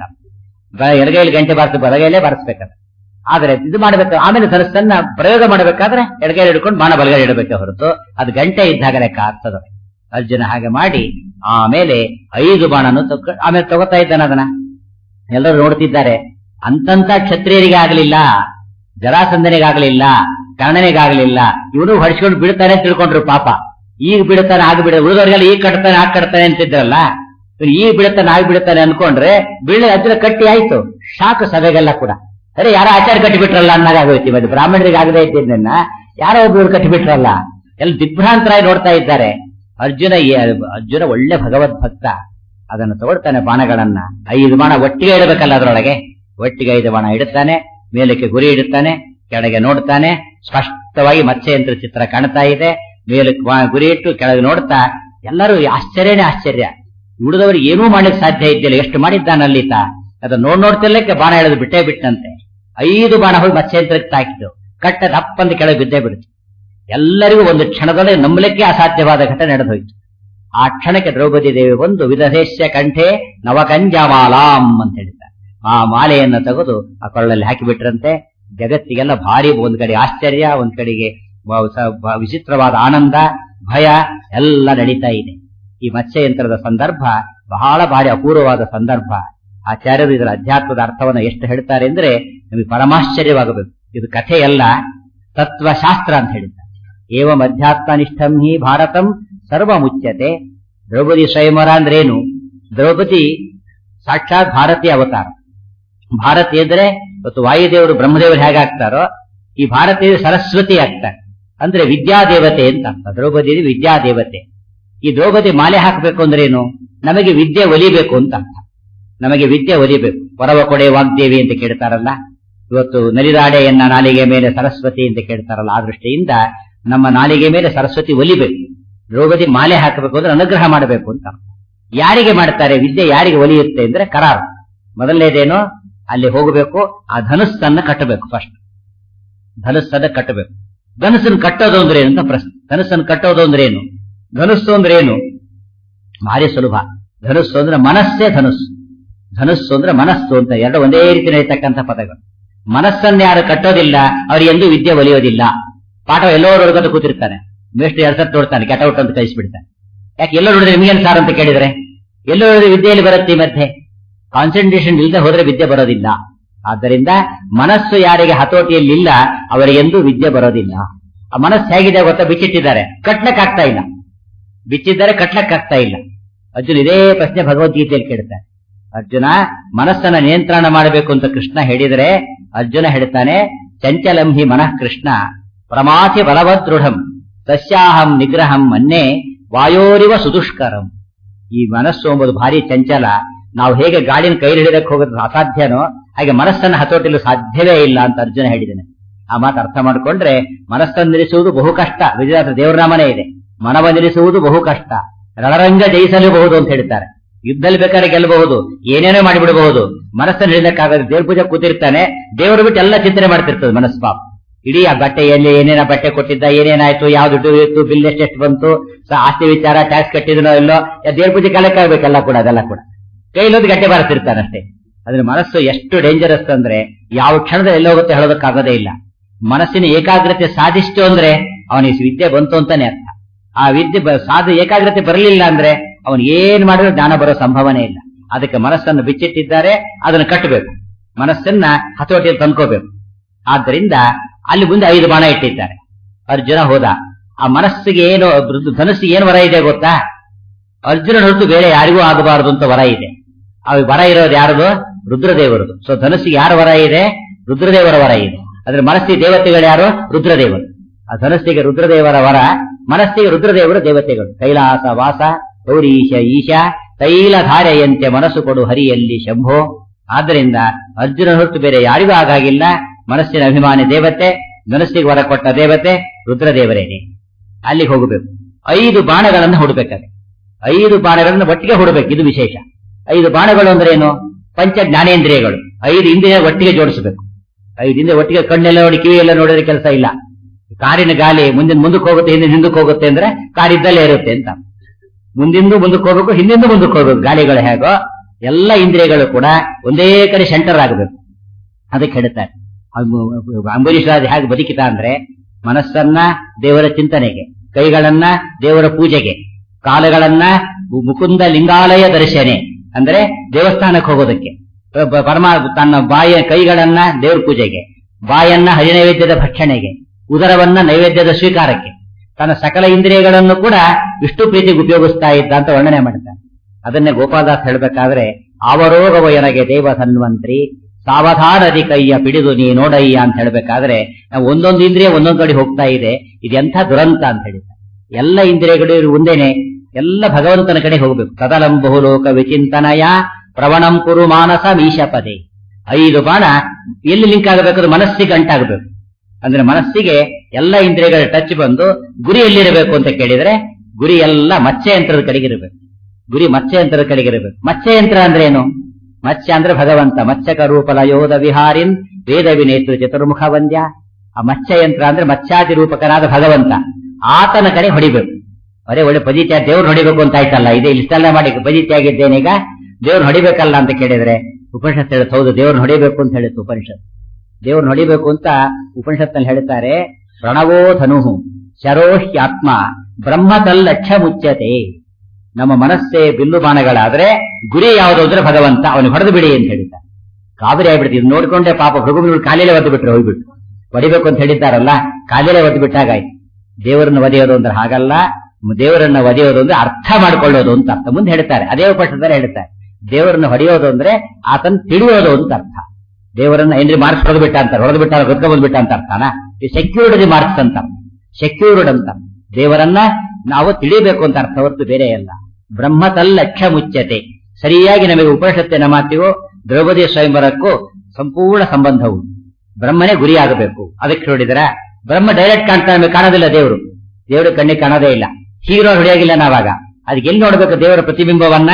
ಎಡಗೈಲಿ ಗಂಟೆ ಬಾರಿಸ ಬಲಗೈಲೇ ಬಾರಿಸ್ಬೇಕಾದ್ರೆ. ಆದ್ರೆ ಇದು ಮಾಡ್ಬೇಕು. ಆಮೇಲೆ ಧನುಸ್ಸನ್ನ ಪ್ರಯೋಗ ಮಾಡಬೇಕಾದ್ರೆ ಎಡಗೈಲಿ ಹಿಡ್ಕೊಂಡು ಬಾಣ ಬಲಗೈ ಇಡಬೇಕೆ ಹೊರತು ಅದು ಗಂಟೆ ಇದ್ದಾಗ ಲೆಕ್ಕ ಆಗ್ತದೆ. ಅರ್ಜುನ ಹಾಗೆ ಮಾಡಿ ಆಮೇಲೆ ಐದು ಬಾಣನು ತಕ್ಕ ಆಮೇಲೆ ತಗೋತಾ ಇದ್ದಾನೆ. ಅದನ್ನ ಎಲ್ಲರೂ ನೋಡ್ತಿದ್ದಾರೆ. ಅಂತಂತ ಕ್ಷತ್ರಿಯರಿಗೆ ಆಗಲಿಲ್ಲ, ಜರಾಸಂಧನಿಗಾಗಲಿಲ್ಲ, ಕರ್ಣನಿಗಾಗಲಿಲ್ಲ. ಇವನು ಹೊಡಿಸ್ಕೊಂಡು ಬಿಡ್ತಾನೆ ಅಂತ ತಿಳ್ಕೊಂಡ್ರು ಪಾಪ. ಈಗ ಬಿಡುತ್ತಾನೆ ಆಗ ಬಿಡ, ಉಳಿದವ್ರಿಗೆಲ್ಲ ಈಗ ಕಟ್ತಾನೆ ಆಗ ಕಟ್ತಾನೆ ಅಂತಿದ್ರಲ್ಲ, ಈಗ ಬಿಡುತ್ತಾನೆ ಆಗ ಬಿಡುತ್ತಾನೆ ಅನ್ಕೊಂಡ್ರೆ ಬೀಳೆ ಅಜ್ಜನ ಕಟ್ಟಿ ಆಯ್ತು. ಶಾಕ್ ಸಭೆಗೆಲ್ಲ ಕೂಡ. ಅರೆ ಯಾರೋ ಆಚಾರ ಕಟ್ಟಿಬಿಟ್ರಲ್ಲ ಅನ್ನೋದಾಗೋಯ್ತು. ಇವತ್ತು ಬ್ರಾಹ್ಮಣರಿಗೆ ಆಗದೆ ಇದ್ದಿದ್ದನ್ನ ಯಾರೋ ಒಬ್ಬರು ಕಟ್ಟಿಬಿಟ್ರಲ್ಲ. ಎಲ್ಲ ದಿಗ್ಭ್ರಾಂತರಾಗಿ ನೋಡ್ತಾ ಇದ್ದಾರೆ. ಅರ್ಜುನ ಅರ್ಜುನ ಒಳ್ಳೆ ಭಗವದ್ ಭಕ್ತ. ಅದನ್ನು ತಗೊಳ್ತಾನೆ ಬಾಣಗಳನ್ನ. ಐದು ಬಾಣ ಒಟ್ಟಿಗೆ ಇಡಬೇಕಲ್ಲ ಅದರೊಳಗೆ, ಒಟ್ಟಿಗೆ ಐದು ಬಾಣ ಇಡುತ್ತಾನೆ. ಮೇಲಕ್ಕೆ ಗುರಿ ಇಡುತ್ತಾನೆ, ಕೆಳಗೆ ನೋಡ್ತಾನೆ. ಸ್ಪಷ್ಟವಾಗಿ ಮತ್ಸ್ಯಯಂತ್ರ ಚಿತ್ರ ಕಾಣ್ತಾ ಇದೆ. ಮೇಲಕ್ಕೆ ಗುರಿ ಇಟ್ಟು ಕೆಳಗೆ ನೋಡ್ತಾ ಎಲ್ಲರೂ ಆಶ್ಚರ್ಯನೇ ಆಶ್ಚರ್ಯ. ಉಳಿದವರಿಗೆ ಏನೂ ಮಾಡ್ಲಿಕ್ಕೆ ಸಾಧ್ಯ ಇದ್ದಿಲ್ಲ, ಎಷ್ಟು ಮಾಡಿದ್ದಾನಲ್ಲಿತ. ಅದನ್ನ ನೋಡ್ ನೋಡ್ತಿರ್ಲಿಕ್ಕೆ ಬಾಣ ಎಳೆದು ಬಿಟ್ಟೇ ಬಿಟ್ಟಂತೆ. ಐದು ಬಾಣ ಹೋಗಿ ಮತ್ಸ್ಯಯಂತ್ರಕ್ಕೆ ತಾಕಿದ್ದು, ಕಟ್ಟ ದಪ್ಪಂದು ಕೆಳಗೆ ಬಿದ್ದೇ ಬಿಡುತ್ತೆ. ಎಲ್ಲರಿಗೂ ಒಂದು ಕ್ಷಣದಲ್ಲೇ ನಂಬಲಿಕ್ಕೆ ಅಸಾಧ್ಯವಾದ ಘಟನೆ ನಡೆದು ಹೋಯ್ತು. ಆ ಕ್ಷಣಕ್ಕೆ ದ್ರೌಪದಿ ದೇವಿ ಬಂದು ವಿದಧೇಶ್ಯ ಕಂಠೆ ನವಕಂಜಮಾಲಾಂ ಅಂತ ಹೇಳಿದ್ದಾರೆ. ಆ ಮಾಲೆಯನ್ನು ತೆಗೆದು ಆ ಕೊಳ್ಳಲ್ಲಿ ಹಾಕಿಬಿಟ್ರಂತೆ. ಜಗತ್ತಿಗೆಲ್ಲ ಭಾರಿ, ಒಂದ್ ಕಡೆ ಆಶ್ಚರ್ಯ, ಒಂದ್ ಕಡೆಗೆ ವಿಚಿತ್ರವಾದ ಆನಂದ, ಭಯ ಎಲ್ಲ ನಡೀತಾ ಇದೆ. ಈ ಮತ್ಸ್ಯಯಂತ್ರದ ಸಂದರ್ಭ ಬಹಳ ಭಾರಿ ಅಪೂರ್ವವಾದ ಸಂದರ್ಭ. ಆಚಾರ್ಯರು ಇದರ ಅಧ್ಯಾತ್ಮದ ಅರ್ಥವನ್ನು ಎಷ್ಟು ಹೇಳ್ತಾರೆ ಅಂದ್ರೆ ನಮಗೆ ಪರಮಾಶ್ಚರ್ಯವಾಗಬೇಕು. ಇದು ಕಥೆಯಲ್ಲ, ತತ್ವಶಾಸ್ತ್ರ ಅಂತ ಹೇಳಿದ್ದಾರೆ. ಏವಂ ಅಧ್ಯಾತ್ಮನಿಷ್ಠಂ ಹಿ ಭಾರತಂ ಸರ್ವ ಮುಚ್ಯತೆ. ದ್ರೌಪದಿ ಸ್ವಯಂವರ ಅಂದ್ರೇನು? ದ್ರೌಪದಿ ಸಾಕ್ಷಾತ್ ಭಾರತೀಯ ಅವತಾರ. ಭಾರತಿ ಅಂದ್ರೆ ಇವತ್ತು ವಾಯುದೇವರು ಬ್ರಹ್ಮದೇವರು ಹೇಗಾಗ್ತಾರೋ ಈ ಭಾರತೀಯ ಸರಸ್ವತಿ ಆಗ್ತಾರೆ. ಅಂದ್ರೆ ವಿದ್ಯಾದೇವತೆ ಅಂತ ಅರ್ಥ. ದ್ರೌಪದಿ ವಿದ್ಯಾದೇವತೆ. ಈ ದ್ರೌಪದಿ ಮಾಲೆ ಹಾಕಬೇಕು ಅಂದ್ರೆ ಏನು? ನಮಗೆ ವಿದ್ಯೆ ಒಲಿಬೇಕು ಅಂತ ಅರ್ಥ. ನಮಗೆ ವಿದ್ಯೆ ಒಲಿಬೇಕು. ವರವ ಕೊಡೆ ವಾಗ್ದೇವಿ ಅಂತ ಕೇಳ್ತಾರಲ್ಲ, ಇವತ್ತು ನಲಿದಾಡೆ ಎನ್ನ ನಾಲಿಗೆ ಮೇಲೆ ಸರಸ್ವತಿ ಅಂತ ಕೇಳ್ತಾರಲ್ಲ, ಆ ದೃಷ್ಟಿಯಿಂದ ನಮ್ಮ ನಾಲಿಗೆ ಮೇಲೆ ಸರಸ್ವತಿ ಒಲಿಬೇಕು. ದ್ರೌಪದಿ ಮಾಲೆ ಹಾಕಬೇಕು ಅಂದ್ರೆ ಅನುಗ್ರಹ ಮಾಡಬೇಕು ಅಂತ. ಯಾರಿಗೆ ಮಾಡ್ತಾರೆ ವಿದ್ಯೆ? ಯಾರಿಗೆ ಒಲಿಯುತ್ತೆ ಅಂದ್ರೆ ಕರಾರು. ಮೊದಲನೇದೇನು? ಅಲ್ಲಿ ಹೋಗಬೇಕು, ಆ ಧನುಸ್ಸನ್ನ ಕಟ್ಟಬೇಕು. ಫಸ್ಟ್ ಧನುಸ್ಸನ್ನ ಕಟ್ಟಬೇಕು. ಧನುಸ್ಸನ್ನು ಕಟ್ಟೋದು ಅಂದ್ರೆ ಏನು ಅಂತ ಪ್ರಶ್ನೆ. ಧನುಸ್ಸನ್ನು ಕಟ್ಟೋದು ಅಂದ್ರೆ ಏನು? ಧನುಸ್ಸು ಅಂದ್ರೆ ಏನು? ಭಾರಿ ಸುಲಭ. ಧನುಸ್ಸು ಅಂದ್ರೆ ಮನಸ್ಸೇ ಧನುಸ್ಸು. ಧನುಸ್ಸು ಅಂದ್ರೆ ಮನಸ್ಸು ಅಂತ ಎರಡು ಒಂದೇ ರೀತಿ ನಡೀತಕ್ಕಂಥ ಪದಗಳು. ಮನಸ್ಸನ್ನು ಯಾರು ಕಟ್ಟೋದಿಲ್ಲ ಅವ್ರಿಗೆ ಎಂದೂ ವಿದ್ಯೆ ಒಲಿಯೋದಿಲ್ಲ. ಪಾಠ ಎಲ್ಲೋ ನೋಡ್ಕೊಂಡು ಕೂತಿರ್ತಾನೆ, ಮೇಷ್ಟ್ರು ಎರಡು ಸತ್ ನೋಡ್ತಾನೆ, ಕೆಟೌಟ್ ಅಂತ ಕಳಿಸ್ಬಿಡ್ತಾನೆ. ಯಾಕೆ ಎಲ್ಲೋ ನೋಡಿದ್ರೆ ನಿಮಗೇನು ಸಾರ್ ಅಂತ ಕೇಳಿದ್ರೆ, ಎಲ್ಲೋ ನೋಡಿದ್ರೆ ವಿದ್ಯೆಯಲ್ಲಿ ಬರುತ್ತೆ ಈ ಮಧ್ಯೆ. ಕಾನ್ಸಂಟ್ರೇಷನ್ ಇಲ್ಲದೆ ಹೋದ್ರೆ ವಿದ್ಯೆ ಬರೋದಿಲ್ಲ. ಆದ್ದರಿಂದ ಮನಸ್ಸು ಯಾರಿಗೆ ಹತೋಟಿಯಲ್ಲಿಲ್ಲ ಅವರಿಗೆಂದೂ ವಿದ್ಯೆ ಬರೋದಿಲ್ಲ. ಆ ಮನಸ್ಸು ಹೇಗಿದೆ ಗೊತ್ತಾ? ಬಿಚ್ಚಿಟ್ಟಿದ್ದಾರೆ, ಕಟ್ಲಕ್ಕಾಗ್ತಾ ಇಲ್ಲ. ಬಿಚ್ಚಿದ್ದಾರೆ, ಕಟ್ಲಕ್ಕಾಗ್ತಾ ಇಲ್ಲ. ಅರ್ಜುನ್ ಇದೇ ಪ್ರಶ್ನೆ ಭಗವದ್ಗೀತೆಯಲ್ಲಿ ಕೇಳ್ತಾನೆ. ಅರ್ಜುನ, ಮನಸ್ಸನ್ನ ನಿಯಂತ್ರಣ ಮಾಡಬೇಕು ಅಂತ ಕೃಷ್ಣ ಹೇಳಿದರೆ ಅರ್ಜುನ ಹೇಳ್ತಾನೆ, ಚಂಚಲಂ ಹಿ ಮನಃ ಕೃಷ್ಣ ಪ್ರಮಾಥಿ ಬಲವದೃಢಂ ತಸ್ಯಾಹಂ ನಿಗ್ರಹಂ ಮನ್ನೆ ವಾಯೋರಿವ ಸುದುಷ್ಕರಂ. ಈ ಮನಸ್ಸು ಎಂಬುದು ಭಾರಿ ಚಂಚಲ. ನಾವು ಹೇಗೆ ಗಾಳಿನ ಕೈ ಹಿಡಿದಕ್ಕೆ ಹೋಗೋದು ಅಸಾಧ್ಯನೋ ಹಾಗೆ ಮನಸ್ಸನ್ನು ಹತೋಟಿಲು ಸಾಧ್ಯವೇ ಇಲ್ಲ ಅಂತ ಅರ್ಜುನ ಹೇಳಿದ್ದಾನೆ. ಆ ಮಾತು ಅರ್ಥ ಮಾಡಿಕೊಂಡ್ರೆ ಮನಸ್ಸನ್ನು ನಿಲ್ಲಿಸುವುದು ಬಹು ಕಷ್ಟ. ವಿಜಯನಾಥ ದೇವರನಾಮನೇ ಇದೆ, ಮನವ ನಿಲ್ಲಿಸುವುದು ಬಹು ಕಷ್ಟ. ರಣರಂಗ ಜಯಿಸಲೂಬಹುದು ಅಂತ ಹೇಳ್ತಾರೆ. ಯುದ್ಧದಲ್ಲಿ ಬೇಕಾದ್ರೆ ಗೆಲ್ಲಬಹುದು, ಏನೇನೋ ಮಾಡಿಬಿಡಬಹುದು. ಮನಸ್ಸನ್ನು ಹಿಡಿದಕ್ಕಾಗದೆ ದೇವ್ರ ಪೂಜೆ ಕೂತಿರ್ತಾನೆ, ದೇವರು ಬಿಟ್ಟು ಎಲ್ಲ ಚಿಂತನೆ ಮಾಡ್ತಿರ್ತದೆ ಮನಸ್ಸು. ಪಾಪ ಇಡೀ ಆ ಬಟ್ಟೆಯಲ್ಲಿ ಏನೇನ ಬಟ್ಟೆ ಕೊಟ್ಟಿದ್ದ, ಏನೇನಾಯ್ತು, ಯಾವ್ದು ದುಡ್ಡು ಇತ್ತು, ಬಿಲ್ ಎಷ್ಟೆಷ್ಟು ಬಂತು, ಆಸ್ತಿ ವಿಚಾರ, ಟ್ಯಾಕ್ಸ್ ಕಟ್ಟಿದ್ನೋ ಇಲ್ಲೋ, ದೇವ್ರ ಪೂಜೆ ಕಾಲಕ್ಕಾಗಬೇಕೆಲ್ಲ ಕೂಡ. ಅದೆಲ್ಲ ಕೂಡ ಕೈಲೊಂದು ಗಂಟೆ ಬಾರಿಸ್ತಿರ್ತಾನಷ್ಟೇ. ಅದ್ರ ಮನಸ್ಸು ಎಷ್ಟು ಡೇಂಜರಸ್ ಅಂದ್ರೆ ಯಾವ ಕ್ಷಣದಲ್ಲಿ ಎಲ್ಲ ಹೋಗುತ್ತೆ ಹೇಳೋದಕ್ಕಾಗೋದೇ ಇಲ್ಲ. ಮನಸ್ಸಿನ ಏಕಾಗ್ರತೆ ಸಾಧಿಸ್ತು ಅಂದ್ರೆ ಅವನಿಗೆ ವಿದ್ಯೆ ಬಂತು ಅಂತಾನೆ ಅರ್ಥ. ಆ ವಿದ್ಯೆ ಸಾಧ ಏಕಾಗ್ರತೆ ಬರಲಿಲ್ಲ ಅಂದ್ರೆ ಅವನು ಏನ್ ಮಾಡಿದ್ರು ಜ್ಞಾನ ಬರೋ ಸಂಭವನೆ ಇಲ್ಲ. ಅದಕ್ಕೆ ಮನಸ್ಸನ್ನು ಬಿಚ್ಚಿಟ್ಟಿದ್ದಾರೆ, ಅದನ್ನು ಕಟ್ಟಬೇಕು, ಮನಸ್ಸನ್ನ ಹತೋಟಿಯಲ್ಲಿ ತಂದ್ಕೋಬೇಕು. ಆದ್ದರಿಂದ ಅಲ್ಲಿ ಮುಂದೆ ಐದು ಬಾಣ ಇಟ್ಟಿದ್ದಾರೆ. ಅರ್ಜುನ ಹೋದ. ಆ ಮನಸ್ಸಿಗೆ ಏನು, ಧನಸ್ಸಿಗೆ ಏನು ವರ ಇದೆ ಗೊತ್ತಾ? ಅರ್ಜುನ ಹೊರತು ಬೇರೆ ಯಾರಿಗೂ ಆಗಬಾರದು ಅಂತ ವರ ಇದೆ. ಆ ವರ ಇರೋದು ಯಾರದು? ರುದ್ರದೇವರದು. ಸೊ ಧನಸ್ಸಿಗೆ ಯಾರ ವರ ಇದೆ? ರುದ್ರದೇವರ ವರ ಇದೆ. ಅದ್ರ ಮನಸ್ಸಿಗೆ ದೇವತೆಗಳು ಯಾರು? ರುದ್ರದೇವರು. ಆ ಧನಸ್ಸಿಗೆ ರುದ್ರದೇವರ ವರ, ಮನಸ್ಸಿಗೆ ರುದ್ರದೇವರು ದೇವತೆಗಳು. ಕೈಲಾಸ ವಾಸ ಗೌರೀಶ ಈಶ ತೈಲಧಾರೆಯಂತೆ ಮನಸ್ಸು ಕೊಡು ಹರಿಯಲ್ಲಿ ಶಂಭೋ. ಆದ್ದರಿಂದ ಅರ್ಜುನ ಹೊರತು ಬೇರೆ ಯಾರಿಗೂ ಆಗಾಗಿಲ್ಲ. ಮನಸ್ಸಿನ ಅಭಿಮಾನಿ ದೇವತೆ, ಮನಸ್ಸಿಗೆ ವರ ಕೊಟ್ಟ ದೇವತೆ ರುದ್ರದೇವರೇನೆ. ಅಲ್ಲಿಗೆ ಹೋಗಬೇಕು. ಐದು ಬಾಣಗಳನ್ನು ಹುಡಬೇಕಾದ್ರೆ ಐದು ಬಾಣಗಳನ್ನು ಒಟ್ಟಿಗೆ ಹುಡಬೇಕು. ಇದು ವಿಶೇಷ. ಐದು ಬಾಣಗಳು ಅಂದ್ರೆ ಏನು? ಪಂಚ ಜ್ಞಾನೇಂದ್ರಿಯಗಳು. ಐದು ಇಂದ್ರಿಯ ಒಟ್ಟಿಗೆ ಜೋಡಿಸಬೇಕು. ಐದು ಇಂದ್ರಿಯ ಒಟ್ಟಿಗೆ ಕಣ್ಣೆಲ್ಲ ನೋಡಿ ಕಿವಿಯೆಲ್ಲ ನೋಡಿದ್ರೆ ಕೆಲಸ ಇಲ್ಲ. ಕಾರಿನ ಗಾಲಿ ಮುಂದಿನ ಮುಂದಕ್ಕೆ ಹೋಗುತ್ತೆ, ಹಿಂದಿನ ಹಿಂದಕ್ಕೆ ಹೋಗುತ್ತೆ ಅಂದ್ರೆ ಕಾರಿದ್ದಲ್ಲೇ ಇರುತ್ತೆ ಅಂತ. ಮುಂದಿಂದು ಮುಂದಕ್ಕೆ ಹೋಗ್ಬೇಕು, ಹಿಂದಿಂದು ಮುಂದಕ್ಕೆ ಹೋಗ್ಬೇಕು. ಗಾಲಿಗಳು ಹೇಗೋ ಎಲ್ಲ ಇಂದ್ರಿಯಗಳು ಕೂಡ ಒಂದೇ ಕಡೆ ಸೆಂಟರ್ ಆಗಬೇಕು. ಅದಕ್ಕೆ ಹೇಳ್ತಾರೆ ಅಂಬರೀಷ್ ರಾಜ್ ಹೇಗೆ ಬದುಕಿತ ಅಂದ್ರೆ ಮನಸ್ಸನ್ನ ದೇವರ ಚಿಂತನೆಗೆ, ಕೈಗಳನ್ನ ದೇವರ ಪೂಜೆಗೆ, ಕಾಲುಗಳನ್ನ ಮುಕುಂದ ಲಿಂಗಾಲಯ ದರ್ಶನೆ ಅಂದ್ರೆ ದೇವಸ್ಥಾನಕ್ಕೆ ಹೋಗೋದಕ್ಕೆ, ಪರಮ ತನ್ನ ಬಾಯ ಕೈಗಳನ್ನ ದೇವರ ಪೂಜೆಗೆ, ಬಾಯನ್ನ ಹರಿನೈವೇದ್ಯದ ಭಕ್ಷಣೆಗೆ, ಉದರವನ್ನ ನೈವೇದ್ಯದ ಸ್ವೀಕಾರಕ್ಕೆ, ತನ್ನ ಸಕಲ ಇಂದ್ರಿಯಗಳನ್ನು ಕೂಡ ವಿಷ್ಣು ಪ್ರೀತಿಗೆ ಉಪಯೋಗಿಸ್ತಾ ಇದ್ದ ಅಂತ ವರ್ಣನೆ ಮಾಡ್ತಾನೆ. ಅದನ್ನೇ ಗೋಪಾಲದಾಸ್ ಹೇಳಬೇಕಾದ್ರೆ, ಅವರೋಗವ ಎನಗೆ ದೇವ ಸನ್ವಂತ್ರಿ ಸಾವಧಾನದಿ ಕೈಯ ಪಿಡಿದು ನೀ ನೋಡಯ್ಯ ಅಂತ ಹೇಳ್ಬೇಕಾದ್ರೆ ನಾವು ಒಂದೊಂದು ಇಂದ್ರಿಯ ಒಂದೊಂದು ಕಡೆ ಹೋಗ್ತಾ ಇದೆ. ಇದೆಂಥ ದುರಂತ ಅಂತ ಹೇಳಿದ್ದಾರೆ. ಎಲ್ಲ ಇಂದ್ರಿಯಗಳು ಒಂದೇನೆ, ಎಲ್ಲ ಭಗವಂತನ ಕಡೆ ಹೋಗಬೇಕು. ತದಲಂ ಬಹುಲೋಕ ವಿಚಿಂತನಯ ಪ್ರವಣಂ ಕುರು ಮಾನಸ ಮೀಶಪದೆ. ಐದು ಬಾಣ ಎಲ್ಲಿ ಲಿಂಕ್ ಆಗಬೇಕು? ಮನಸ್ಸಿಗೆ ಅಂಟಾಗಬೇಕು. ಅಂದ್ರೆ ಮನಸ್ಸಿಗೆ ಎಲ್ಲ ಇಂದ್ರಿಯಗಳ ಟಚ್ ಬಂದು ಗುರಿ ಎಲ್ಲಿರಬೇಕು ಅಂತ ಕೇಳಿದ್ರೆ ಗುರಿ ಎಲ್ಲ ಮತ್ಸ್ಯಯಂತ್ರದ ಕಡೆಗಿರಬೇಕು. ಗುರಿ ಮತ್ಸ್ಯಯಂತ್ರದ ಕಡೆಗಿರಬೇಕು. ಮತ್ಸ್ಯಯಂತ್ರ ಅಂದ್ರೆ ಏನು? ಮತ್ಸ್ಯ ಅಂದ್ರೆ ಭಗವಂತ. ಮತ್ಸ್ಯಕ ರೂಪಲ ಯೋಧ ವಿಹಾರಿನ್ ವೇದ ವಿನೇತೃ ಚತುರ್ಮುಖ ವಂದ್ಯ. ಆ ಮತ್ಸ್ಯಯಂತ್ರ ಅಂದ್ರೆ ಮತ್ಸ್ಯಾದಿ ರೂಪಕನಾದ ಭಗವಂತ, ಆತನ ಕಡೆ ಹೊಡಿಬೇಕು. ಅರೆ ಒಳ್ಳೆ ಪಜಿತ್ಯ ದೇವ್ರು ಹೊಡಿಬೇಕು ಅಂತ ಆಯ್ತಲ್ಲ, ಇದೆ ಇಷ್ಟೆಲ್ಲ ಮಾಡಿ ಪಜಿತ್ಯ ಆಗಿದ್ದೇನೀಗ, ದೇವ್ರು ಹೊಡಿಬೇಕಲ್ಲ ಅಂತ ಕೇಳಿದ್ರೆ ಉಪನಿಷತ್ ಹೇಳುತ್ತೆ, ಹೌದು ದೇವ್ರನ್ನ ಹೊಡಿಬೇಕು ಅಂತ ಹೇಳುತ್ತೆ ಉಪನಿಷತ್. ದೇವ್ರನ್ನ ಹೊಡಿಬೇಕು ಅಂತ ಉಪನಿಷತ್ನಲ್ಲಿ ಹೇಳ್ತಾರೆ. ಪ್ರಣವೋ ಧನುಹು ಶರೋಹ್ಯಾತ್ಮ ಬ್ರಹ್ಮತಲ್ಲಕ್ಷ ಮುಚ್ಯತೆ. ನಮ್ಮ ಮನಸ್ಸೇ ಬಿಲ್ಲು ಬಾಣಗಳಾದ್ರೆ ಗುರಿ ಯಾವುದು ಅಂದ್ರೆ ಭಗವಂತ, ಅವನು ಹೊಡೆದು ಬಿಡಿ ಅಂತ ಹೇಳಿದ್ದಾರೆ. ಕಾಬರಿ ಆಗ್ಬಿಡ್ತು. ಇದು ನೋಡ್ಕೊಂಡೆ ಪಾಪ ಭೃಗುಗಳು ಕಾಲಿಲೆ ಒದ್ದು ಬಿಟ್ರು, ಹೋಗ್ಬಿಟ್ಟು ಹೊಡಿಬೇಕು ಅಂತ ಹೇಳಿದ್ದಾರಲ್ಲ, ಕಾಲಿಲೆ ಒದ್ದು ಬಿಟ್ಟಾಗಾಯ್ತು. ದೇವರನ್ನು ಒದೆಯೋದು ಅಂದ್ರೆ ಹಾಗಲ್ಲ, ದೇವರನ್ನ ಒದೆಯೋದು ಅಂದ್ರೆ ಅರ್ಥ ಮಾಡ್ಕೊಳ್ಳೋದು ಅಂತ ಅರ್ಥ. ಮುಂದೆ ಹೇಳ್ತಾರೆ, ಅದೇ ಉಪನಿಷತ್ತಲ್ಲಿ ಹೇಳ್ತಾರೆ, ದೇವರನ್ನು ಹೊಡೆಯೋದು ಅಂದ್ರೆ ಆತನ ತಿಳಿಯೋದು ಅಂತ ಅರ್ಥ. ದೇವರನ್ನ ಏನ್ರಿ ಮಾರ್ಕ್ಸ್ ಹೊಡೆದು ಬಿಟ್ಟ ಅಂತಾರೆ, ಹೊಡೆದು ಬಿಟ್ಟ ಗೊತ್ತ ಬಂದ್ಬಿಟ್ಟ ಅಂತ ಅರ್ಥನ. ಈ ಸೆಕ್ಯೂರ್ಡ್ ಮಾರ್ಕ್ಸ್ ಅಂತ, ಸೆಕ್ಯೂರ್ಡ್ ಅಂತ. ದೇವರನ್ನ ನಾವು ತಿಳಿಬೇಕು ಅಂತ ಅರ್ಥ ಹೊರತು ಬೇರೆ ಅಲ್ಲ. ಬ್ರಹ್ಮತಲ್ಲಕ್ಷ ಮುಚ್ಯತೆ. ಸರಿಯಾಗಿ ನಮಗೆ ಉಪನಿಷತ್ತಿನ ಮಾತಿಗೂ ದ್ರೌಪದಿ ಸ್ವಯಂವರಕ್ಕೂ ಸಂಪೂರ್ಣ ಸಂಬಂಧವು. ಬ್ರಹ್ಮನೇ ಗುರಿಯಾಗಬೇಕು. ಅದಕ್ಕೆ ನೋಡಿದ್ರ ಬ್ರಹ್ಮ ಡೈರೆಕ್ಟ್ ಕಾಣ್ತಾ ನಮಗೆ ಕಾಣೋದಿಲ್ಲ. ದೇವರು ದೇವರು ಕಣ್ಣಿಗೆ ಕಾಣೋದೇ ಇಲ್ಲ. ಹೀರೋ ಹೊಡೆಯಾಗಿಲ್ಲ ನಾವಾಗ. ಅದಕ್ಕೆ ಎಲ್ಲಿ ನೋಡ್ಬೇಕು ದೇವರ ಪ್ರತಿಬಿಂಬವನ್ನ?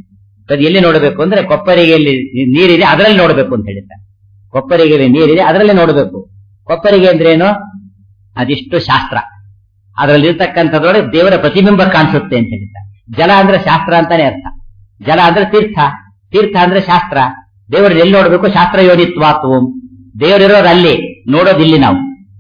ಅದು ಎಲ್ಲಿ ನೋಡಬೇಕು ಅಂದ್ರೆ ಕೊಪ್ಪರಿಗೆಯಲ್ಲಿ ನೀರಿದೆ ಅದರಲ್ಲಿ ನೋಡಬೇಕು ಅಂತ ಹೇಳಿದ್ದಾರೆ. ಕೊಪ್ಪರಿಗೆಯಲ್ಲಿ ನೀರಿದೆ ಅದರಲ್ಲಿ ನೋಡಬೇಕು. ಕೊಪ್ಪರಿಗೆ ಅಂದ್ರೆ ಏನು? ಅದಿಷ್ಟು ಶಾಸ್ತ್ರ. ಅದರಲ್ಲಿ ಇರ್ತಕ್ಕಂಥದ್ರೊಳಗೆ ದೇವರ ಪ್ರತಿಬಿಂಬ ಕಾಣಿಸುತ್ತೆ ಅಂತ ಹೇಳಿದ್ದಾರೆ. ಜಲ ಅಂದ್ರೆ ಶಾಸ್ತ್ರ ಅಂತಾನೆ ಅರ್ಥ. ಜಲ ಅಂದ್ರೆ ತೀರ್ಥ, ತೀರ್ಥ ಅಂದ್ರೆ ಶಾಸ್ತ್ರ. ದೇವರಲ್ಲಿ ಎಲ್ಲಿ ನೋಡಬೇಕು? ಶಾಸ್ತ್ರ ಯೋನಿತ್ವಾತ್ವಂ. ದೇವರಿರೋದು ಅಲ್ಲಿ, ನೋಡೋದಿಲ್ಲಿ ನಾವು.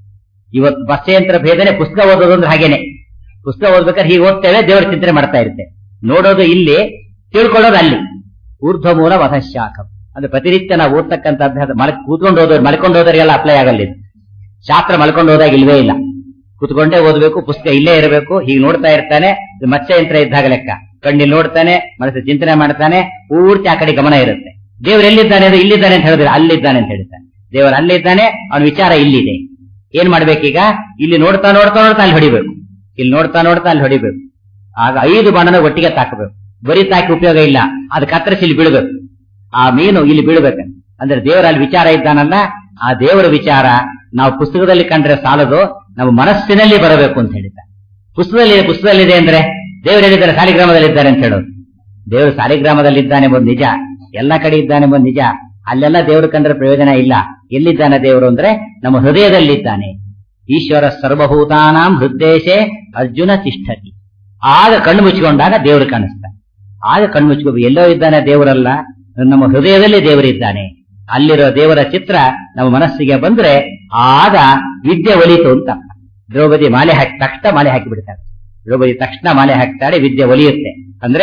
ಇವತ್ತು ಬಸ್ಸೇಂತರ ಭೇದನೆ ಪುಸ್ತಕ ಓದೋದು ಅಂದ್ರೆ ಹಾಗೇನೆ. ಪುಸ್ತಕ ಓದ್ಬೇಕಾದ್ರೆ ಹೀಗೆ ಓದ್ತೇವೆ, ದೇವರ ಚಿಂತನೆ ಮಾಡ್ತಾ ಇರ್ತೇವೆ. ನೋಡೋದು ಇಲ್ಲಿ, ತಿಳ್ಕೊಳ್ಳೋದು ಅಲ್ಲಿ. ಊರ್ಧ್ವ ಮೂಲ ವಧಶಾಖಂ ಅಂದ್ರೆ ಪ್ರತಿನಿತ್ಯ ನಾವು ಓದ್ತಕ್ಕಂಥ ಅಭ್ಯಾಸ. ಮಲ ಕೂತ್ಕೊಂಡು ಹೋದವ್ರು ಮಲ್ಕೊಂಡು ಹೋದವರಿಗೆಲ್ಲ ಅಪ್ಲೈ ಆಗಲ್ಲ ಇದು. ಶಾಸ್ತ್ರ ಮಲ್ಕೊಂಡು ಹೋದಾಗ ಇಲ್ವೇ ಇಲ್ಲ, ಕೂತ್ಕೊಂಡೇ ಓದಬೇಕು. ಪುಸ್ತಕ ಇಲ್ಲೇ ಇರಬೇಕು. ಹೀಗೆ ನೋಡ್ತಾ ಇರ್ತಾನೆ. ಮತ್ಸ್ಯಯಂತ್ರ ಇದ್ದಾಗ ಲೆಕ್ಕ. ಕಣ್ಣಿಲ್ ನೋಡ್ತಾನೆ, ಮನಸ್ಸು ಚಿಂತನೆ ಮಾಡ್ತಾನೆ, ಪೂರ್ತಿ ಆ ಕಡೆ ಗಮನ ಇರುತ್ತೆ. ದೇವರು ಎಲ್ಲಿದ್ದಾನೆ ಅಂದ್ರೆ ಇಲ್ಲಿದ್ದಾನೆ ಅಂತ ಹೇಳಿದ್ರೆ ಅಲ್ಲಿದ್ದಾನೆ ಅಂತ ಹೇಳ್ತಾನೆ. ದೇವರು ಅಲ್ಲಿದ್ದಾನೆ, ಅವನ ವಿಚಾರ ಇಲ್ಲಿದೆ. ಏನ್ ಮಾಡ್ಬೇಕೀಗ? ಇಲ್ಲಿ ನೋಡ್ತಾ ನೋಡ್ತಾ ನೋಡ್ತಾ ಅಲ್ಲಿ ಹೊಡಿಬೇಕು. ಇಲ್ಲಿ ನೋಡ್ತಾ ನೋಡ್ತಾ ಅಲ್ಲಿ ಹೊಡಿಬೇಕು. ಆಗ ಐದು ಬಾಣನ ಒಟ್ಟಿಗೆ ತಾಕಬೇಕು. ಬರೀ ತಾಕಿ ಉಪಯೋಗ ಇಲ್ಲ, ಅದು ಕತ್ತರಿಸಿ ಇಲ್ಲಿ ಬೀಳ್ಬೇಕು. ಆ ಮೀನು ಇಲ್ಲಿ ಬೀಳ್ಬೇಕು. ಅಂದ್ರೆ ದೇವರ ಅಲ್ಲಿ ವಿಚಾರ ಇದ್ದಾನಲ್ಲ, ಆ ದೇವರ ವಿಚಾರ ನಾವು ಪುಸ್ತಕದಲ್ಲಿ ಕಂಡ್ರೆ ಸಾಲದು, ನಮ್ಮ ಮನಸ್ಸಿನಲ್ಲಿ ಬರಬೇಕು ಅಂತ ಹೇಳಿದ್ದಾರೆ. ಪುಸ್ತಕದಲ್ಲಿ ಪುಸ್ತಕದಲ್ಲಿದೆ ಅಂದ್ರೆ ದೇವರು ಹೇಳಿದ್ದಾರೆ ಸಾಲಿಗ್ರಾಮದಲ್ಲಿದ್ದಾರೆ ಅಂತ ಹೇಳೋದು. ದೇವರು ಸಾಲಿಗ್ರಾಮದಲ್ಲಿದ್ದಾನೆ ಎಂಬುದು ನಿಜ, ಎಲ್ಲ ಕಡೆ ಇದ್ದಾನೆ ಎಂಬುದು ನಿಜ. ಅಲ್ಲೆಲ್ಲ ದೇವರು ಕಂಡ್ರೆ ಪ್ರಯೋಜನ ಇಲ್ಲ. ಎಲ್ಲಿದ್ದಾನೆ ದೇವರು ಅಂದ್ರೆ ನಮ್ಮ ಹೃದಯದಲ್ಲಿದ್ದಾನೆ. ಈಶ್ವರ ಸರ್ವಭೂತಾನಾಂ ಹೃದ್ದೇಶೆ ಅರ್ಜುನ ತಿಷ್ಠತಿ. ಆಗ ಕಣ್ಣು ಮುಚ್ಚಿಕೊಂಡಾಗ ದೇವರು ಕಾಣಿಸ್ತಾನೆ. ಆಗ ಕಣ್ಣು ಮುಚ್ಚಿಕೊಂಡು ಎಲ್ಲೋ ಇದ್ದಾನೆ ದೇವರಲ್ಲ, ನಮ್ಮ ಹೃದಯದಲ್ಲಿ ದೇವರಿದ್ದಾನೆ. ಅಲ್ಲಿರೋ ದೇವರ ಚಿತ್ರ ನಮ್ಮ ಮನಸ್ಸಿಗೆ ಬಂದ್ರೆ ಆಗ ವಿದ್ಯೆ ಒಲಿತು ಅಂತ. ದ್ರೌಪದಿ ಮಾಲೆ ಹಾಕಿ ತಕ್ಷಣ ಮಾಲೆ ಹಾಕಿ ಬಿಡ್ತಾರೆ. ದ್ರೌಪದಿ ತಕ್ಷಣ ಮಾಲೆ ಹಾಕ್ತಾಳೆ, ವಿದ್ಯೆ ಒಲಿಯುತ್ತೆ. ಅಂದ್ರೆ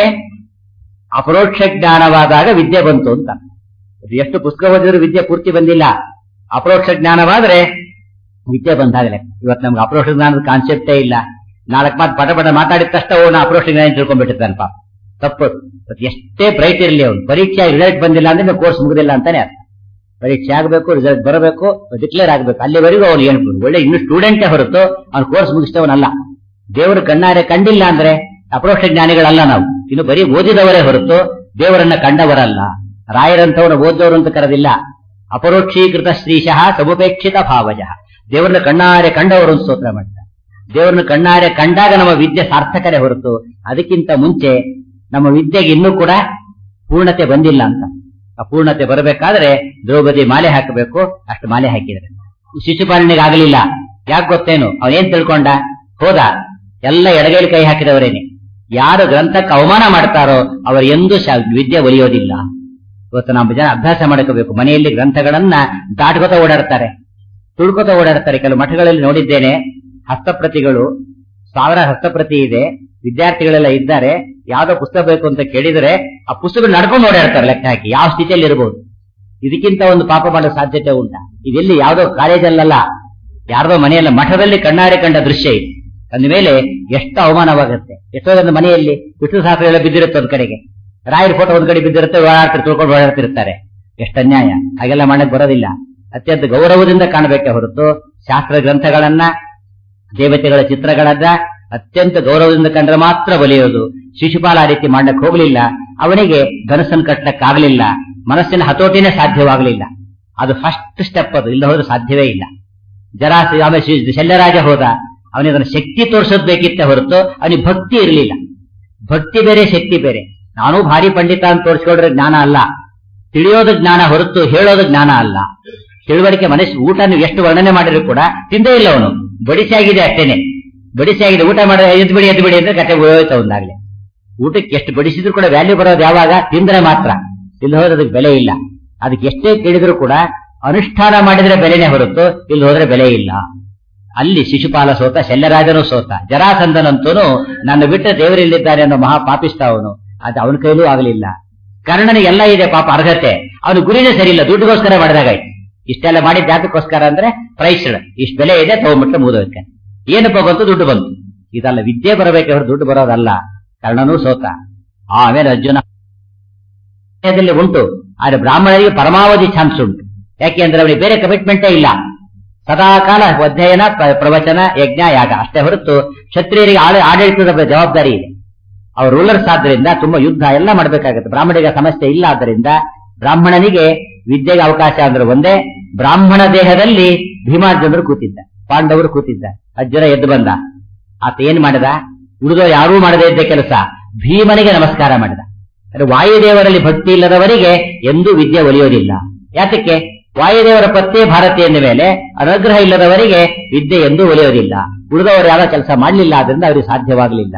ಅಪರೋಕ್ಷ ಜ್ಞಾನವಾದಾಗ ವಿದ್ಯೆ ಬಂತು ಅಂತ. ಎಷ್ಟು ಪುಸ್ತಕ ಓದಿದ್ರು ವಿದ್ಯೆ ಪೂರ್ತಿ ಬಂದಿಲ್ಲ. ಅಪರೋಕ್ಷ ಜ್ಞಾನವಾದ್ರೆ ವಿದ್ಯೆ ಬಂದಾಗಲೇ. ಇವತ್ತು ನಮ್ಗೆ ಅಪರೋಕ್ಷ ಜ್ಞಾನದ ಕಾನ್ಸೆಪ್ಟೇ ಇಲ್ಲ. ನಾಲ್ಕು ಮಾತು ಪಟ ಪಟ ಮಾತಾಡಿದ ತಕ್ಷಣ ಅವನು ಅಪರೋಕ್ಷ ಜ್ಞಾನ ತಿಳ್ಕೊಂಡ್ಬಿಟ್ಟಿರ್ತಾನೆ ಪಾಪ. ತಪ್ಪು. ಎಷ್ಟೇ ಬ್ರೈಟ್ ಇರಲಿ ಅವನು, ಪರೀಕ್ಷೆ ರಿಸಲ್ಟ್ ಬಂದಿಲ್ಲ ಅಂದ್ರೆ ಕೋರ್ಸ್ ಮುಗುದಿಲ್ಲ ಅಂತಾನೆ ಅರ್ಥ. ಪರೀಕ್ಷೆ ಆಗಬೇಕು, ರಿಸಲ್ಟ್ ಬರಬೇಕು, ಡಿಕ್ಲೇರ್ ಆಗಬೇಕು. ಅಲ್ಲಿವರೆಗೂ ಅವನು ಏನು ಒಳ್ಳೆ ಇನ್ನು ಸ್ಟೂಡೆಂಟೇ ಹೊರತು ಅವನು ಕೋರ್ಸ್ ಮುಗಿಸ್ತವನಲ್ಲ. ದೇವರು ಕಣ್ಣಾರೆ ಕಂಡಿಲ್ಲ ಅಂದ್ರೆ ಅಪರೋಕ್ಷ ಜ್ಞಾನಿಗಳಲ್ಲ ನಾವು. ಇನ್ನು ಬರೀ ಓದಿದವರೇ ಹೊರತು ದೇವರನ್ನ ಕಂಡವರಲ್ಲ. ರಾಯರಂತವನ ಓದೋರು ಅಂತ ಕರೆದಿಲ್ಲ. ಅಪರೋಕ್ಷೀಕೃತ ಶ್ರೀಶಃ ಸಮುಪೇಕ್ಷಿತ ಭಾವಜ. ದೇವರನ್ನ ಕಣ್ಣಾರೆ ಕಂಡವರು ಸ್ತೋತ್ರ ಮಾಡ್ತಾರೆ. ದೇವರನ್ನ ಕಣ್ಣಾರೆ ಕಂಡಾಗ ನಮ್ಮ ವಿದ್ಯೆ ಸಾರ್ಥಕತೆ ಹೊರತು ಅದಕ್ಕಿಂತ ಮುಂಚೆ ನಮ್ಮ ವಿದ್ಯೆಗೆ ಇನ್ನೂ ಕೂಡ ಪೂರ್ಣತೆ ಬಂದಿಲ್ಲ ಅಂತ. ಆ ಪೂರ್ಣತೆ ಬರಬೇಕಾದ್ರೆ ದ್ರೌಪದಿ ಮಾಲೆ ಹಾಕಬೇಕು. ಅಷ್ಟು ಮಾಲೆ ಹಾಕಿದ್ರೆ ಶಿಶುಪಾಲನೆಗೆ ಆಗಲಿಲ್ಲ. ಯಾಕೆ ಗೊತ್ತೇನು? ಅವನೇನ್ ತಿಳ್ಕೊಂಡ? ಹೋದ ಎಲ್ಲ ಎಡಗೈಲಿ ಕೈ ಹಾಕಿದವರೇನೆ. ಯಾರು ಗ್ರಂಥಕ್ಕೆ ಅವಮಾನ ಮಾಡ್ತಾರೋ ಅವರು ಎಂದೂ ವಿದ್ಯೆ ಒಲಿಯೋದಿಲ್ಲ. ಇವತ್ತು ನಾವು ಜನ ಅಭ್ಯಾಸ ಮಾಡ್ಕೋಬೇಕು. ಮನೆಯಲ್ಲಿ ಗ್ರಂಥಗಳನ್ನ ದಾಟ್ಕೋತ ಓಡಾಡ್ತಾರೆ, ತುಳ್ಕೋತ ಓಡಾಡ್ತಾರೆ. ಕೆಲವು ಮಠಗಳಲ್ಲಿ ನೋಡಿದ್ದೇನೆ, ಹಸ್ತಪ್ರತಿಗಳು ಸಾವಿರ ಹಸ್ತಪ್ರತಿ ಇದೆ, ವಿದ್ಯಾರ್ಥಿಗಳೆಲ್ಲ ಇದ್ದಾರೆ. ಯಾವ್ದೋ ಪುಸ್ತಕ ಬೇಕು ಅಂತ ಕೇಳಿದ್ರೆ ಆ ಪುಸ್ತಕ ನಡ್ಕೊಂಡು ಓಡಾಡ್ತಾರೆ ಲೆಕ್ಕ ಹಾಕಿ. ಯಾವ ಸ್ಥಿತಿಯಲ್ಲಿ ಇರಬಹುದು? ಇದಕ್ಕಿಂತ ಒಂದು ಪಾಪ ಮಾಡೋ ಸಾಧ್ಯತೆ ಉಂಟಾ? ಇದೆಲ್ಲಿ ಯಾವ್ದೋ ಕಾಲೇಜಲ್ಲ, ಯಾರ್ದೋ ಮನೆಯಲ್ಲ, ಮಠದಲ್ಲಿ ಕಣ್ಣಾರೆ ಕಂಡ ದೃಶ್ಯ ಇದೆ. ಅಂದಮೇಲೆ ಎಷ್ಟು ಅವಮಾನವಾಗುತ್ತೆ. ಎಷ್ಟೋ ಜನ ಮನೆಯಲ್ಲಿ ವಿಷ್ಣು ಶಾಸ್ತ್ರ ಎಲ್ಲ ಬಿದ್ದಿರುತ್ತೆ ಒಂದ್ ಕಡೆಗೆ, ರಾಯರ ಫೋಟೋ ಒಂದ್ ಕಡೆ ಬಿದ್ದಿರುತ್ತೆ, ಓಡಾಡ್ತಾರೆ, ತುಳ್ಕೊಂಡು ಓಡಾಡ್ತಿರ್ತಾರೆ. ಎಷ್ಟು ಅನ್ಯಾಯ! ಹಾಗೆಲ್ಲ ಮಾಡಕ್ ಬರೋದಿಲ್ಲ. ಅತ್ಯಂತ ಗೌರವದಿಂದ ಕಾಣಬೇಕೆ ಹೊರತು ಶಾಸ್ತ್ರ ಗ್ರಂಥಗಳನ್ನ, ದೇವತೆಗಳ ಚಿತ್ರಗಳನ್ನ ಅತ್ಯಂತ ಗೌರವದಿಂದ ಕಂಡ್ರೆ ಮಾತ್ರ ಒಲಿಯೋದು. ಶಿಶುಪಾಲ ಆ ರೀತಿ ಮಾಡಕ್ ಹೋಗ್ಲಿಲ್ಲ. ಅವನಿಗೆ ಧನಸ್ಸನ್ನು ಕಟ್ಟಕ್ಕಾಗಲಿಲ್ಲ. ಮನಸ್ಸಿನ ಹತೋಟಿನೇ ಸಾಧ್ಯವಾಗಲಿಲ್ಲ. ಅದು ಫಸ್ಟ್ ಸ್ಟೆಪ್. ಅದು ಇಲ್ಲ ಹೋದ್ರೆ ಸಾಧ್ಯವೇ ಇಲ್ಲ. ಜರಾಸ ಆಮೇಲೆ ಶಲ್ಯರಾಜ ಹೋದ. ಅವನಿಗೆ ಅದನ್ನ ಶಕ್ತಿ ತೋರಿಸೋದ್ ಬೇಕಿತ್ತೆ ಹೊರತು ಅವನಿಗೆ ಭಕ್ತಿ ಇರಲಿಲ್ಲ. ಭಕ್ತಿ ಬೇರೆ, ಶಕ್ತಿ ಬೇರೆ. ನಾನು ಭಾರಿ ಪಂಡಿತ ಅಂತ ತೋರಿಸ್ಕೊಂಡ್ರೆ ಜ್ಞಾನ ಅಲ್ಲ. ತಿಳಿಯೋದು ಜ್ಞಾನ ಹೊರತು ಹೇಳೋದು ಜ್ಞಾನ ಅಲ್ಲ. ತಿಳುವಳಿಕೆ ಮನಸ್ಸು. ಊಟ ನೀವು ಎಷ್ಟು ವರ್ಣನೆ ಮಾಡಿದ್ರು ಕೂಡ ತಿಂದೇ ಇಲ್ಲ ಅವನು. ಬಡಿಸಿ ಆಗಿದೆ ಅಷ್ಟೇನೆ. ಬಡಿಸಿ ಆಗಿದೆ. ಊಟ ಮಾಡ ಎದ್ ಬಿಡಿ ಎದ್ ಬಿಡಿ ಅಂದ್ರೆ ಕತೆ ಹೋಯ್ತು ಒಂದಾಗ್ಲಿ. ಊಟಕ್ಕೆ ಎಷ್ಟು ಬಡಿಸಿದ್ರು ಕೂಡ ವ್ಯಾಲ್ಯೂ ಬರೋದು ಯಾವಾಗ? ತಿಂದ್ರೆ ಮಾತ್ರ. ಇಲ್ಲಿ ಹೋದ್ರೆ ಅದಕ್ಕೆ ಬೆಲೆ ಇಲ್ಲ. ಅದಕ್ಕೆ ಎಷ್ಟೇ ಕೇಳಿದ್ರು ಕೂಡ ಅನುಷ್ಠಾನ ಮಾಡಿದ್ರೆ ಬೆಲೆನೇ ಹೊರತು ಇಲ್ಲಿ ಹೋದ್ರೆ ಬೆಲೆ ಇಲ್ಲ. ಅಲ್ಲಿ ಶಿಶುಪಾಲ ಸೋತ, ಶಲ್ಯರಾಜನೂ ಸೋತ. ಜರಾಸಂಧನಂತೂ ನನ್ನ ಬಿಟ್ಟ ದೇವರಿಲ್ಲಿದ್ದಾನೆ ಅನ್ನೋ ಮಹಾಪಾಪಿಸ್ತ ಅವನು. ಅದು ಅವನ ಕೈಲೂ ಆಗಲಿಲ್ಲ. ಕರ್ಣನಿಗೆ ಎಲ್ಲ ಇದೆ ಪಾಪ ಅರ್ಹತೆ. ಅವನು ಗುರಿನೇ ಸರಿ ಇಲ್ಲ. ದುಡ್ಡಿಗೋಸ್ಕರ ಮಾಡಿದಾಗಾಯ್ತು. ಇಷ್ಟೆಲ್ಲ ಮಾಡಿದ ಯಾತಕ್ಕೋಸ್ಕರ ಅಂದ್ರೆ ಪ್ರೈಸ್ಡ್, ಇಷ್ಟು ಬೆಲೆ ಇದೆ ತಗೊಂಡ್ಬಿಟ್ಟು ಮುಗಿದೋಕೆ. ಏನಪ್ಪ ಬಂತು? ದುಡ್ಡು ಬಂತು. ಇದಲ್ಲ, ವಿದ್ಯೆ ಬರಬೇಕೆ ಹೊರ ದುಡ್ಡು ಬರೋದಲ್ಲ. ಕರ್ಣನೂ ಸೋತ. ಆಮೇಲೆ ಅರ್ಜುನ ಉಂಟು. ಆದ್ರೆ ಬ್ರಾಹ್ಮಣರಿಗೆ ಪರಮಾವಧಿ ಚಾನ್ಸ್ ಉಂಟು. ಯಾಕೆ ಅಂದ್ರೆ ಅವನಿಗೆ ಬೇರೆ ಕಮಿಟ್ಮೆಂಟೇ ಇಲ್ಲ. ಸದಾಕಾಲ ಅಧ್ಯಯನ, ಪ್ರವಚನ, ಯಜ್ಞ, ಯಾಗ ಅಷ್ಟೇ ಹೊರತು ಕ್ಷತ್ರಿಯರಿಗೆ ಆಡಳಿತದ ಜವಾಬ್ದಾರಿ ಇದೆ. ಅವ್ರ ರೂಲರ್ಸ್ ಆದ್ರಿಂದ ತುಂಬಾ ಯುದ್ಧ ಎಲ್ಲ ಮಾಡ್ಬೇಕಾಗುತ್ತೆ. ಬ್ರಾಹ್ಮಣರಿಗೆ ಸಮಸ್ಯೆ ಇಲ್ಲ. ಆದ್ದರಿಂದ ಬ್ರಾಹ್ಮಣನಿಗೆ ವಿದ್ಯೆಗೆ ಅವಕಾಶ ಅಂದ್ರೆ ಒಂದೇ. ಬ್ರಾಹ್ಮಣ ದೇಹದಲ್ಲಿ ಭೀಮಾರ್ಜುನರು ಕೂತಿದ್ದ, ಪಾಂಡವರು ಕೂತಿದ್ದ. ಅರ್ಜುನ ಎದ್ದು ಬಂದ. ಆತ ಏನ್ ಮಾಡಿದ? ಉಳಿದೋ ಯಾರೂ ಮಾಡದೇ ಇದ್ದ ಕೆಲಸ, ಭೀಮನಿಗೆ ನಮಸ್ಕಾರ ಮಾಡಿದ. ವಾಯುದೇವರಲ್ಲಿ ಭಕ್ತಿ ಇಲ್ಲದವರಿಗೆ ಎಂದೂ ವಿದ್ಯೆ ಒಲಿಯೋದಿಲ್ಲ. ಯಾತಕ್ಕೆ? ವಾಯುದೇವರ ಪತ್ನಿ ಭಾರತೀಯ ಎಂದ ಮೇಲೆ ಅನುಗ್ರಹ ಇಲ್ಲದವರಿಗೆ ವಿದ್ಯೆ ಎಂದೂ ಒಲಿಯೋದಿಲ್ಲ. ಉಳಿದವರು ಯಾವ ಕೆಲಸ ಮಾಡಲಿಲ್ಲ. ಆದ್ರಿಂದ ಅವರಿಗೆ ಸಾಧ್ಯವಾಗಲಿಲ್ಲ.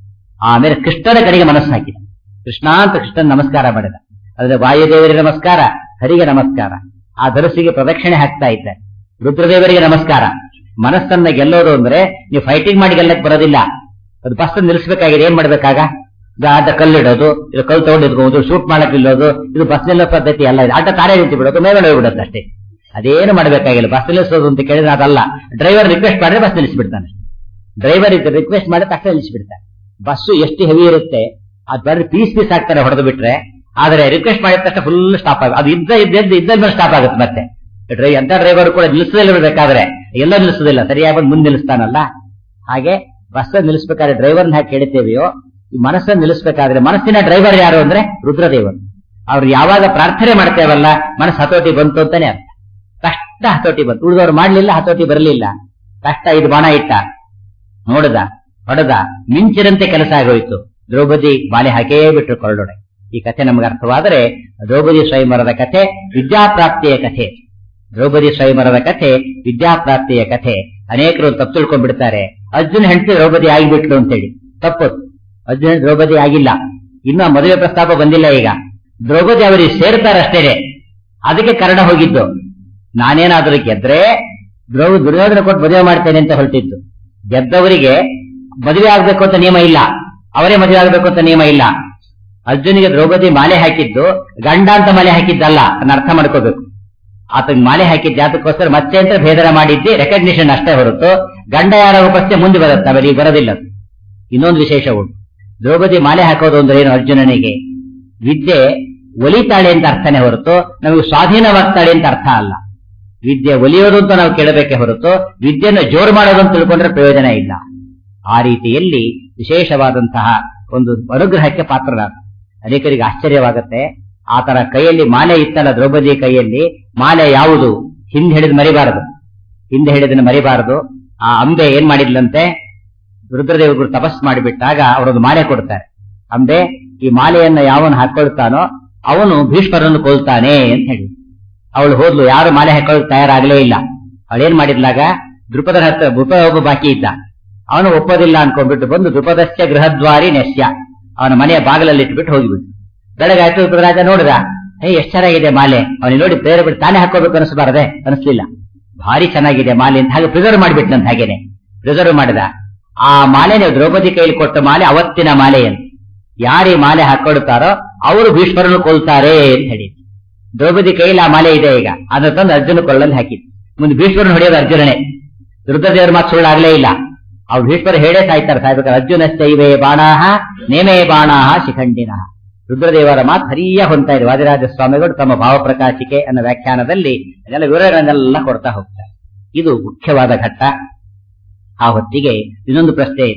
ಆಮೇಲೆ ಕೃಷ್ಣನ ಕಡೆಗೆ ಮನಸ್ಸು ಹಾಕಿದ. ಕೃಷ್ಣ ಅಂತ ಕೃಷ್ಣನ ನಮಸ್ಕಾರ ಮಾಡಿದ. ಅದ್ರ ವಾಯುದೇವರಿಗೆ ನಮಸ್ಕಾರ, ಹರಿಗೆ ನಮಸ್ಕಾರ. ಆ ಧನಸ್ಸಿಗೆ ಪ್ರದಕ್ಷಿಣೆ ಹಾಕ್ತಾ ಇದ್ದ. ರುದ್ರದೇವರಿಗೆ ನಮಸ್ಕಾರ. ಮನಸ್ಸನ್ನ ಗೆಲ್ಲೋದು ಅಂದ್ರೆ ನೀವು ಫೈಟಿಂಗ್ ಮಾಡಿ ಗೆಲ್ಲಕ್ ಬರೋದಿಲ್ಲ. ಅದು ಬಸ್ ನಿಲ್ಲಿಸಬೇಕಾಗಿದೆ. ಏನ್ ಮಾಡ್ಬೇಕಾಗ? ಆಟ ಕಲ್ಲಿಡೋದು, ಇದು ಕಲ್ ತಗೊಂಡು ಇದ್ಕೋದು, ಶೂಟ್ ಮಾಡಕ್ ಇಲ್ಲೋದು, ಇದು ಬಸ್ ನಿಲ್ಲೋ ಪದ್ಧತಿ ಅಲ್ಲ. ಇದು ಆಟ ತಾನೇ ನಿಂತು ಬಿಡೋದು, ಮೇಲೆ ಹೋಗ್ಬಿಡುತ್ತೆ ಅಷ್ಟೇ. ಅದೇನು ಮಾಡ್ಬೇಕಾಗಿಲ್ಲ. ಬಸ್ ನಿಲ್ಲಿಸೋದು ಅಂತ ಕೇಳಿದ್ರೆ ಅದಲ್ಲ. ಡ್ರೈವರ್ ರಿಕ್ವೆಸ್ಟ್ ಮಾಡಿದ್ರೆ ಬಸ್ ನಿಲ್ಲಿಸ್ಬಿಡ್ತಾನೆ. ಡ್ರೈವರ್ ರಿಕ್ವೆಸ್ಟ್ ಮಾಡಿದ್ರೆ ತಕ್ಷಣ ನಿಲ್ಲಿಸ್ಬಿಡ್ತಾನೆ. ಬಸ್ಸು ಎಷ್ಟು ಹೆವಿ ಇರುತ್ತೆ ಅದು ಬರೀ ಪೀಸ್ ಪೀಸ್ ಆಗ್ತಾರೆ ಹೊಡೆದು ಬಿಟ್ರೆ. ಆದ್ರೆ ರಿಕ್ವೆಸ್ಟ್ ಮಾಡಿದ ತಕ್ಷಣ ಫುಲ್ ಸ್ಟಾಪ್ ಆಗುತ್ತೆ. ಅದು ಇದ್ದ ಇದ್ದ ಇದ್ದ ಮೇಲೆ ಸ್ಟಾಪ್ ಆಗುತ್ತೆ. ಮತ್ತೆ ಡ್ರೈ ಎಂತ ಡ್ರೈವರ್ ಕೂಡ ನಿಲ್ಲಿಸೋದಿಲ್ಲ. ಬೇಕಾದ್ರೆ ಎಲ್ಲ ನಿಲ್ಲಿಸೋದಿಲ್ಲ, ಸರಿಯಾಗಿ ಬಂದು ಮುಂದೆ ನಿಲ್ಲಿಸ್ತಾನಲ್ಲ. ಹಾಗೆ ಬಸ್ ನಿಲ್ಲಿಸಬೇಕಾದ್ರೆ ಡ್ರೈವರ್ನ ಹಾಕಿ ಕೇಳುತ್ತೇವೆಯೋ, ಈ ಮನಸ್ಸನ್ನು ನಿಲ್ಲಿಸಬೇಕಾದ್ರೆ ಮನಸ್ಸಿನ ಡ್ರೈವರ್ ಯಾರು ಅಂದ್ರೆ ರುದ್ರದೇವರು. ಅವ್ರು ಯಾವಾಗ ಪ್ರಾರ್ಥನೆ ಮಾಡ್ತೇವಲ್ಲ, ಮನಸ್ಸು ಹತೋಟಿ ಬಂತು ಅಂತಾನೆ ಅರ್ಥ. ಕಷ್ಟ ಹತೋಟಿ ಬಂತು. ಉಳಿದವ್ರು ಮಾಡ್ಲಿಲ್ಲ, ಹತೋಟಿ ಬರಲಿಲ್ಲ. ಕಷ್ಟ ಇದು ಬಾಣ ಇಟ್ಟ, ನೋಡದ, ಹೊಡೆದ, ಮಿಂಚಿರಂತೆ ಕೆಲಸ ಆಗೋಯ್ತು. ದ್ರೌಪದಿ ಮಾಲೆ ಹಾಕೇ ಬಿಟ್ಟು ಕೊರಡೊಡೆ. ಈ ಕಥೆ ನಮಗೆ ಅರ್ಥವಾದರೆ ದ್ರೌಪದಿ ಸ್ವಯಂವರದ ಕಥೆ ವಿದ್ಯಾಪ್ರಾಪ್ತಿಯ ಕಥೆ. ದ್ರೌಪದಿ ಸ್ವಯಂವರದ ಕಥೆ ವಿದ್ಯಾಪ್ರಾಪ್ತಿಯ ಕಥೆ. ಅನೇಕರು ತಪ್ಪು ತಿಳ್ಕೊಂಡ್ಬಿಡ್ತಾರೆ. ಅರ್ಜುನ ಹೆಂಡತಿ ದ್ರೌಪದಿ ಆಗಿಬಿಟ್ಲು ಅಂತೇಳಿ. ತಪ್ಪು. ಅರ್ಜುನ ದ್ರೌಪದಿ ಆಗಿಲ್ಲ. ಇನ್ನು ಮದುವೆ ಪ್ರಸ್ತಾಪ ಬಂದಿಲ್ಲ. ಈಗ ದ್ರೌಪದಿ ಅವರಿಗೆ ಸೇರ್ತಾರಷ್ಟೇನೆ. ಅದಕ್ಕೆ ಕರ್ಣ ಹೋಗಿದ್ದು. ನಾನೇನಾದರೂ ಗೆದ್ರೆ ದ್ರೌ ದುರ್ಯೋಧನ ಕೊಟ್ಟು ಮದುವೆ ಮಾಡ್ತೇನೆ ಅಂತ ಹೊರಟಿದ್ದು. ಗೆದ್ದವರಿಗೆ ಮದುವೆ ಆಗ್ಬೇಕು ಅಂತ ನಿಯಮ ಇಲ್ಲ, ಅವರೇ ಮದುವೆ ಆಗ್ಬೇಕು ಅಂತ ನಿಯಮ ಇಲ್ಲ. ಅರ್ಜುನಿಗೆ ದ್ರೌಪದಿ ಮಾಲೆ ಹಾಕಿದ್ದು ಗಂಡ ಅಂತ ಮಾಲೆ ಹಾಕಿದ್ದಲ್ಲ, ಅದನ್ನ ಅರ್ಥ ಮಾಡ್ಕೋಬೇಕು. ಆತನಿಗೆ ಮಾಲೆ ಹಾಕಿದ್ದ ಜಾತಕ್ಕೋಸ್ಕರ ಮತ್ತೆ ಅಂತ ಭೇದನ ಮಾಡಿದ್ದೆ, ರೆಕಗ್ನಿಷನ್ ಅಷ್ಟೇ ಹೊರತು ಗಂಡ ಯಾರ ಪ್ರಶ್ನೆ ಮುಂದೆ ಬರುತ್ತೆ, ಅವರಿಗೆ ಬರೋದಿಲ್ಲ. ಇನ್ನೊಂದು ವಿಶೇಷ ಉಂಟು. ದ್ರೌಪದಿ ಮಾಲೆ ಹಾಕೋದು ಅಂದ್ರೆ ಏನು? ಅರ್ಜುನನಿಗೆ ವಿದ್ಯೆ ಒಲಿತಾಳೆ ಅಂತ ಅರ್ಥನೇ ಹೊರತು ನಮಗೆ ಸ್ವಾಧೀನವಾಗ್ತಾಳೆ ಅಂತ ಅರ್ಥ ಅಲ್ಲ. ವಿದ್ಯೆ ಒಲಿಯೋದು ಅಂತ ನಾವು ಕೇಳಬೇಕೆ ಹೊರತು ವಿದ್ಯೆಯನ್ನು ಜೋರು ಮಾಡೋದು ಅಂತ ತಿಳ್ಕೊಂಡ್ರೆ ಪ್ರಯೋಜನ ಇಲ್ಲ. ಆ ರೀತಿಯಲ್ಲಿ ವಿಶೇಷವಾದಂತಹ ಒಂದು ಅನುಗ್ರಹಕ್ಕೆ ಪಾತ್ರರಾದ ಅನೇಕರಿಗೆ ಆಶ್ಚರ್ಯವಾಗುತ್ತೆ. ಆತರ ಕೈಯಲ್ಲಿ ಮಾಲೆ ಇತ್ತಲ್ಲ ದ್ರೌಪದಿ ಕೈಯಲ್ಲಿ, ಮಾಲೆ ಯಾವುದು? ಹಿಂದೆ ಹಿಡಿದು ಮರಿಬಾರದು, ಹಿಂದೆ ಹಿಡಿದನ್ನು ಮರಿಬಾರದು. ಆ ಅಂಬೆ ಏನ್ ಮಾಡಿದ್ಲಂತೆ, ರುದ್ರದೇವರು ತಪಸ್ ಮಾಡಿಬಿಟ್ಟಾಗ ಅವರೊಂದು ಮಾಲೆ ಕೊಡ್ತಾರೆ. ಅಂಬೆ, ಈ ಮಾಲೆಯನ್ನ ಯಾವನು ಹಾಕೊಳ್ತಾನೋ ಅವನು ಭೀಷ್ಮರನ್ನು ಕೊಲ್ತಾನೆ ಅಂತ ಹೇಳಿ ಅವಳು ಹೋದ್ಲು. ಯಾರು ಮಾಲೆ ಹಾಕೊಳ್ಳೋಕೆ ತಯಾರಾಗಲೇ ಇಲ್ಲ. ಅವಳೇನ್ ಮಾಡಿದ್ಲಾಗ, ದೃಪದನ ಹತ್ರ ದೃಪದ ಒಬ್ಬ ಬಾಕಿ ಇದ್ದ, ಅವನು ಒಪ್ಪೋದಿಲ್ಲ ಅನ್ಕೊಂಡ್ಬಿಟ್ಟು ಬಂದು ದೃಪದಶ್ಚ ಗೃಹದ್ವಾರಿ ನೆಶ್ಯ, ಅವನ ಮನೆಯ ಬಾಗಿಲಲ್ಲಿ ಇಟ್ಬಿಟ್ಟು ಹೋಗಿಬಿಟ್ಟು. ಬೆಳಗಾಯ್ತು, ದೃಪದರಾಜ ನೋಡಿದ, ಹೇ ಎಷ್ಟು ಚೆನ್ನಾಗಿದೆ ಮಾಲೆ. ಅವನಿಗೆ ನೋಡಿ ಪ್ರೇರ ಬಿಟ್ಟು ತಾನೇ ಹಾಕೋಬೇಕು ಅನಿಸಬಾರದೆ, ಅನಿಸ್ಲಿಲ್ಲ. ಭಾರಿ ಚೆನ್ನಾಗಿದೆ ಮಾಲೆ ಅಂತ ಹಾಗೆ ಪ್ರಿಸರ್ವ್ ಮಾಡಿಬಿಟ್ನಂತ. ಹಾಗೇನೆ ಪ್ರಿಸರ್ವ್ ಮಾಡಿದ. ಆ ಮಾಲೆ ನೀವು ದ್ರೌಪದಿ ಕೈಲಿ ಕೊಟ್ಟ ಮಾಲೆ ಅವತ್ತಿನ ಮಾಲೆ ಅಂತ. ಯಾರು ಈ ಮಾಲೆ ಹಾಕೊಳ್ತಾರೋ ಅವರು ಭೀಷ್ಮರನ್ನು ಕೊಲ್ತಾರೆ ಅಂತ ಹೇಳಿ. ದ್ರೌಪದಿ ಕೈಲಿ ಆ ಮಾಲೆ ಇದೆ. ಈಗ ಅದನ್ನ ತಂದು ಅರ್ಜುನ ಕೊಳ್ಳಲ್ಲಿ ಹಾಕಿದ್. ಮುಂದೆ ಭೀಷ್ಮರನ್ನು ಹೊಡೆಯೋದು ಅರ್ಜುನನೇ. ರುದ್ರದೇವರ ಮಾತು ಸುಳ್ಳಾಗ್ಲೇ ಇಲ್ಲ. ಅವ್ರು ಭೀಷ್ಮರು ಹೇಳೇ ಸಾಯ್ತಾರೆ. ಸಾಯ್ಬೇಕಾದ್ರೆ ಅರ್ಜುನಶ್ಚೈವೇ ಬಾಣಾಹ ನೇಮೇ ಬಾಣಾಹ ಶಿಖಂಡಿನಃ. ರುದ್ರದೇವರ ಮಾತು ಹರಿಯ ಹೊಂತಾ ಇದೆ. ವಾದಿರಾಜ ಸ್ವಾಮಿಗಳು ತಮ್ಮ ಭಾವಪ್ರಕಾಶಿಕೆ ಅನ್ನೋ ವ್ಯಾಖ್ಯಾನದಲ್ಲಿ ಅದೆಲ್ಲ ವಿವರಗಳನ್ನೆಲ್ಲ ಕೊಡ್ತಾ ಹೋಗ್ತಾರೆ. ಇದು ಮುಖ್ಯವಾದ ಘಟ್ಟ. ಆ ಹೊತ್ತಿಗೆ ಇನ್ನೊಂದು ಪ್ರಶ್ನೆ ಇದೆ.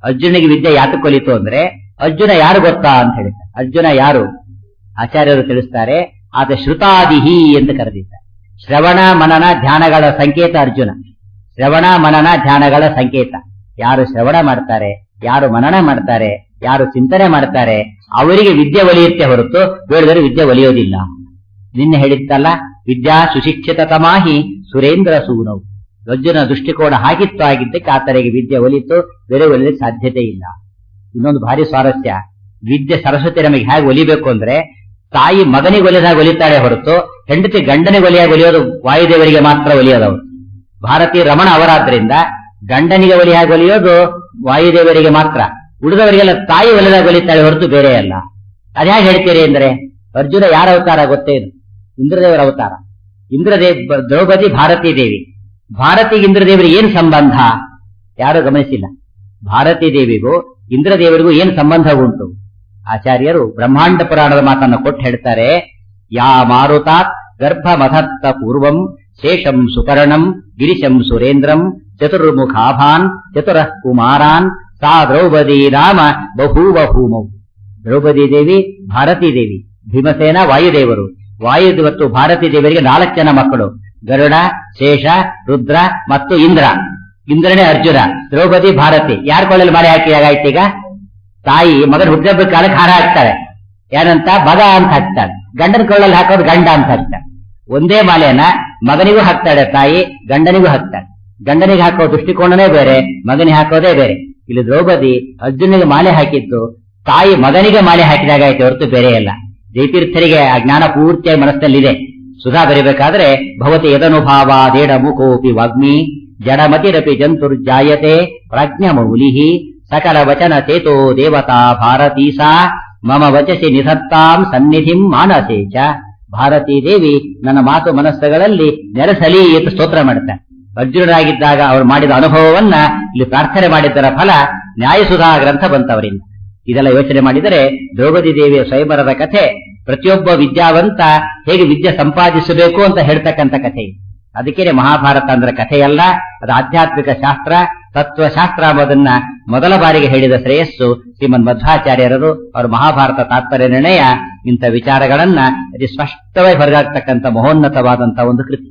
ಅರ್ಜುನಿಗೆ ವಿದ್ಯೆ ಯಾತಕ್ಕೆ ಒಲಿತು ಅಂದ್ರೆ ಅರ್ಜುನ ಯಾರು ಗೊತ್ತಾ ಅಂತ ಹೇಳಿದ್ದಾರೆ. ಅರ್ಜುನ ಯಾರು? ಆಚಾರ್ಯರು ತಿಳಿಸ್ತಾರೆ, ಆತ ಶ್ರುತಾದಿಹಿ ಎಂದು ಕರೆದಿದ್ದಾರೆ. ಶ್ರವಣ ಮನನ ಧ್ಯಾನಗಳ ಸಂಕೇತ ಅರ್ಜುನ. ಶ್ರವಣ ಮನನ ಧ್ಯಾನಗಳ ಸಂಕೇತ. ಯಾರು ಶ್ರವಣ ಮಾಡ್ತಾರೆ, ಯಾರು ಮನನ ಮಾಡ್ತಾರೆ, ಯಾರು ಚಿಂತನೆ ಮಾಡ್ತಾರೆ, ಅವರಿಗೆ ವಿದ್ಯೆ ಒಲಿಯುತ್ತೆ ಹೊರತು ಬೇಡದರೆ ವಿದ್ಯೆ ಒಲಿಯೋದಿಲ್ಲ. ನಿನ್ನೆ ಹೇಳಿತ್ತಲ್ಲ, ವಿದ್ಯಾ ಸುಶಿಕ್ಷಿತ ತಮಾಹಿ ಸುರೇಂದ್ರ ಸೂನವು. ಅರ್ಜುನ ದೃಷ್ಟಿಕೋನ ಹಾಗಿತ್ತು, ಆಗಿದ್ದಕ್ಕೆ ಆತನಿಗೆ ವಿದ್ಯೆ ಒಲಿತು, ಬೇರೆ ಒಲಿಯಲಿಕ್ಕೆ ಸಾಧ್ಯತೆ ಇಲ್ಲ. ಇನ್ನೊಂದು ಭಾರಿ ಸ್ವಾರಸ್ಯ, ವಿದ್ಯೆ ಸರಸ್ವತಿ ನಮಗೆ ಹೇಗೆ ಒಲಿಬೇಕು ಅಂದ್ರೆ, ತಾಯಿ ಮಗನಿಗೆ ಒಲಿದಾಗ ಒಲಿತಾಳೆ ಹೊರತು ಹೆಂಡತಿ ಗಂಡನಿಗೆ ಒಲಿಯಾಗಿ ಒಲಿಯೋದು ವಾಯುದೇವರಿಗೆ ಮಾತ್ರ ಒಲಿಯೋದವರು. ಭಾರತೀಯ ರಮಣ ಅವರಾದ್ರಿಂದ ಗಂಡನಿಗೆ ಒಲಿಯಾಗಿ ಒಲಿಯೋದು ವಾಯುದೇವರಿಗೆ ಮಾತ್ರ, ಉಳಿದವರಿಗೆಲ್ಲ ತಾಯಿ ಒಲಿದಾಗ ಒಲಿತಾಳೆ ಹೊರತು ಬೇರೆ ಅಲ್ಲ. ಅದ್ಯಾಕೆ ಹೇಳ್ತೀರಿ ಅಂದ್ರೆ, ಅರ್ಜುನ ಯಾರ ಅವತಾರ ಗೊತ್ತೇನು? ಇಂದ್ರದೇವರ ಅವತಾರ. ಇಂದ್ರದೇವ್ ದ್ರೌಪದಿ ಭಾರತೀ ದೇವಿ. ಭಾರತಿಗೆ ಇಂದ್ರದೇವರಿಗೆ ಏನು ಸಂಬಂಧ? ಯಾರು ಗಮನಿಸಿಲ್ಲ. ಭಾರತೀ ದೇವಿಗೂ ಇಂದ್ರದೇವರಿಗೂ ಏನು ಸಂಬಂಧ ಉಂಟು? ಆಚಾರ್ಯರು ಬ್ರಹ್ಮಾಂಡ ಪುರಾಣದ ಮಾತನ್ನು ಕೊಟ್ಟು ಹೇಳ್ತಾರೆ, ಯಾ ಮಾರುತಾತ್ ಗರ್ಭ ಮಧತ್ತ ಪೂರ್ವಂ ಶೇಷಂ ಸುಪರ್ಣಂ ಗಿರಿಶಂ ಸುರೇಂದ್ರಂ ಚತುರ್ಮುಖಾಭಾನ್ ಚತುರಃ ಕುಮಾರಾನ್ ಸಾ ದ್ರೌಪದಿ ರಾಮ ಬಭೂವ ಭೂಮೌ. ದ್ರೌಪದಿ ದೇವಿ, ಭಾರತೀ ದೇವಿ, ಭೀಮಸೇನ ವಾಯುದೇವರು. ವಾಯು ಮತ್ತು ಭಾರತೀ ದೇವರಿಗೆ ನಾಲ್ಕು ಜನ ಮಕ್ಕಳು, ಗರುಡ, ಶೇಷ, ರುದ್ರ ಮತ್ತು ಇಂದ್ರ. ಇಂದ್ರನೇ ಅರ್ಜುನ, ದ್ರೌಪದಿ ಭಾರತಿ. ಯಾರ ಕೊಳ್ಳಲ್ಲಿ ಮಾಲೆ ಹಾಕಿ ಆಗಾಯ್ತು? ಈಗ ತಾಯಿ ಮಗನ ಹುಟ್ಟಬ್ಬ ಕಾಲಕ್ಕೆ ಹಾರ ಹಾಕ್ತಾಳೆ, ಏನಂತ ಮಗ ಅಂತ ಹಾಕ್ತಾಳೆ. ಗಂಡನ ಕೊಳ್ಳಲ್ಲಿ ಹಾಕೋದು ಗಂಡ ಅಂತ ಹಾಕ್ತಾಳೆ. ಒಂದೇ ಮಾಲೆಯನ್ನ ಮಗನಿಗೂ ಹಾಕ್ತಾಳೆ ತಾಯಿ, ಗಂಡನಿಗೂ ಹಾಕ್ತಾಳೆ. ಗಂಡನಿಗೆ ಹಾಕೋ ದೃಷ್ಟಿಕೋನನೇ ಬೇರೆ, ಮಗನಿಗೆ ಹಾಕೋದೇ ಬೇರೆ. ಇಲ್ಲಿ ದ್ರೌಪದಿ ಅರ್ಜುನಿಗೆ ಮಾಲೆ ಹಾಕಿದ್ದು ತಾಯಿ ಮಗನಿಗೆ ಮಾಲೆ ಹಾಕಿದಾಗ ಆಯ್ತು ಹೊರತು ಬೇರೆ ಅಲ್ಲ. ಜಯತೀರ್ಥರಿಗೆ ಆ ಜ್ಞಾನ ಪೂರ್ತಿಯಾಗಿ ಮನಸ್ಸಲ್ಲಿದೆ. ಸುಧಾ ಬರಿಬೇಕಾದ್ರೆ ಭವತಿ ಯದನುಭಾವ ದೇಡ ಮುಖೋಪಿ ವಾಗ್ಮಿ ಜಡಮತಿರಪಿ ಜಂತುರ್ಜಾಯತೆ ಪ್ರಜ್ಞಮೌಲಿಹಿ ಸಕಲ ವಚನ ಚೇತೋ ದೇವತಾ ಭಾರತೀ ಸಾ ಮಮ ವಚಸಿ ನಿಧತ್ತಾಂ ಸನ್ನಿಧಿಂ ಮಾನಸೇ ಚ. ಭಾರತೀ ದೇವಿ ನನ್ನ ಮಾತು ಮನಸ್ಸುಗಳಲ್ಲಿ ನೆಲೆಸಲಿ ಎಂದು ಸ್ತೋತ್ರ ಮಾಡ್ತಾರೆ. ಅರ್ಜುನರಾಗಿದ್ದಾಗ ಅವರು ಮಾಡಿದ ಅನುಭವವನ್ನ ಇಲ್ಲಿ ಪ್ರಾರ್ಥನೆ ಮಾಡಿದ್ದರ ಫಲ ನ್ಯಾಯಸುಧಾ ಗ್ರಂಥ ಬಂತವರಿಂದ. ಇದೆಲ್ಲ ಯೋಚನೆ ಮಾಡಿದರೆ ದ್ರೌಪದಿ ದೇವಿಯ ಸ್ವಯಂವರದ ಕಥೆ ಪ್ರತಿಯೊಬ್ಬ ವಿದ್ಯಾವಂತ ಹೇಗೆ ವಿದ್ಯೆ ಸಂಪಾದಿಸಬೇಕು ಅಂತ ಹೇಳ್ತಕ್ಕಂಥ ಕಥೆ. ಅದಕ್ಕೇನೆ ಮಹಾಭಾರತ ಅಂದ್ರೆ ಕಥೆಯಲ್ಲ, ಅದು ಆಧ್ಯಾತ್ಮಿಕ ಶಾಸ್ತ್ರ, ತತ್ವಶಾಸ್ತ್ರ ಎಂಬುದನ್ನ ಮೊದಲ ಬಾರಿಗೆ ಹೇಳಿದ ಶ್ರೇಯಸ್ಸು ಶ್ರೀಮನ್ ಮಧ್ವಾಚಾರ್ಯರರು. ಅವರು ಮಹಾಭಾರತ ತಾತ್ಪರ್ಯ ನಿರ್ಣಯ ಇಂಥ ವಿಚಾರಗಳನ್ನ ಅತಿ ಸ್ಪಷ್ಟವಾಗಿ ಹೊರಗಾಗ್ತಕ್ಕಂಥ ಮಹೋನ್ನತವಾದಂತಹ ಒಂದು ಕೃತಿ.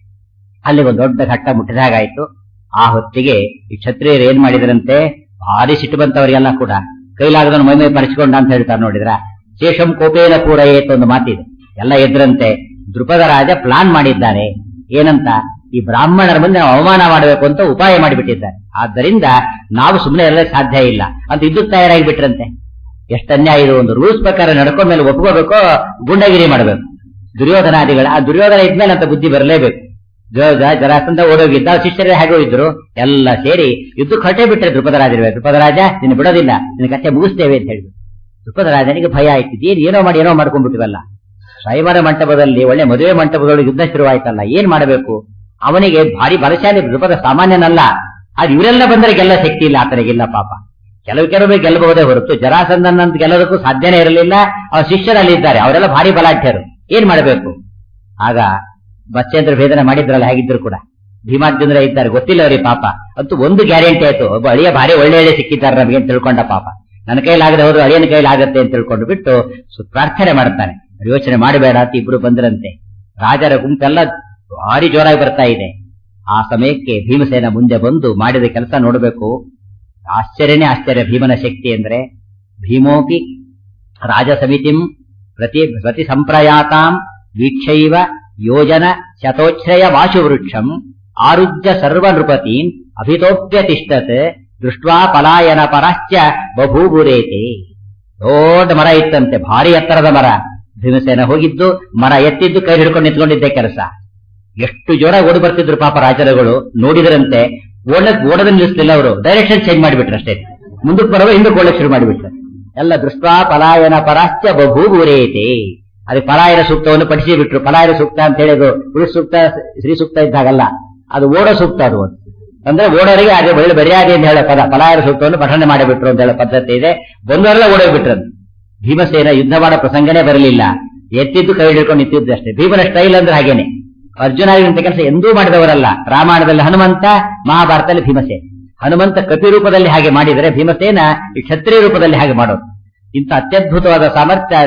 ಅಲ್ಲಿ ಒಂದು ದೊಡ್ಡ ಘಟ್ಟ ಮುಟ್ಟಿದಾಗಾಯ್ತು. ಆ ಹೊತ್ತಿಗೆ ಈ ಕ್ಷತ್ರಿಯರು ಏನ್ ಮಾಡಿದ್ರಂತೆ, ಭಾರಿ ಸಿಟ್ಟು ಬಂತವರಿಗೆಲ್ಲ ಕೂಡ. ಕೈಲಾಗದನ್ನು ಮೈಮೈ ಪರಿಚಿಕೊಂಡ ಅಂತ ಹೇಳ್ತಾರೆ ನೋಡಿದ್ರ. ಶೇಷಂ ಕೋಪೇನ ಪೂರೈತು ಒಂದು ಮಾತಿದೆ. ಎಲ್ಲ ಎದ್ರಂತೆ. ದೃಪದ ರಾಜ ಪ್ಲಾನ್ ಮಾಡಿದ್ದಾನೆ. ಏನಂತ, ಈ ಬ್ರಾಹ್ಮಣರ ಮುಂದೆ ನಾವು ಅವಮಾನ ಮಾಡಬೇಕು ಅಂತ ಉಪಾಯ ಮಾಡಿಬಿಟ್ಟಿದ್ದಾರೆ. ಆದ್ದರಿಂದ ನಾವು ಸುಮ್ಮನೆ ಇರಲಿಕ್ಕೆ ಸಾಧ್ಯ ಇಲ್ಲ ಅಂತ ಇದ್ದಕ್ಕೆ ತಯಾರಾಗಿ ಬಿಟ್ರಂತೆ. ಎಷ್ಟು ಅನ್ಯಾಯ ಇದು! ಒಂದು ರೂಲ್ಸ್ ಪ್ರಕಾರ ನಡ್ಕೊಂಡ ಮೇಲೆ ಒಪ್ಕೋಬೇಕೋ ಗುಂಡಗಿರಿ ಮಾಡಬೇಕು. ದುರ್ಯೋಧನಾದಿಗಳ ಆ ದುರ್ಯೋಧನ ಇದ್ಮೇಲೆ ಅಂತ ಬುದ್ಧಿ ಬರಲೇಬೇಕು. ಜರಾಸಂಧ ಓಡೋಗಿದ್ದ, ಶಿಷ್ಯರೇ ಹೇಗೋ ಇದ್ರು, ಎಲ್ಲ ಸೇರಿ ಯುದ್ಧಕ್ಕೆ ಹೊರಟೇ ಬಿಟ್ರೆ ದೃಪದರಾಜ. ದೃಪದರಾಜ ನಿನ್ನ ಬಿಡೋದಿಲ್ಲ, ನಿನ್ನ ಕಥೆ ಮುಗಿಸ್ತೇವೆ ಅಂತ ಹೇಳಿದ್ರು. ದೃಪದರಾಜನಿಗೆ ಭಯ ಆಯ್ತು. ಏನ್ ಏನೋ ಮಾಡಿ ಏನೋ ಮಾಡ್ಕೊಂಡ್ಬಿಟ್ಟಿವಲ್ಲ. ಸ್ವಯಂವರ ಮಂಟಪದಲ್ಲಿ ಒಳ್ಳೆ ಮದುವೆ ಮಂಟಪದೊಳಗೆ ಯುದ್ಧ ಶುರುವಾಯ್ತಲ್ಲ, ಏನ್ ಮಾಡಬೇಕು? ಅವನಿಗೆ ಭಾರಿ ಬಲಶಾಲಿ ದೃಪದ ಸಾಮಾನ್ಯನಲ್ಲ. ಅದು ಇವರೆಲ್ಲ ಬಂದರೆ ಗೆಲ್ಲ ಶಕ್ತಿ ಇಲ್ಲ ಆತನಿಗಿಲ್ಲ ಪಾಪ. ಕೆಲವು ಕೆಲವೇ ಗೆಲ್ಲಬಹುದೇ ಹೊರತು ಜರಾಸಂಧನಂತ ಗೆಲ್ಲೋದಕ್ಕೂ ಸಾಧ್ಯನೇ ಇರಲಿಲ್ಲ. ಅವ್ರ ಶಿಷ್ಯರಲ್ಲಿ ಇದ್ದಾರೆ, ಅವರೆಲ್ಲ ಭಾರಿ ಬಲಾಢ್ಯರು. ಏನ್ ಮಾಡಬೇಕು? ಆಗ ಬಚ್ಚೇಂದ್ರ ಭೇದನ ಮಾಡಿದ್ರಲ್ಲ, ಹೇಗಿದ್ರು ಕೂಡ ಭೀಮಾರ್ಜುನರೇ ಇದ್ದಾರೆ, ಗೊತ್ತಿಲ್ಲ ಅವ್ರಿಗೆ ಪಾಪ. ಅಂತೂ ಒಂದು ಗ್ಯಾರಂಟಿ ಆಯ್ತು, ಒಬ್ಬ ಅಳಿಯ ಭಾರಿ ಒಳ್ಳೆ ಒಳ್ಳೆ ಸಿಕ್ಕಿದ್ದಾರೆ ನಮಗೆ ಅಂತ ತಿಳ್ಕೊಂಡ ಪಾಪ. ನನ್ನ ಕೈಲಾಗದೆ ಹೋದ್ರು ಅಳಿಯನ ಕೈಲಾಗತ್ತೆ ಅಂತ ತಿಳ್ಕೊಂಡು ಬಿಟ್ಟು ಪ್ರಾರ್ಥನೆ ಮಾಡ್ತಾನೆ. ಯೋಚನೆ ಮಾಡಬೇಡ ಅಂತ ಇಬ್ರು ಬಂದ್ರಂತೆ. ರಾಜರ ಗುಂಪೆಲ್ಲ ಭಾರಿ ಜೋರಾಗಿ ಬರ್ತಾ ಇದೆ. ಆ ಸಮಯಕ್ಕೆ ಭೀಮಸೇನ ಮುಂದೆ ಬಂದು ಮಾಡಿದ ಕೆಲಸ ನೋಡಬೇಕು. ಆಶ್ಚರ್ಯನೇ ಆಶ್ಚರ್ಯ ಭೀಮನ ಶಕ್ತಿ ಅಂದ್ರೆ. ಭೀಮೋಪಿ ರಾಜ ಸಮಿತಿಂ ಪ್ರತಿ ಪ್ರತಿ ಸಂಪ್ರಯಾತಾಂ ವೀಕ್ಷೈವ ಯೋಜನ ಶತೋಚ್ಛ್ರಯ ವಾಶುವೃಕ್ಷಂ ಆರುಜ್ಯ ಸರ್ವ ನೃಪತೀನ್ ಅಭಿತೋಪ್ಯತಿಷ್ಠತ್ ದೃಷ್ಟ್ವಾ ಪಲಾಯನ ಪರಾಶ್ಚ ಬಭೂಬುರೇತೆ. ದೊಡ್ಡ ಮರ ಇತ್ತಂತೆ, ಭಾರಿ ಎತ್ತರದ ಮರ. ಭೀಮಸೇನ ಹೋಗಿದ್ದು ಮರ ಎತ್ತಿದ್ದು ಕೈ ಹಿಡ್ಕೊಂಡು ನಿಂತ್ಕೊಂಡಿದ್ದೆ ಕೆಲಸ. ಎಷ್ಟು ಜೋರಾಗಿ ಓಡಿ ಬರ್ತಿದ್ರು ಪಾಪ ರಾಜರುಗಳು. ನೋಡಿದ್ರಂತೆ, ಓಡಕ್ ಓಡದ ನಿಲ್ಲಿಸಲಿಲ್ಲ ಅವರು, ಡೈರೆಕ್ಷನ್ ಚೇಂಜ್ ಮಾಡಿಬಿಟ್ರು ಅಷ್ಟೇ. ಮುಂದಕ್ಕೆ ಬರುವ ಹಿಂದಕ್ಕೆ ಓಡಕ್ ಶುರು ಮಾಡಿಬಿಟ್ರು. ಎಲ್ಲ ದೃಷ್ಟ್ವಾ ಪಲಾಯನ ಪರಾಶ್ಚ ಬಭೂಬುರೇತೆ. ಅದಕ್ಕೆ ಪಲಾಯನ ಸೂಕ್ತವನ್ನು ಪಠಿಸಿ ಬಿಟ್ರು. ಪಲಾಯನ ಸೂಕ್ತ ಅಂತ ಹೇಳಿದ್ರು ಪುರುಷ ಸೂಕ್ತ ಶ್ರೀ ಸೂಕ್ತ ಇದ್ದಾಗಲ್ಲ, ಅದು ಓಡೋ ಸೂಕ್ತ. ಅದು ಅಂದ್ರೆ ಓಡೋರಿಗೆ ಅದೇ ಒಳ್ಳೆ ಮರ್ಯಾದೆ ಅಂತ ಹೇಳೋ ಪದ ಪಲಾಯನ ಸೂಕ್ತವನ್ನು ಪಠನೆ ಮಾಡಿಬಿಟ್ರು ಅಂತ ಹೇಳೋ ಪದ್ಧತಿ ಇದೆ. ಬಂದವರೆಲ್ಲ ಓಡೋಗ್ಬಿಟ್ರು. ಭೀಮಸೇನ ಯುದ್ಧ ಮಾಡೋ ಪ್ರಸಂಗನೇ ಬರಲಿಲ್ಲ, ಎತ್ತಿದ್ದು ಕೈ ಹಿಡ್ಕೊಂಡು ನಿಂತಿದ್ದು ಅಷ್ಟೇ. ಭೀಮನ ಸ್ಟೈಲ್ ಅಂದ್ರೆ ಹಾಗೇನೆ. ಅರ್ಜುನ ಇಂಥ ಕೆಲಸ ಎಂದೂ ಮಾಡಿದವರಲ್ಲ. ರಾಮಾಯಣದಲ್ಲಿ ಹನುಮಂತ, ಮಹಾಭಾರತದಲ್ಲಿ ಭೀಮಸೇನ. ಹನುಮಂತ ಕಪಿ ರೂಪದಲ್ಲಿ ಹಾಗೆ ಮಾಡಿದರೆ ಭೀಮಸೇನ ಈ ಕ್ಷತ್ರಿಯ ರೂಪದಲ್ಲಿ ಹಾಗೆ ಮಾಡೋದು. ಇಂಥ ಅತ್ಯದ್ಭುತವಾದ ಸಾಮರ್ಥ್ಯ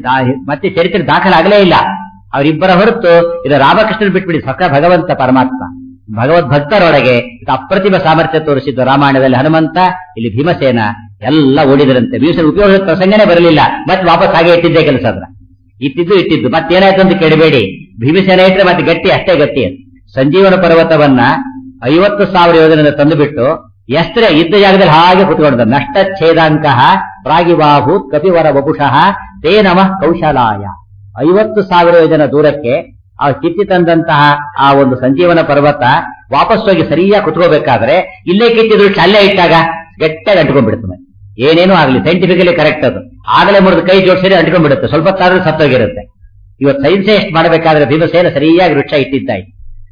ಮತ್ತೆ ಚರಿತ್ರೆ ದಾಖಲಾಗಲೇ ಇಲ್ಲ. ಅವರಿಬ್ಬರ ಹೊರತು ಇದು ರಾಮಕೃಷ್ಣನ್ ಬಿಟ್ಬಿಡಿ, ಸ್ವತಃ ಭಗವಂತ ಪರಮಾತ್ಮ ಭಗವದ್ಭಕ್ತರೊಳಗೆ ಅಪ್ರತಿಮ ಸಾಮರ್ಥ್ಯ ತೋರಿಸಿದ್ದು ರಾಮಾಯಣದಲ್ಲಿ ಹನುಮಂತ, ಇಲ್ಲಿ ಭೀಮಸೇನ ಎಲ್ಲ ಓಡಿದರಂತೆ. ಭೀಮಸೇನ ಉಪಯೋಗದ ಪ್ರಸಂಗನೇ ಬರಲಿಲ್ಲ, ಮತ್ತೆ ವಾಪಸ್ ಹಾಗೆ ಇಟ್ಟಿದ್ದೇ ಕೆಲಸ ಅದ್ರ ಇಟ್ಟಿದ್ದು ಇಟ್ಟಿದ್ದು ಮತ್ತೇನಾಯ್ತು ಅಂತ ಕೇಳಬೇಡಿ. ಭೀಮಸೇನ ಇಟ್ಟರೆ ಮತ್ತೆ ಗಟ್ಟಿ ಅಷ್ಟೇ ಗಟ್ಟಿ. ಸಂಜೀವನ ಪರ್ವತವನ್ನ ಐವತ್ತು ಸಾವಿರ ಯೋಜನೆ ತಂದುಬಿಟ್ಟು ಎಷ್ಟರ ಇದ್ದ ಜಾಗದಲ್ಲಿ ಹಾಗೆ ಕುತ್ಕೊಂಡ ನಷ್ಟ ಛೇದಾಂಕ ಪ್ರಾಗಿಬಾಹು ಕಪಿವರ ವಪುಷಃ ತೇ ನಮಃ ಕೌಶಲಾಯ. ಐವತ್ತು ಸಾವಿರ ಯೋಜನ ದೂರಕ್ಕೆ ಆ ಕಿತ್ತಿ ತಂದಂತಹ ಆ ಒಂದು ಸಂಜೀವನ ಪರ್ವತ ವಾಪಸ್ ಹೋಗಿ ಸರಿಯಾಗಿ ಕುತ್ಕೋಬೇಕಾದ್ರೆ ಇಲ್ಲೇ ಕಿತ್ತಿದ್ರು ಅಲ್ಲೇ ಇಟ್ಟಾಗ ಗಟ್ಟಿಯಾಗಿ ಅಂಟ್ಕೊಂಡ್ಬಿಡುತ್ತೆ. ಏನೇನೂ ಆಗಲಿ ಸೈಂಟಿಫಿಕಲಿ ಕರೆಕ್ಟ್ ಅದು. ಆಗಲೇ ಮುರಿದು ಕೈ ಜೋಡಿಸಿದ್ರೆ ಅಂಟ್ಕೊಂಡ್ಬಿಡುತ್ತೆ, ಸ್ವಲ್ಪ ತಾದ್ರೂ ಸತ್ತೋಗಿರುತ್ತೆ. ಇವತ್ತು ಸೈನ್ಸೇ ಎಷ್ಟು ಮಾಡಬೇಕಾದ್ರೆ ಭೀಮಸೇನ ಸರಿಯಾಗಿ ವೃಕ್ಷ ಇಟ್ಟಿದ್ದಾಯ್ತು.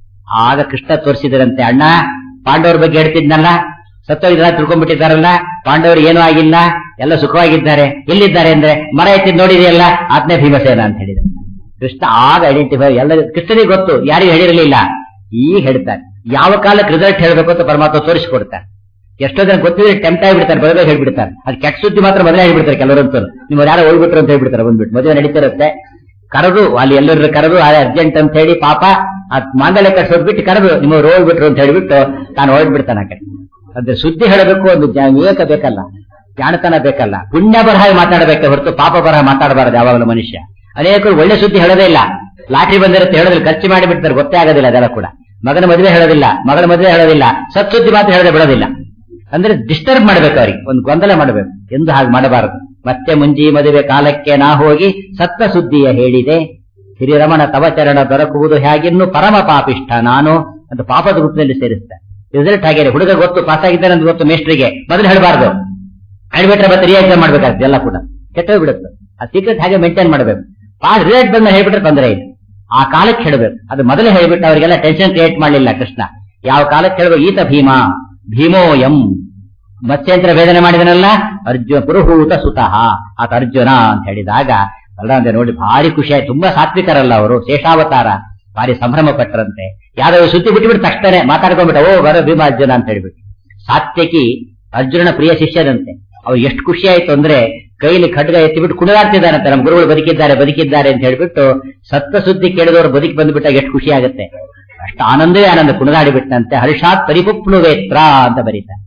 ಆಗ ಕೃಷ್ಣ ತೋರಿಸಿದರಂತೆ, ಅಣ್ಣ ಪಾಂಡವರ ಬಗ್ಗೆ ಹೇಳ್ತಿದ್ನಲ್ಲ, ಸತ್ತೋಗಿದ್ರ ತಿಳ್ಕೊಂಡ್ಬಿಟ್ಟಿದ್ದಾರಲ್ಲ, ಪಾಂಡವರು ಏನೂ ಆಗಿಲ್ಲ, ಎಲ್ಲ ಸುಖವಾಗಿದ್ದಾರೆ. ಎಲ್ಲಿದ್ದಾರೆ ಅಂದ್ರೆ ಮರ ಎತ್ತಿದ್ ನೋಡಿದೆಯಲ್ಲ, ಆತ್ನೇ ಭೀಮಸೇನ ಅಂತ ಹೇಳಿದ್ದಾರೆ. ಕೃಷ್ಣ ಆಗ ಐಡೆಂಟಿಫೈ ಎಲ್ಲ ಕೃಷ್ಣನಿಗೆ ಗೊತ್ತು, ಯಾರಿಗೂ ಹೇಳಿರಲಿಲ್ಲ. ಈಗ ಹೇಳ್ತಾರೆ ಯಾವ ಕಾಲಕ್ಕೆ ರಿಸಲ್ಟ್ ಹೇಳಬೇಕು ಅಂತ ಪರಮಾತ್ಮ ತೋರಿಸಿಕೊಡ್ತಾರೆ. ಎಷ್ಟೋ ಜನ ಗೊತ್ತಿದ್ರೆ ಟೆಂಪ್ಟ್ ಆಗಿಬಿಡ್ತಾರೆ, ಬರಬೇಕು ಹೇಳ್ಬಿಡ್ತಾರೆ. ಅದು ಕೆಟ್ಟ ಸುದ್ದಿ ಮಾತ್ರ ಮೊದಲೇ ಹೇಳ್ಬಿಡ್ತಾರೆ ಕೆಲವರಂತೂ. ನೀವು ಯಾರೋ ಹೋಗ್ಬಿಟ್ರು ಅಂತ ಹೇಳ್ಬಿಡ್ತಾರೆ. ಬಂದ್ಬಿಟ್ಟು ಮದುವೆ ನಡೀತಿರುತ್ತೆ, ಕರೆದು ಅಲ್ಲಿ ಎಲ್ಲರೂ ಕರೆದು ಅರ್ಜೆಂಟ್ ಅಂತ ಹೇಳಿ ಪಾಪ ಆ ಮಾಂಗಲ್ಯ ಕಟ್ಸೋದ್ಬಿಟ್ಟು ಕರೆದು ನಿಮ್ಮ ಹೋಗ್ಬಿಟ್ರು ಅಂತ ಹೇಳ್ಬಿಟ್ಟು ತಾನು ಹೊರಡ್ಬಿಡ್ತಾನೆ ಆ ಕಡೆ. ಅಂದ್ರೆ ಸುದ್ದಿ ಹೇಳಬೇಕು, ಒಂದು ವಿವೇಕ ಬೇಕಲ್ಲ, ಜಾಣತನ ಬೇಕಲ್ಲ, ಪುಣ್ಯ ಬರಹ ಮಾತಾಡಬೇಕೆ ಹೊರತು ಪಾಪ ಬರಹ ಮಾತಾಡಬಾರದು ಯಾವಾಗಲೂ ಮನುಷ್ಯ. ಅನೇಕರು ಒಳ್ಳೆ ಸುದ್ದಿ ಹೇಳೋದೇ ಇಲ್ಲ, ಲಾಟ್ರಿ ಬಂದಿರುತ್ತೆ ಹೇಳೋದಿಲ್ಲ, ಖರ್ಚು ಮಾಡಿಬಿಡ್ತಾರೆ, ಗೊತ್ತೇ ಆಗೋದಿಲ್ಲ ಅದೆಲ್ಲ ಕೂಡ. ಮಗನ ಮದುವೆ ಹೇಳೋದಿಲ್ಲ, ಮಗಳ ಮದುವೆ ಹೇಳೋದಿಲ್ಲ, ಸತ್ ಸುದ್ದಿ ಮಾತ್ರ ಹೇಳದೆ ಬಿಡೋದಿಲ್ಲ. ಅಂದ್ರೆ ಡಿಸ್ಟರ್ಬ್ ಮಾಡ್ಬೇಕು, ಅವ್ರಿಗೆ ಒಂದು ಗೊಂದಲ ಮಾಡಬೇಕು. ಎಂದು ಹಾಗೆ ಮಾಡಬಾರದು. ಮತ್ತೆ ಮುಂಜಿ ಮದುವೆ ಕಾಲಕ್ಕೆ ನಾ ಹೋಗಿ ಸತ್ತ ಸುದ್ದಿಯ ಹೇಳಿದೆ, ಹಿರಿರಮಣ ತವಚರಣ ದೊರಕುವುದು ಹೇಗಿನ್ನು ಪರಮ ಪಾಪಿಷ್ಠ ನಾನು ಅಂತ ಪಾಪದ ರೂಪದಲ್ಲಿ ಸೇರಿಸ್ತಾರೆ. ರಿಸಲ್ಟ್ ಹಾಗೆ ಹುಡುಗ ಗೊತ್ತು ಪಾಸ್ ಆಗಿದ್ದಾನೆ ಅಂತ ಗೊತ್ತು ಮೇಸ್ಟ್ರಿಗೆ, ಮೊದಲು ಹೇಳಬಾರ್ದು. ಹೇಳ್ಬಿಟ್ರೆ ಮತ್ತೆ ರಿ ಎಕ್ಸಾಮ್ ಮಾಡ್ಬೇಕಾಗ್ತದೆ, ಎಲ್ಲ ಕೂಡ ಕೆಟ್ಟೋಗ್ಬಿಡುತ್ತೆ. ಆ ಸೀಕ್ರೆಟ್ ಹಾಗೆ ಮೇಂಟೈನ್ ಮಾಡಬೇಕು. ಪಾಸ್ ರಿಸಲ್ಟ್ ಬಂದ ಹೇಳ್ಬಿಟ್ರೆ ತೊಂದರೆ ಇಲ್ಲ, ಆ ಕಾಲಕ್ಕೆ ಹೇಳಬೇಕು. ಅದು ಮೊದಲೇ ಹೇಳ್ಬಿಟ್ಟು ಅವರಿಗೆಲ್ಲ ಟೆನ್ಷನ್ ಕ್ರಿಯೇಟ್ ಮಾಡಲಿಲ್ಲ ಕೃಷ್ಣ. ಯಾವ ಕಾಲಕ್ಕೆ ಹೇಳಬೇಕು, ಈತ ಭೀಮ ಭೀಮೋಯಂ ಮತ್ಸ್ಯಂತ್ರ ವೇದನೆ ಮಾಡಿದನಲ್ಲ ಅರ್ಜುನ ಪುರುಹೂತ ಸುತಃ ಆತ ಅರ್ಜುನ ಅಂತ ಹೇಳಿದಾಗ ಬಲರಾಮ ನೋಡಿ ಭಾರಿ ಖುಷಿ ಆಯ್ತು. ತುಂಬಾ ಸಾತ್ವಿಕರಲ್ಲ ಅವರು, ಶೇಷಾವತಾರ, ಭಾರಿ ಸಂಭ್ರಮ ಪಟ್ಟರಂತೆ. ಯಾವ್ದಾದ್ರು ಸುದ್ದಿ ಬಿಟ್ಟುಬಿಟ್ಟು ತಕ್ಷಣ ಮಾತಾಡ್ಕೊಂಡ್ಬಿಟ್ಟ, ಓ ಬರೋ ಭೀಮ ಅರ್ಜುನ ಅಂತ ಹೇಳ್ಬಿಟ್ಟು. ಸಾತ್ಯಕಿ ಅರ್ಜುನನ ಪ್ರಿಯ ಶಿಷ್ಯರಂತೆ. ಅವ್ರು ಎಷ್ಟು ಖುಷಿ ಆಯ್ತು ಅಂದ್ರೆ ಕೈಲಿ ಖಡ್ಗ ಎತ್ತಿಬಿಟ್ಟು ಕುಣಿದಾಡ್ತಿದ್ದಾರಂತೆ, ನಮ್ಮ ಗುರುಗಳು ಬದುಕಿದ್ದಾರೆ ಬದುಕಿದ್ದಾರೆ ಅಂತ ಹೇಳ್ಬಿಟ್ಟು. ಸತ್ತ ಸುದ್ದಿ ಕೇಳಿದವರು ಬದುಕಿ ಬಂದ್ಬಿಟ್ಟಾಗ ಎಷ್ಟು ಖುಷಿ ಆಗುತ್ತೆ, ಅಷ್ಟು ಆನಂದವೇ ಆನಂದ, ಕುಣಿದಾಡಿಬಿಟ್ಟಂತೆ. ಹರ್ಷಾತ್ ಪರಿಪುಪ್ಲುವೇತ್ರ ಅಂತ ಬರೀತಾರೆ.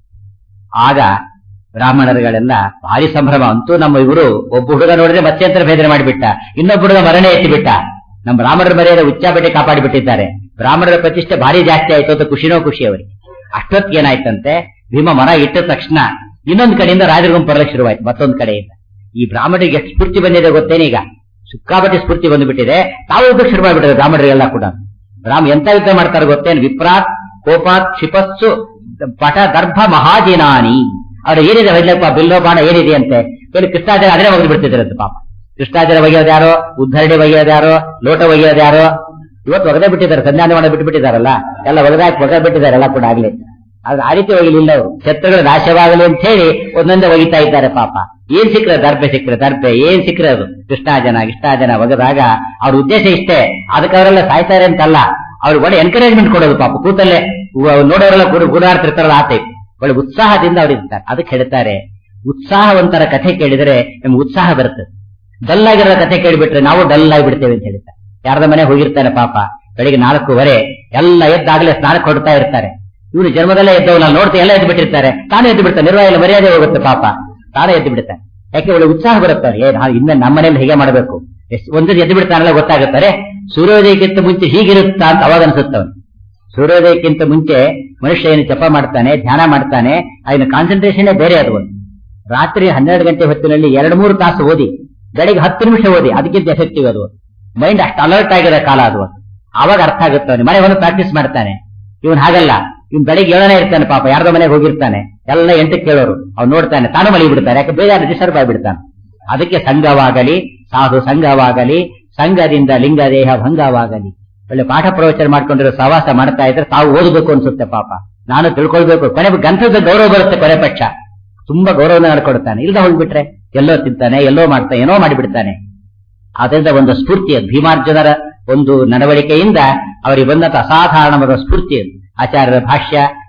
ಆಗ ಬ್ರಾಹ್ಮಣರುಗಳೆಲ್ಲ ಭಾರಿ ಸಂಭ್ರಮ. ಅಂತೂ ನಮ್ಮ ಇವರು ಒಬ್ಬ ಹುಡುಗ ನೋಡಿದ್ರೆ ಮತ್ಸ್ಯಂತರ ಭೇದನೆ ಮಾಡಿಬಿಟ್ಟ, ಇನ್ನೊಬ್ಬ ಹುಡುಗ ಮರಣೆ ಎತ್ತಿಬಿಟ್ಟ. ನಮ್ಮ ಬ್ರಾಹ್ಮಣರ ಮರ್ಯಾದೆ ಉಚ್ಚಾಬಟ್ಟೆ ಕಾಪಾಡಿಬಿಟ್ಟಿದ್ದಾರೆ. ಬ್ರಾಹ್ಮಣರ ಪ್ರತಿಷ್ಠೆ ಭಾರಿ ಜಾಸ್ತಿ ಆಯ್ತು ಅಂತ ಖುಷಿನೋ ಖುಷಿ ಅವರಿಗೆ. ಅಷ್ಟೊತ್ತಿಗೆ ಏನಾಯ್ತಂತೆ, ಭೀಮ ಮರ ಇಟ್ಟ ತಕ್ಷಣ ಇನ್ನೊಂದು ಕಡೆಯಿಂದ ರಾಜರಿಗೊಂದು ಬರಲಿಕ್ಕೆ ಶುರುವಾಯ್ತು. ಮತ್ತೊಂದು ಕಡೆಯಿಂದ ಈ ಬ್ರಾಹ್ಮಣರಿಗೆ ಎಷ್ಟು ಸ್ಫೂರ್ತಿ ಬಂದಿದೆ ಗೊತ್ತೇನೆ, ಈಗ ಸಿಕ್ಕಾಪಟ್ಟೆ ಸ್ಫೂರ್ತಿ ಬಂದುಬಿಟ್ಟಿದೆ. ತಾವು ಯುದ್ಧಕ್ಕೆ ಶುರು ಮಾಡಿಬಿಟ್ಟಿದೆ ಬ್ರಾಹ್ಮಣರಿಗೆಲ್ಲ ಕೂಡ. ರಾಮ್ ಎಂತ ಯುದ್ಧ ಮಾಡ್ತಾರೆ ಗೊತ್ತೇನು, ವಿಪ್ರಾತ್ ಕೋಪಾತ್ ಕ್ಷಿಪಸ್ಸು ಪಟ ದರ್ಭ ಮಹಾಜಿನಾನಿ. ಅವ್ರು ಏನಿದೆ ಹೊಯ್ಲಪ್ಪ ಬಿಲ್ಲೋ ಬಾಣ ಏನಿದೆ ಅಂತೆ, ಇಲ್ಲಿ ಕೃಷ್ಣಾಚಾರ್ಯ ಅದನ್ನೇ ಒಗೆದು ಬಿಡ್ತಿದ್ರಂತೆ ಪಾಪ. ಕೃಷ್ಣಾಚಾರ್ಯ ಒಗೆಯೋದು ಯಾರೋ, ಉದ್ಧರಣೆ ಒಗೆಯೋದು ಯಾರೋ, ಲೋಟ ಒಗೆಯೋದು ಯಾರೋ, ಇವತ್ತು ಒಗದೇ ಬಿಟ್ಟಿದ್ದಾರೆ. ಸಂಧಾನ ಮಾಡಿ ಬಿಟ್ಟು ಬಿಟ್ಟಿದ್ದಾರಲ್ಲ, ಎಲ್ಲ ಒಗದಾಕಿ ಒಗದ ಬಿಟ್ಟಿದ್ದಾರೆ ಎಲ್ಲ ಕೂಡ ಆಗ್ಲಿ. ಅದು ಆ ರೀತಿ ಒಗಿಲಿಲ್ಲ ಅವರು. ಶತ್ರುಗಳು ನಾಶವಾಗಲಿ ಅಂತ ಹೇಳಿ ಒಂದೊಂದೇ ಒಗಿತಾ ಇದ್ದಾರೆ ಪಾಪ. ಏನ್ ಸಿಕ್ಕರೆ ದರ್ಬೆ ಸಿಕ್ಕರೆ ದರ್ಬೆ, ಏನ್ ಸಿಕ್ಕರೆ ಅದು ಕೃಷ್ಣಾಜನ ಇಷ್ಟಾಜನ ಒಗದಾಗ ಅವ್ರ ಉದ್ದೇಶ ಇಷ್ಟೇ. ಅದಕ್ಕೆ ಅವರೆಲ್ಲ ಸಾಯ್ತಾರೆ ಅಂತಲ್ಲ, ಅವ್ರಿಗೆ ಒಳ್ಳೆ ಎನ್ಕರೇಜ್ಮೆಂಟ್ ಕೊಡೋದು ಪಾಪ. ಕೂತಲ್ಲೇ ನೋಡೋರೆಲ್ಲ ಗುಡಾಡ್ತಿರ್ತಾರಲ್ಲ ಆ ಟೈಪ್ ಒಳ್ಳೆ ಉತ್ಸಾಹದಿಂದ ಅವ್ರು ಇರ್ತಾರೆ. ಅದಕ್ಕೆ ಹೇಳ್ತಾರೆ, ಉತ್ಸಾಹವಂತರ ಕಥೆ ಕೇಳಿದರೆ ನಿಮ್ಗೆ ಉತ್ಸಾಹ ಬರ್ತದೆ. ಡಲ್ ಆಗಿರೋ ಕಥೆ ಕೇಳಿಬಿಟ್ರೆ ನಾವು ಡಲ್ ಆಗಿಬಿಡ್ತೇವೆ ಅಂತ ಹೇಳ್ತಾರೆ. ಯಾರದ ಮನೆ ಹೋಗಿರ್ತಾನೆ ಪಾಪ, ಬೆಳಿಗ್ಗೆ ನಾಲ್ಕೂವರೆ ಎಲ್ಲ ಎದ್ದಾಗಲೇ ಸ್ನಾನಕ್ಕೆ ಹೊಡ್ತಾ ಇರ್ತಾರೆ. ಇವನು ಜನ್ಮದಲ್ಲೇ ಎದ್ದವು ನಾವು ನೋಡ್ತಾ ಎಲ್ಲ ಎದ್ದು ಬಿಟ್ಟಿರ್ತಾರೆ, ತಾನೇ ಎದ್ದು ಬಿಡ್ತಾರೆ. ನಿರ್ವಾಹ ಎಲ್ಲ ಮರ್ಯಾದೆ ಹೋಗುತ್ತೆ ಪಾಪ, ತಾನೇ ಎದ್ದು ಬಿಡ್ತಾರೆ. ಯಾಕೆ ಒಳ್ಳೆ ಉತ್ಸಾಹ ಬರುತ್ತಾರೆ. ಏ ಇನ್ನ ನಮ್ಮ ಮನೇಲಿ ಹೇಗೆ ಮಾಡಬೇಕು, ಒಂದ್ಸತಿ ಎದ್ದು ಬಿಡ್ತಾನಲ್ಲ ಗೊತ್ತಾಗುತ್ತಾರೆ. ಸೂರ್ಯೋದಯಕ್ಕಿಂತ ಮುಂಚೆ ಹೀಗಿರುತ್ತಾ ಅಂತ ಅವಾಗ ಅನ್ಸುತ್ತವನು. ಸೂರ್ಯೋದಯಕ್ಕಿಂತ ಮುಂಚೆ ಮನುಷ್ಯ ಏನು ಜಪ ಮಾಡ್ತಾನೆ, ಧ್ಯಾನ ಮಾಡ್ತಾನೆ, ಅದನ್ನ ಕಾನ್ಸಂಟ್ರೇಷನ್ ಬೇರೆ. ಅದು ಒಂದು ರಾತ್ರಿ ಹನ್ನೆರಡು ಗಂಟೆ ಹೊತ್ತಿನಲ್ಲಿ ಎರಡು ಮೂರು ತಾಸು ಓದಿ, ಬೆಳಿಗ್ಗೆ ಹತ್ತು ನಿಮಿಷ ಓದಿ, ಅದಕ್ಕಿಂತ ಎಫೆಕ್ಟಿವ್ ಅದು. ಮೈಂಡ್ ಅಷ್ಟು ಅಲರ್ಟ್ ಆಗಿರೋ ಕಾಲ ಅದು. ಅವಾಗ ಅರ್ಥ ಆಗುತ್ತವನು. ಮನೆ ಒಂದು ಪ್ರಾಕ್ಟೀಸ್ ಮಾಡ್ತಾನೆ. ಇವನ್ ಹಾಗಲ್ಲ, ಇವನ್ ಬೆಳಿಗ್ಗೆ ಏಳನೇ ಇರ್ತಾನೆ ಪಾಪ, ಯಾರ್ದೋ ಮನೆಗೆ ಹೋಗಿರ್ತಾನೆ, ಎಲ್ಲ ಎಂಟಕ್ಕೆ ಕೇಳೋರು, ಅವ್ನು ನೋಡ್ತಾನೆ, ತಾನು ಮಲಗಿ ಬಿಡ್ತಾನೆ. ಯಾಕೆ ಬೇಗ ಡಿಸ್ಟರ್ಬ್ ಆಗಿಬಿಡ್ತಾನೆ. ಅದಕ್ಕೆ ಸಂಘವಾಗಲಿ, ಸಾಧು ಸಂಘವಾಗಲಿ, ಸಂಘದಿಂದ ಲಿಂಗ ದೇಹ ಭಂಗವಾಗಲಿ. ಒಳ್ಳೆ ಪಾಠ ಪ್ರವಚನ ಮಾಡ್ಕೊಂಡಿರೋ ಸವಾಸ ಮಾಡ್ತಾ ಇದ್ರೆ ತಾವು ಓದಬೇಕು ಅನ್ಸುತ್ತೆ ಪಾಪ. ನಾನು ತಿಳ್ಕೊಳ್ಬೇಕು, ಕೊನೆ ಗಂಧದ ಗೌರವ ಬರುತ್ತೆ. ಕೊನೆ ಪಕ್ಷ ತುಂಬಾ ಗೌರವ ನಡ್ಕೊಡ್ತಾನೆ. ಇಲ್ದ ಹೋಗ್ಬಿಟ್ರೆ ಎಲ್ಲೋ ತಿಂತಾನೆ, ಎಲ್ಲೋ ಮಾಡ್ತಾನೆ, ಏನೋ ಮಾಡಿಬಿಡ್ತಾನೆ. ಅದರಿಂದ ಒಂದು ಸ್ಫೂರ್ತಿ ಅದು. ಭೀಮಾರ್ಜುನರ ಒಂದು ನಡವಳಿಕೆಯಿಂದ ಅವರಿಗೆ ಬಂದಂತ ಅಸಾಧಾರಣವಾದ ಸ್ಫೂರ್ತಿ ಅದು. ಆಚಾರ್ಯರ ಭಾಷ್ಯ,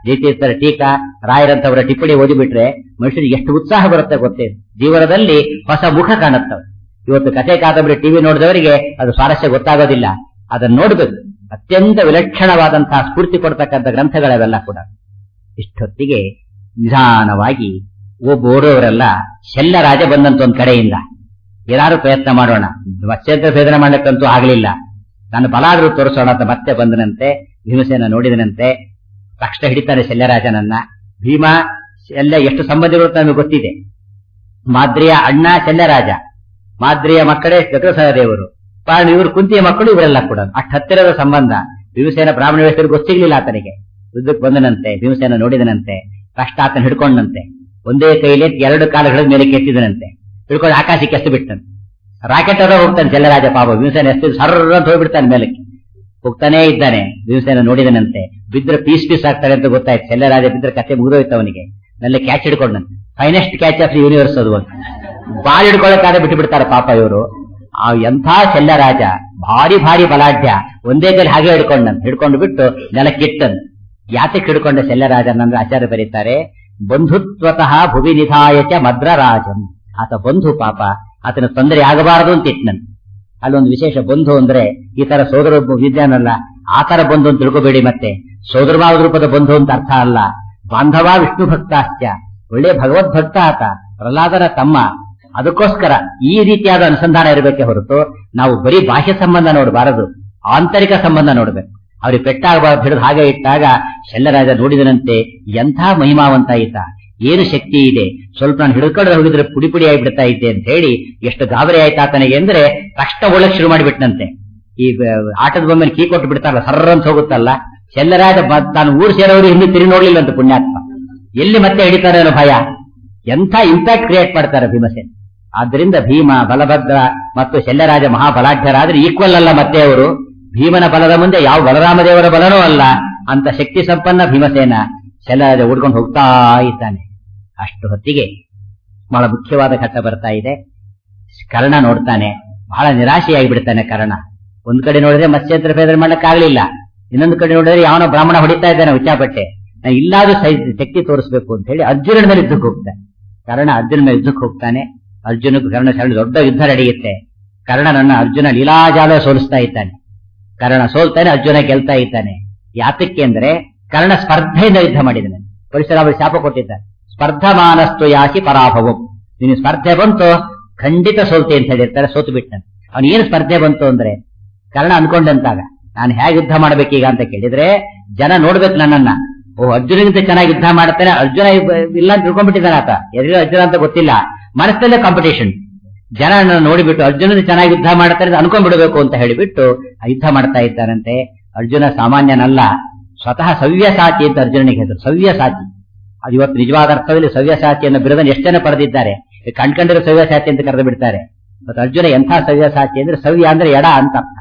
ಜೀತೀರ್ಥರ ಟೀಕಾ ರಾಯರಂತವರ ಟಿಪ್ಪಣಿ ಓದಿಬಿಟ್ರೆ ಮನುಷ್ಯನಿಗೆ ಎಷ್ಟು ಉತ್ಸಾಹ ಬರುತ್ತೆ ಗೊತ್ತೇ, ಜೀವನದಲ್ಲಿ ಹೊಸ ಮುಖ ಕಾಣುತ್ತವೆ. ಇವತ್ತು ಕಥೆ ಕಾದಂಬರಿ ಟಿವಿ ನೋಡಿದವರಿಗೆ ಅದು ಸ್ವಾರಸ್ಯ ಗೊತ್ತಾಗೋದಿಲ್ಲ. ಅದನ್ನು ನೋಡ್ಬೇಕು. ಅತ್ಯಂತ ವಿಲಕ್ಷಣವಾದಂತಹ ಸ್ಫೂರ್ತಿ ಕೊಡ್ತಕ್ಕಂಥ ಗ್ರಂಥಗಳವೆಲ್ಲ ಕೂಡ. ಇಷ್ಟೊತ್ತಿಗೆ ನಿಧಾನವಾಗಿ ಒಬ್ಬರವರೆಲ್ಲ ಶಲ್ಯರಾಜ ಬಂದಂತ ಒಂದ್ ಕಡೆಯಿಂದ ಏನಾದ್ರು ಪ್ರಯತ್ನ ಮಾಡೋಣ, ಮತ್ಸ್ಯಂತ್ರ ಭೇದನ ಮಾಡ್ಲಿಕ್ಕಂತೂ ಆಗ್ಲಿಲ್ಲ, ನಾನು ಬಲಾದ್ರೂ ತೋರಿಸೋಣ ಅಂತ ಮತ್ತೆ ಬಂದನಂತೆ. ಭೀಮಸೇನ ನೋಡಿದನಂತೆ, ತಕ್ಷಣ ಹಿಡಿತಾನೆ ಶಲ್ಯರಾಜನನ್ನ. ಭೀಮ ಶಲ್ಯ ಎಷ್ಟು ಸಂಬಂಧಿಗಳು ನಮಗೆ ಗೊತ್ತಿದೆ. ಮಾದ್ರಿಯ ಅಣ್ಣ ಶಲ್ಯರಾಜ, ಮಾದ್ರಿಯ ಮಕ್ಕಳೇ ಚತುರಸಹದೇವರು, ಪಾರಣ ಇವರು ಕುಂತಿಯ ಮಕ್ಕಳು, ಇವರೆಲ್ಲ ಕೂಡ ಅಷ್ಟು ಹತ್ತಿರದ ಸಂಬಂಧ. ಭೀಮಸೇನ ಬ್ರಾಹ್ಮಣ ವ್ಯವಸ್ಥೆಗೆ ಗೊತ್ತಿರ್ಲಿಲ್ಲ ಆತನಿಗೆ. ಯುದ್ಧಕ್ಕೆ ಬಂದನಂತೆ. ಭೀಮಸೇನ ನೋಡಿದನಂತೆ, ಕಷ್ಟ ಆತನ ಹಿಡ್ಕೊಂಡಂತೆ. ಒಂದೇ ಕೈಲಿ ಎರಡು ಕಾಲುಗಳ ಮೇಲೆ ಕೆತ್ತಿದನಂತೆ. ಹಿಡ್ಕೊಂಡು ಆಕಾಶಕ್ಕೆ ಎಸ್ತು ಬಿಟ್ಟಂತೆ. ರಾಕೆಟ್ ಅದ ಹೋಗ್ತಾನೆ ಶಲ್ಯರಾಜ. ಪಾಪ ಭೀಮಸೇನ ಎಸ್ತು ಸರ್ರ ಅಂತ ಹೋಗ್ಬಿಡ್ತಾನೆ ಮೇಲಕ್ಕೆ. ಹೋಗ್ತಾನೇ ಇದ್ದಾನೆ. ಭೀಮಸೇನ ನೋಡಿದನಂತೆ, ಬಿದ್ರೆ ಪೀಸ್ ಪೀಸ್ ಆಗ್ತಾರೆ ಅಂತ ಗೊತ್ತಾಯ್ತು. ಶಲ್ಯರಾಜ ಬಿದ್ರೆ ಕತೆ ಮುಗಿದೋಯ್ತು ಅವನಿಗೆ. ನಲ್ಲಿ ಕ್ಯಾಚ್ ಹಿಡ್ಕೊಂಡಂತೆ. ಫೈನೆಸ್ಟ್ ಕ್ಯಾಚ್ ಆಫ್ ಯೂನಿವರ್ಸ್ ಅದು. ಬಾಲ್ ಹಿಡ್ಕೊಳ್ಳೋಕಾದ್ರೆ ಬಿಟ್ಟು ಬಿಡ್ತಾರೆ ಪಾಪ ಇವರು. ಆ ಎಂಥ ಶಲ್ಯರಾಜ, ಭಾರಿ ಭಾರಿ ಬಲಾಢ್ಯ, ಒಂದೇ ಕೈಲಿ ಹಾಗೆ ಹಿಡ್ಕೊಂಡಂತ. ಹಿಡ್ಕೊಂಡು ಬಿಟ್ಟು ನೆಲಕ್ಕಿಟ್ಟನ್. ಯಾತಕ್ಕೆ ಹಿಡ್ಕೊಂಡ ಶಲ್ಯರಾಜನಂದ್ರೆ ಆಚಾರ್ಯ ಬರೀತಾರೆ, ಬಂಧುತ್ವತಃ ಭುವಿ ನಿಧಾಯಚ ಮದ್ರರಾಜನ್. ಆತ ಬಂಧು ಪಾಪ, ಆತನ ತೊಂದರೆ ಆಗಬಾರದು ಅಂತ ಇಟ್ನಂತೆ. ಅಲ್ಲೊಂದು ವಿಶೇಷ, ಬಂಧು ಅಂದ್ರೆ ಈ ತರ ಸೋದರ ವಿದ್ಯಾನಲ್ಲ, ಆ ತರ ಬಂಧು ಅಂತ ತಿಳ್ಕೋಬೇಡಿ. ಮತ್ತೆ ಸೋದರಭಾವ ರೂಪದ ಬಂಧು ಅಂತ ಅರ್ಥ ಅಲ್ಲ. ಬಾಂಧವ ವಿಷ್ಣು ಭಕ್ತಾಸ್ತ್ಯ, ಒಳ್ಳೆ ಭಗವದ್ಭಕ್ತ ಆತ, ಪ್ರಹ್ಲಾದನ ತಮ್ಮ. ಅದಕ್ಕೋಸ್ಕರ ಈ ರೀತಿಯಾದ ಅನುಸಂಧಾನ ಇರಬೇಕೆ ಹೊರತು ನಾವು ಬರೀ ಬಾಹ್ಯ ಸಂಬಂಧ ನೋಡಬಾರದು, ಆಂತರಿಕ ಸಂಬಂಧ ನೋಡ್ಬೇಕು. ಅವ್ರಿಗೆ ಪೆಟ್ಟಾಗಬಾರದು ಹಿಡಿದು ಹಾಗೆ ಇಟ್ಟಾಗ ಶಲ್ಯರಾಜ ನೋಡಿದನಂತೆ, ಎಂಥ ಮಹಿಮಾವಂತ ಈತ, ಏನು ಶಕ್ತಿ ಇದೆ, ಸ್ವಲ್ಪ ನಾನು ಹಿಡ್ಕೊಂಡು ಹೋಗಿದ್ರೆ ಪುಡಿ ಪುಡಿ ಆಗಿಬಿಡ್ತಾ ಇದ್ದೆ ಅಂತ ಹೇಳಿ ಎಷ್ಟು ಗಾಬರಿ ಆಯ್ತಾ ಆತನಿಗೆ ಅಂದ್ರೆ ತಕ್ಷಣ ಒಳಗ್ ಶುರು ಮಾಡಿಬಿಟ್ನಂತೆ. ಈ ಆಟದ ಬೊಮ್ಮೆ ಕೀ ಕೊಟ್ಟು ಬಿಡ್ತಾರಲ್ಲ, ಸರ್ರಂತ ಹೋಗುತ್ತಲ್ಲ. ಶಲ್ಯರಾಜ ತಾನು ಊರು ಸೇರೋರು ಹಿಂದೆ ತಿರುಗಿ ನೋಡ್ಲಿಲ್ಲ ಅಂತ ಪುಣ್ಯಾತ್ಮ. ಎಲ್ಲಿ ಮತ್ತೆ ಹಿಡಿತಾರೆ ಅನ್ನೋ ಭಯ. ಎಂಥ ಇಂಪ್ಯಾಕ್ಟ್ ಕ್ರಿಯೇಟ್ ಮಾಡ್ತಾರೆ ಭೀಮಸೇನ್. ಆದ್ರಿಂದ ಭೀಮ, ಬಲಭದ್ರ ಮತ್ತು ಶಲ್ಯರಾಜ ಮಹಾಬಲಾಢ್ಯರಾದ್ರೆ ಈಕ್ವಲ್ ಅಲ್ಲ ಮತ್ತೆ ಅವರು. ಭೀಮನ ಬಲದ ಮುಂದೆ ಯಾವ ಬಲರಾಮದೇವರ ಬಲನೂ ಅಲ್ಲ. ಅಂತ ಶಕ್ತಿ ಸಂಪನ್ನ ಭೀಮಸೇನ ಶಲ್ಯರಾಜ ಉಡ್ಕೊಂಡು ಹೋಗ್ತಾ ಇದ್ದಾನೆ. ಅಷ್ಟು ಹೊತ್ತಿಗೆ ಬಹಳ ಮುಖ್ಯವಾದ ಘಟ್ಟ ಬರ್ತಾ ಇದೆ. ಕರ್ಣ ನೋಡ್ತಾನೆ, ಬಹಳ ನಿರಾಶೆಯಾಗಿ ಬಿಡ್ತಾನೆ ಕರ್ಣ. ಒಂದ್ ಕಡೆ ನೋಡಿದ್ರೆ ಮತ್ಸ್ಯಂತ್ರ ಭೇದನ ಮಾಡಕ್ಕಾಗ್ಲಿಲ್ಲ, ಇನ್ನೊಂದು ಕಡೆ ನೋಡಿದ್ರೆ ಯಾವನೋ ಬ್ರಾಹ್ಮಣ ಹೊಡಿತಾ ಇದ್ದಾನೆ ಹುಚ್ಚಾಪಟ್ಟೆ. ನಾ ಇಲ್ಲಾದ್ರೂ ಶಕ್ತಿ ತೋರಿಸಬೇಕು ಅಂತ ಹೇಳಿ ಅರ್ಜುನನ ಮೇಲೆ ಯುದ್ಧಕ್ಕೆ ಹೋಗ್ತಾನೆ. ಕರ್ಣ ಅರ್ಜುನ ಮೇಲೆ ಯುದ್ಧಕ್ಕೆ ಹೋಗ್ತಾನೆ. ಅರ್ಜುನಕ್ಕೆ ಕರ್ಣ ಸಣ್ಣ ದೊಡ್ಡ ಯುದ್ಧ ನಡೆಯುತ್ತೆ. ಕರ್ಣನನ್ನ ಅರ್ಜುನ ಲೀಲಾಜಾಲ ಸೋಲಿಸ್ತಾ ಇದ್ದಾನೆ. ಕರ್ಣ ಸೋಲ್ತಾನೆ, ಅರ್ಜುನ ಗೆಲ್ತಾ ಇದ್ದಾನೆ. ಯಾತಕ್ಕೆ ಅಂದ್ರೆ ಕರ್ಣ ಸ್ಪರ್ಧೆಯಿಂದ ಯುದ್ಧ ಮಾಡಿದ್ದಾನೆ. ಪರಶುರಾಮ ಶಾಪ ಕೊಟ್ಟಿದ್ದಾನೆ, ಸ್ಪರ್ಧಮಾನಸ್ತು ಯಾಸಿ ಪರಾಭವಂ. ನೀನು ಸ್ಪರ್ಧೆ ಬಂತು ಖಂಡಿತ ಸೋಲ್ತೆ ಅಂತ ಹೇಳಿರ್ತಾರೆ. ಸೋತು ಬಿಟ್ಟನು. ಅವನು ಏನು ಸ್ಪರ್ಧೆ ಬಂತು ಅಂದ್ರೆ ಕರ್ಣ ಅನ್ಕೊಂಡಂತಾಗ ನಾನು ಹೇಗೆ ಯುದ್ಧ ಮಾಡ್ಬೇಕೀಗ ಅಂತ ಕೇಳಿದ್ರೆ ಜನ ನೋಡ್ಬೇಕು ನನ್ನನ್ನ. ಓ, ಅರ್ಜುನಗಿಂತ ಚೆನ್ನಾಗಿ ಯುದ್ಧ ಮಾಡ್ತಾನೆ, ಅರ್ಜುನ ಇಲ್ಲ ಅಂತ ತಿಳ್ಕೊಂಡ್ಬಿಟ್ಟಿದ್ದಾನೆ ಆತ. ಎದುರು ಅರ್ಜುನ ಅಂತ ಗೊತ್ತಿಲ್ಲ, ಮನಸ್ಸಲ್ಲೇ ಕಾಂಪಿಟೇಷನ್. ಜನ ನೋಡಿಬಿಟ್ಟು ಅರ್ಜುನ ಚೆನ್ನಾಗಿ ಯುದ್ಧ ಮಾಡ್ತಾರೆ ಅನ್ಕೊಂಡ್ಬಿಡ್ಬೇಕು ಅಂತ ಹೇಳಿಬಿಟ್ಟು ಯುದ್ಧ ಮಾಡ್ತಾ ಇದ್ದಾನಂತೆ. ಅರ್ಜುನ ಸಾಮಾನ್ಯನಲ್ಲ, ಸ್ವತಃ ಸವ್ಯಸಾಚಿ ಅಂತ ಅರ್ಜುನನಿಗೆ ಹೆಸರು. ಸವ್ಯಸಾಚಿ ಅದು ಇವತ್ತು ನಿಜವಾದ ಅರ್ಥದಲ್ಲಿ ಸವ್ಯಸಾಚಿ ಅನ್ನೋ ಬಿರುದನ್ನು ಎಷ್ಟು ಜನ ಪಡೆದಿದ್ದಾರೆ. ಕಣ್ಕಂಡಿರೋ ಸವ್ಯಸಾಚಿ ಅಂತ ಕರೆದು ಬಿಡ್ತಾರೆ. ಮತ್ತು ಅರ್ಜುನ ಎಂಥ ಸವ್ಯಸಾಚಿ ಅಂದ್ರೆ ಸವ್ಯ ಅಂದ್ರೆ ಎಡ ಅಂತ ಅರ್ಥ.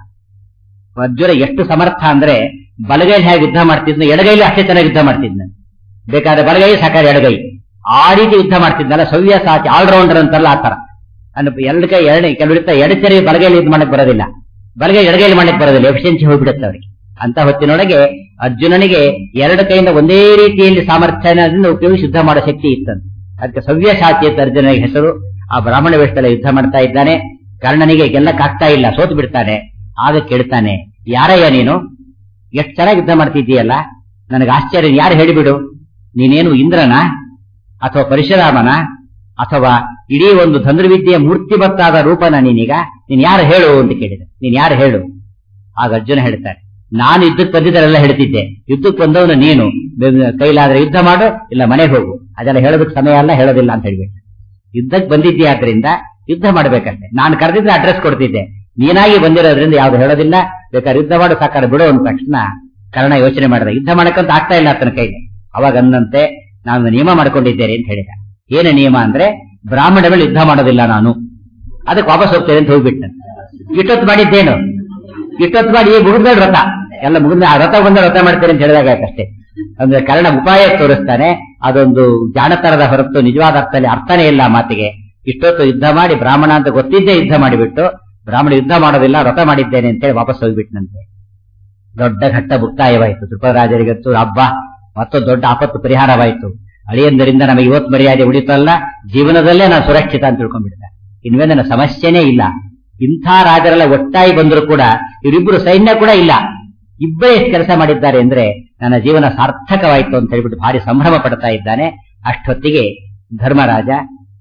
ಅರ್ಜುನ ಎಷ್ಟು ಸಮರ್ಥ ಅಂದ್ರೆ ಬಲಗೈಲಿ ಹೇಗೆ ಯುದ್ಧ ಮಾಡ್ತಿದ್ನ, ಎಡಗೈಲಿ ಅಷ್ಟೇ ಚೆನ್ನಾಗಿ ಯುದ್ಧ ಮಾಡ್ತಿದ್ನ. ಬೇಕಾದ್ರೆ ಬಲಗೈ ಸಾಕಾದ್ರೆ ಎಡಗೈ, ಆ ರೀತಿ ಯುದ್ಧ ಮಾಡ್ತಿದ್ನಲ್ಲ. ಸವ್ಯಸಾಚಿ, ಆಲ್ರೌಂಡರ್ ಅಂತಲ್ಲ ಆ ತರ. ಎರಡು ಕೈ ಎರಡು ಕೆಲವರಿರ್ತ ಎಡಚರಿ ಬಲಗೈಲಿ ಇದು ಮಾಡಕ್ ಬರೋದಿಲ್ಲ, ಬಲಗೈ ಎಡಗೈಲಿ ಮಾಡಕ್ ಬರೋದಿಲ್ಲ, ಎಫಿಷಿಯನ್ಸಿ ಹೋಗ್ಬಿಡುತ್ತೆ ಅವರಿಗೆ. ಅಂತ ಹೊತ್ತಿನೊಳಗೆ ಅರ್ಜುನನಿಗೆ ಎರಡು ಕೈಯಿಂದ ಒಂದೇ ರೀತಿಯಲ್ಲಿ ಸಾಮರ್ಥ್ಯದಿಂದ ಉಪಯೋಗಿಸಿ ಯುದ್ಧ ಮಾಡೋ ಶಕ್ತಿ ಇತ್ತಂತೆ. ಅದಕ್ಕೆ ಸವ್ಯಸಾಚಿ ಅಂತ ಅರ್ಜುನನಿಗೆ ಹೆಸರು. ಆ ಬ್ರಾಹ್ಮಣ ವೇಷದಲ್ಲಿ ಯುದ್ಧ ಮಾಡ್ತಾ ಇದ್ದಾನೆ. ಕರ್ಣನಿಗೆ ಗೆಲ್ಲಕ್ಕಾಗ್ತಾ ಇಲ್ಲ, ಸೋತು ಬಿಡ್ತಾನೆ. ಆಗ ಕೇಳ್ತಾನೆ, ಯಾರಯ್ಯ ನೀನು, ಎಷ್ಟು ಚೆನ್ನಾಗಿ ಯುದ್ಧ ಮಾಡ್ತಿದ್ದೀಯಲ್ಲ, ನನಗೆ ಆಶ್ಚರ್ಯ, ಯಾರು ಹೇಳಿಬಿಡು, ನೀನೇನು ಇಂದ್ರನ ಅಥವಾ ಪರಶುರಾಮನ ಅಥವಾ ಇಡೀ ಒಂದು ಧನುರ್ವಿದ್ಯೆಯ ಮೂರ್ತಿಬತ್ತಾದ ರೂಪನ ನೀನೀಗ, ನೀನ್ ಯಾರು ಹೇಳು ಅಂತ ಕೇಳಿದೆ. ನೀನ್ ಯಾರು ಹೇಳು. ಆಗ ಅರ್ಜುನ ಹೇಳ್ತಾರೆ, ನಾನು ಯುದ್ಧಕ್ಕೆ ಬಂದಿದ್ದರೆಲ್ಲ ಹೇಳ್ತಿದ್ದೆ, ಯುದ್ಧಕ್ಕೆ ಬಂದವನು ನೀನು, ಕೈಲಾದ್ರೆ ಯುದ್ಧ ಮಾಡು, ಇಲ್ಲ ಮನೆಗೆ ಹೋಗು, ಅದೆಲ್ಲ ಹೇಳೋದಕ್ಕೆ ಸಮಯ ಅಲ್ಲ, ಹೇಳೋದಿಲ್ಲ ಅಂತ ಹೇಳ್ಬಿಟ್ಟು. ಯುದ್ಧಕ್ಕೆ ಬಂದಿದ್ದೀಯಾದ್ರಿಂದ ಯುದ್ಧ ಮಾಡ್ಬೇಕಂತೆ. ನಾನು ಕರೆದಿದ್ರೆ ಅಡ್ರೆಸ್ ಕೊಡ್ತಿದ್ದೆ, ನೀನಾಗಿ ಬಂದಿರೋದ್ರಿಂದ ಯಾವ್ದು ಹೇಳೋದಿಲ್ಲ, ಬೇಕಾದ್ರೆ ಯುದ್ಧ ಮಾಡು ಸಾಕಾರ ಬಿಡು ಅಂದ ತಕ್ಷಣ ಕರ್ಣ ಯೋಚನೆ ಮಾಡಿದ. ಯುದ್ಧ ಮಾಡಕ್ಕಂತ ಆಗ್ತಾ ಇಲ್ಲ ಆತನ ಕೈಗೆ. ಅವಾಗ ಅಂದಂತೆ, ನಾನು ನಿಯಮ ಮಾಡ್ಕೊಂಡಿದ್ದೇನೆ ಅಂತ ಹೇಳಿದ. ಏನು ನಿಯಮ ಅಂದ್ರೆ ಬ್ರಾಹ್ಮಣ ಮೇಲೆ ಯುದ್ಧ ಮಾಡೋದಿಲ್ಲ ನಾನು, ಅದಕ್ಕೆ ವಾಪಸ್ ಹೋಗ್ತೇನೆ ಅಂತ ಹೋಗ್ಬಿಟ್ಟ. ಇಷ್ಟೊತ್ತು ಮಾಡಿದ್ದೇನು, ಇಷ್ಟೊತ್ತು ಮಾಡಿ ಮುಗಿದ ವ್ರತ ಎಲ್ಲ ಮುಗಿದ, ಆ ವ್ರತ ಬಂದ ವ್ರತ ಮಾಡ್ತೇನೆ ಅಂತ ಹೇಳಿದಾಗ ಅಷ್ಟೇ. ಅಂದ್ರೆ ಕರ್ಣ ಉಪಾಯ ತೋರಿಸ್ತಾನೆ. ಅದೊಂದು ಜಾಣತನದ ಹೊರತು ನಿಜವಾದ ಅರ್ಥದಲ್ಲಿ ಅರ್ಥನೇ ಇಲ್ಲ ಮಾತಿಗೆ. ಇಷ್ಟೊತ್ತು ಯುದ್ಧ ಮಾಡಿ ಬ್ರಾಹ್ಮಣ ಅಂತ ಗೊತ್ತಿದ್ದೇ ಯುದ್ಧ ಮಾಡಿಬಿಟ್ಟು ಬ್ರಾಹ್ಮಣ ಯುದ್ಧ ಮಾಡೋದಿಲ್ಲ, ವ್ರತ ಮಾಡಿದ್ದೇನೆ ಅಂತೇಳಿ ವಾಪಸ್ ಹೋಗ್ಬಿಟ್ನಂತೆ. ದೊಡ್ಡ ಘಟ್ಟ ಮುಕ್ತಾಯವಾಯಿತು. ತ್ರಿಪರಾಜರಿಗಂತೂ ಹಬ್ಬ, ಮತ್ತೊಂದು ದೊಡ್ಡ ಆಪತ್ತು ಪರಿಹಾರವಾಯಿತು. ಅಳಿಯಂದರಿಂದ ನಮಗೆ ಇವತ್ತು ಮರ್ಯಾದೆ ಉಳಿತಲ್ಲ, ಜೀವನದಲ್ಲೇ ನಾನು ಸುರಕ್ಷಿತ ಅಂತ ತಿಳ್ಕೊಂಡ್ಬಿಡ್ತಾರೆ. ಇನ್ವೇ ನನ್ನ ಸಮಸ್ಯೆನೇ ಇಲ್ಲ. ಇಂಥ ರಾಜರೆಲ್ಲ ಒಟ್ಟಾಗಿ ಬಂದರೂ ಕೂಡ ಇವರಿಬ್ಬರು ಸೈನ್ಯ ಕೂಡ ಇಲ್ಲ, ಇಬ್ಬರೇ ಎಷ್ಟು ಕೆಲಸ ಮಾಡಿದ್ದಾರೆ ಅಂದ್ರೆ ನನ್ನ ಜೀವನ ಸಾರ್ಥಕವಾಯಿತು ಅಂತ ಹೇಳ್ಬಿಟ್ಟು ಭಾರಿ ಸಂಭ್ರಮ ಪಡ್ತಾ ಇದ್ದಾನೆ. ಅಷ್ಟೊತ್ತಿಗೆ ಧರ್ಮರಾಜ,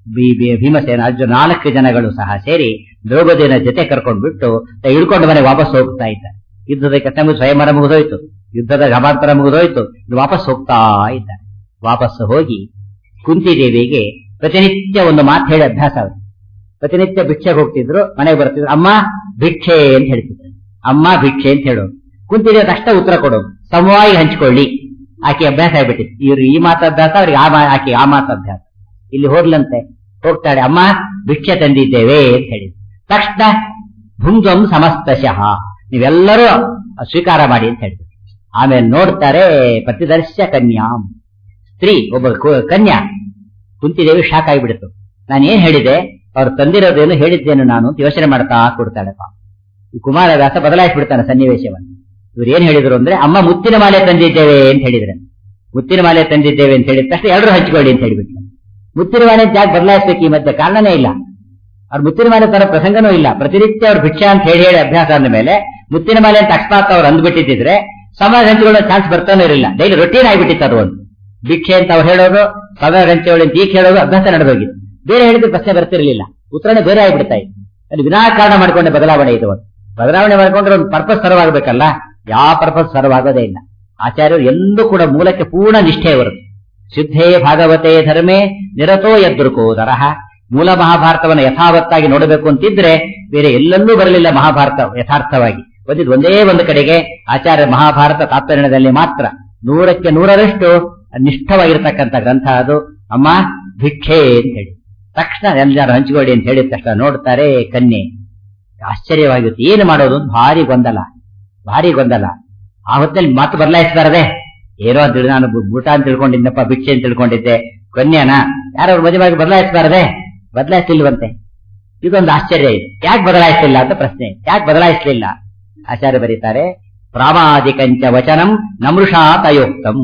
ಭೀಮಸೇನ, ಅರ್ಜುನ ನಾಲ್ಕು ಜನಗಳು ಸಹ ಸೇರಿ ದ್ರೌಪದಿನ ಜೊತೆ ಕರ್ಕೊಂಡ್ಬಿಟ್ಟು ಇಳ್ಕೊಂಡು ಮನೆ ವಾಪಸ್ ಹೋಗ್ತಾ ಇದ್ದಾರೆ. ಯುದ್ಧದ ಕಥೆ ಸ್ವಯಂವರ ಮುಗಿದೋಯ್ತು, ಯುದ್ಧದ ಗಮಾಂತರ ಮುಗಿದೋಯ್ತು, ವಾಪಸ್ ಹೋಗ್ತಾ ಇದ್ದಾರೆ. ವಾಪಸ್ ಹೋಗಿ ಕುಂತಿದೇವಿಗೆ ಪ್ರತಿನಿತ್ಯ ಒಂದು ಮಾತು ಹೇಳಿ ಅಭ್ಯಾಸ ಆಗುತ್ತೆ. ಪ್ರತಿನಿತ್ಯ ಭಿಕ್ಷೆಗೆ ಹೋಗ್ತಿದ್ರು, ಮನೆಗೆ ಬರ್ತಿದ್ರು, ಅಮ್ಮ ಭಿಕ್ಷೆ ಅಂತ ಹೇಳ್ತಿದ್ರು. ಅಮ್ಮ ಭಿಕ್ಷೆ ಅಂತ ಹೇಳೋದು. ಕುಂತಿದೇವಿ ಅಷ್ಟ ಉತ್ತರ ಕೊಡೋದು, ಸಮವಾಗಿ ಹಂಚಿಕೊಳ್ಳಿ. ಆಕೆ ಅಭ್ಯಾಸ ಆಗ್ಬಿಟ್ಟಿತ್ತು. ಇವ್ರು ಈ ಮಾತು ಅಭ್ಯಾಸ, ಅವ್ರಿಗೆ ಆ ಆಕೆ ಆ ಮಾತು ಅಭ್ಯಾಸ. ಇಲ್ಲಿ ಹೋಗ್ಲಂತೆ, ಹೋಗ್ತಾಳೆ, ಅಮ್ಮ ಭಿಕ್ಷೆ ತಂದಿದ್ದೇವೆ ಅಂತ ಹೇಳಿ ತಕ್ಷಣ ಭುಂಜಂ ಸಮಸ್ತಶಃ, ನೀವೆಲ್ಲರೂ ಸ್ವೀಕಾರ ಮಾಡಿ ಅಂತ ಹೇಳಿದ್ರು. ಆಮೇಲೆ ನೋಡ್ತಾರೆ, ಪ್ರತಿದರ್ಶ ಕನ್ಯಾಂ, ಸ್ತ್ರೀ ಒಬ್ಬ ಕನ್ಯಾ. ಕುಂತಿದೇವಿ ಶಾಕ್ ಆಗಿಬಿಡ್ತು. ನಾನು ಏನ್ ಹೇಳಿದೆ, ಅವ್ರು ತಂದಿರೋದೇನು ಹೇಳಿದ್ದೇನು ನಾನು ಅಂತ ಯೋಚನೆ ಮಾಡ್ತಾ ಕೊಡ್ತಾಳಪ್ಪ. ಕುಮಾರವ್ಯಾಸ ಬದಲಾಯಿಸ್ಬಿಡ್ತಾನೆ ಸನ್ನಿವೇಶವನ್ನು. ಇವ್ರು ಏನ್ ಹೇಳಿದ್ರು ಅಂದ್ರೆ, ಅಮ್ಮ ಮುತ್ತಿನ ಮಾಲೆ ತಂದಿದ್ದೇವೆ ಅಂತ ಹೇಳಿದ್ರೆ, ಮುತ್ತಿನ ಮಾಲೆ ತಂದಿದ್ದೇವೆ ಅಂತ ಹೇಳಿದ ತಕ್ಷಣ ಎಲ್ಲರೂ ಹಂಚಿಕೊಳ್ಳಿ ಅಂತ ಹೇಳಿಬಿಟ್ಟು. ಮುತ್ತಿನ ಮಾಲೆ ಜಾಗ ಬದಲಾಯಿಸ್ಬೇಕು ಈ ಮಧ್ಯೆ, ಕಾರಣನೇ ಇಲ್ಲ. ಅವ್ರು ಮುತ್ತಿನ ಮಾಲೆ ತರ ಪ್ರಸಂಗನೂ ಇಲ್ಲ. ಪ್ರತಿನಿತ್ಯ ಅವ್ರು ಭಿಕ್ಷಾ ಅಂತ ಹೇಳಿ ಹೇಳಿ ಅಭ್ಯಾಸ ಅಂದ ಮೇಲೆ ಮುತ್ತಿನ ಮಾಲೆ ಅಂತ ಅಕಸ್ಮಾತ್ ಅವ್ರು ಅಂದ್ಬಿಟ್ಟಿದ್ರೆ ಸಮಾಜ ಹಂಚಿಕೊಳ್ಳೋ ಚಾನ್ಸ್ ಬರ್ತಾನೆ ಇರಲಿಲ್ಲ. ಡೈಲಿ ರೊಟೀನ್ ಆಗಿಬಿಟ್ಟಿತ್ತು ಅದು. ಒಂದು ಭಿಕ್ಷೆ ಅಂತ ಅವ್ರು ಹೇಳೋದು, ಸಮಾಜ ಹಂಚಿಕೊಳ್ಳಿ ಅಂತ ಈಗ ಹೇಳೋದು ಅಭ್ಯಾಸ ನಡೆದೋಗಿತ್ತು. ಬೇರೆ ಹೇಳಿದ್ರೆ ಪ್ರಶ್ನೆ ಬರ್ತಿರ್ಲಿಲ್ಲ, ಉತ್ತರನೇ ಬೇರೆ ಆಗಿಬಿಡ್ತಾ ಇತ್ತು. ಅಲ್ಲಿ ವಿನಾಕಾರಣ ಮಾಡ್ಕೊಂಡೆ ಬದಲಾವಣೆ ಇದು. ಒಂದು ಬದಲಾವಣೆ ಮಾಡ್ಕೊಂಡ್ರೆ ಒಂದು ಪರ್ಪಸ್ ಸರ್ವಾಗಬೇಕಲ್ಲ, ಯಾವ ಪರ್ಪಸ್ ಸರ್ವಾಗೋದೇ ಇಲ್ಲ. ಆಚಾರ್ಯರು ಎಲ್ಲೂ ಕೂಡ ಮೂಲಕ್ಕೆ ಪೂರ್ಣ ನಿಷ್ಠೆ ಬರುತ್ತೆ. ಸಿದ್ಧೇ ಭಾಗವತೆ ಧರ್ಮೇ ನಿರತೋ ಯದೃಕೋದರಃ. ಮೂಲ ಮಹಾಭಾರತವನ್ನು ಯಥಾವತ್ತಾಗಿ ನೋಡಬೇಕು ಅಂತಿದ್ರೆ ಬೇರೆ ಎಲ್ಲೆಲ್ಲೂ ಬರಲಿಲ್ಲ ಮಹಾಭಾರತ ಯಥಾರ್ಥವಾಗಿ. ಬಂದಿದ್ದು ಒಂದೇ ಒಂದು ಕಡೆಗೆ ಆಚಾರ್ಯ ಮಹಾಭಾರತ ತಾತ್ಪರ್ಯದಲ್ಲಿ ಮಾತ್ರ ನೂರಕ್ಕೆ ನೂರರಷ್ಟು ನಿಷ್ಠವಾಗಿರ್ತಕ್ಕಂಥ ಗ್ರಂಥ ಅದು. ಅಮ್ಮ ಭಿಕ್ಷೆ ಅಂತ ಹೇಳಿ ತಕ್ಷಣ ಎಲ್ಲರೂ ಹಂಚಿಕೊಳ್ಳಿ ಅಂತ ಹೇಳಿದ ತಕ್ಷಣ ನೋಡ್ತಾರೆ ಕನ್ಯೆ. ಆಶ್ಚರ್ಯವಾಗಿರುತ್ತೆ, ಏನು ಮಾಡೋದು, ಭಾರಿ ಗೊಂದಲ ಭಾರಿ ಗೊಂದಲ. ಆ ಹೊತ್ತಲ್ಲಿ ಮಾತು ಬದಲಾಯಿಸಬಾರದೆ, ಏನೋ ಅಂತ ಹೇಳಿ ನಾನು ಬೂಟ ಅಂತ ತಿಳ್ಕೊಂಡಿದ್ದಪ್ಪ, ಭಿಕ್ಷೆ ಅಂತ ತಿಳ್ಕೊಂಡಿದ್ದೆ, ಕನ್ಯಾನ ಯಾರು ಮದುವೆಯಾಗಿ ಬದಲಾಯಿಸಬಾರದೆ, ಬದಲಾಯಿಸಲಿಲ್ವಂತೆ. ಇದೊಂದು ಆಶ್ಚರ್ಯ ಇದೆ. ಯಾಕೆ ಬದಲಾಯಿಸಲಿಲ್ಲ ಅಂತ ಪ್ರಶ್ನೆ. ಯಾಕೆ ಬದಲಾಯಿಸಲಿಲ್ಲ? ಆಚಾರ್ಯ ಬರೀತಾರೆ, ಪ್ರಾಮಾದಿಕಂಚ ವಚನಂ ನಮೃಷಾ ತಯೋಕ್ತಂ.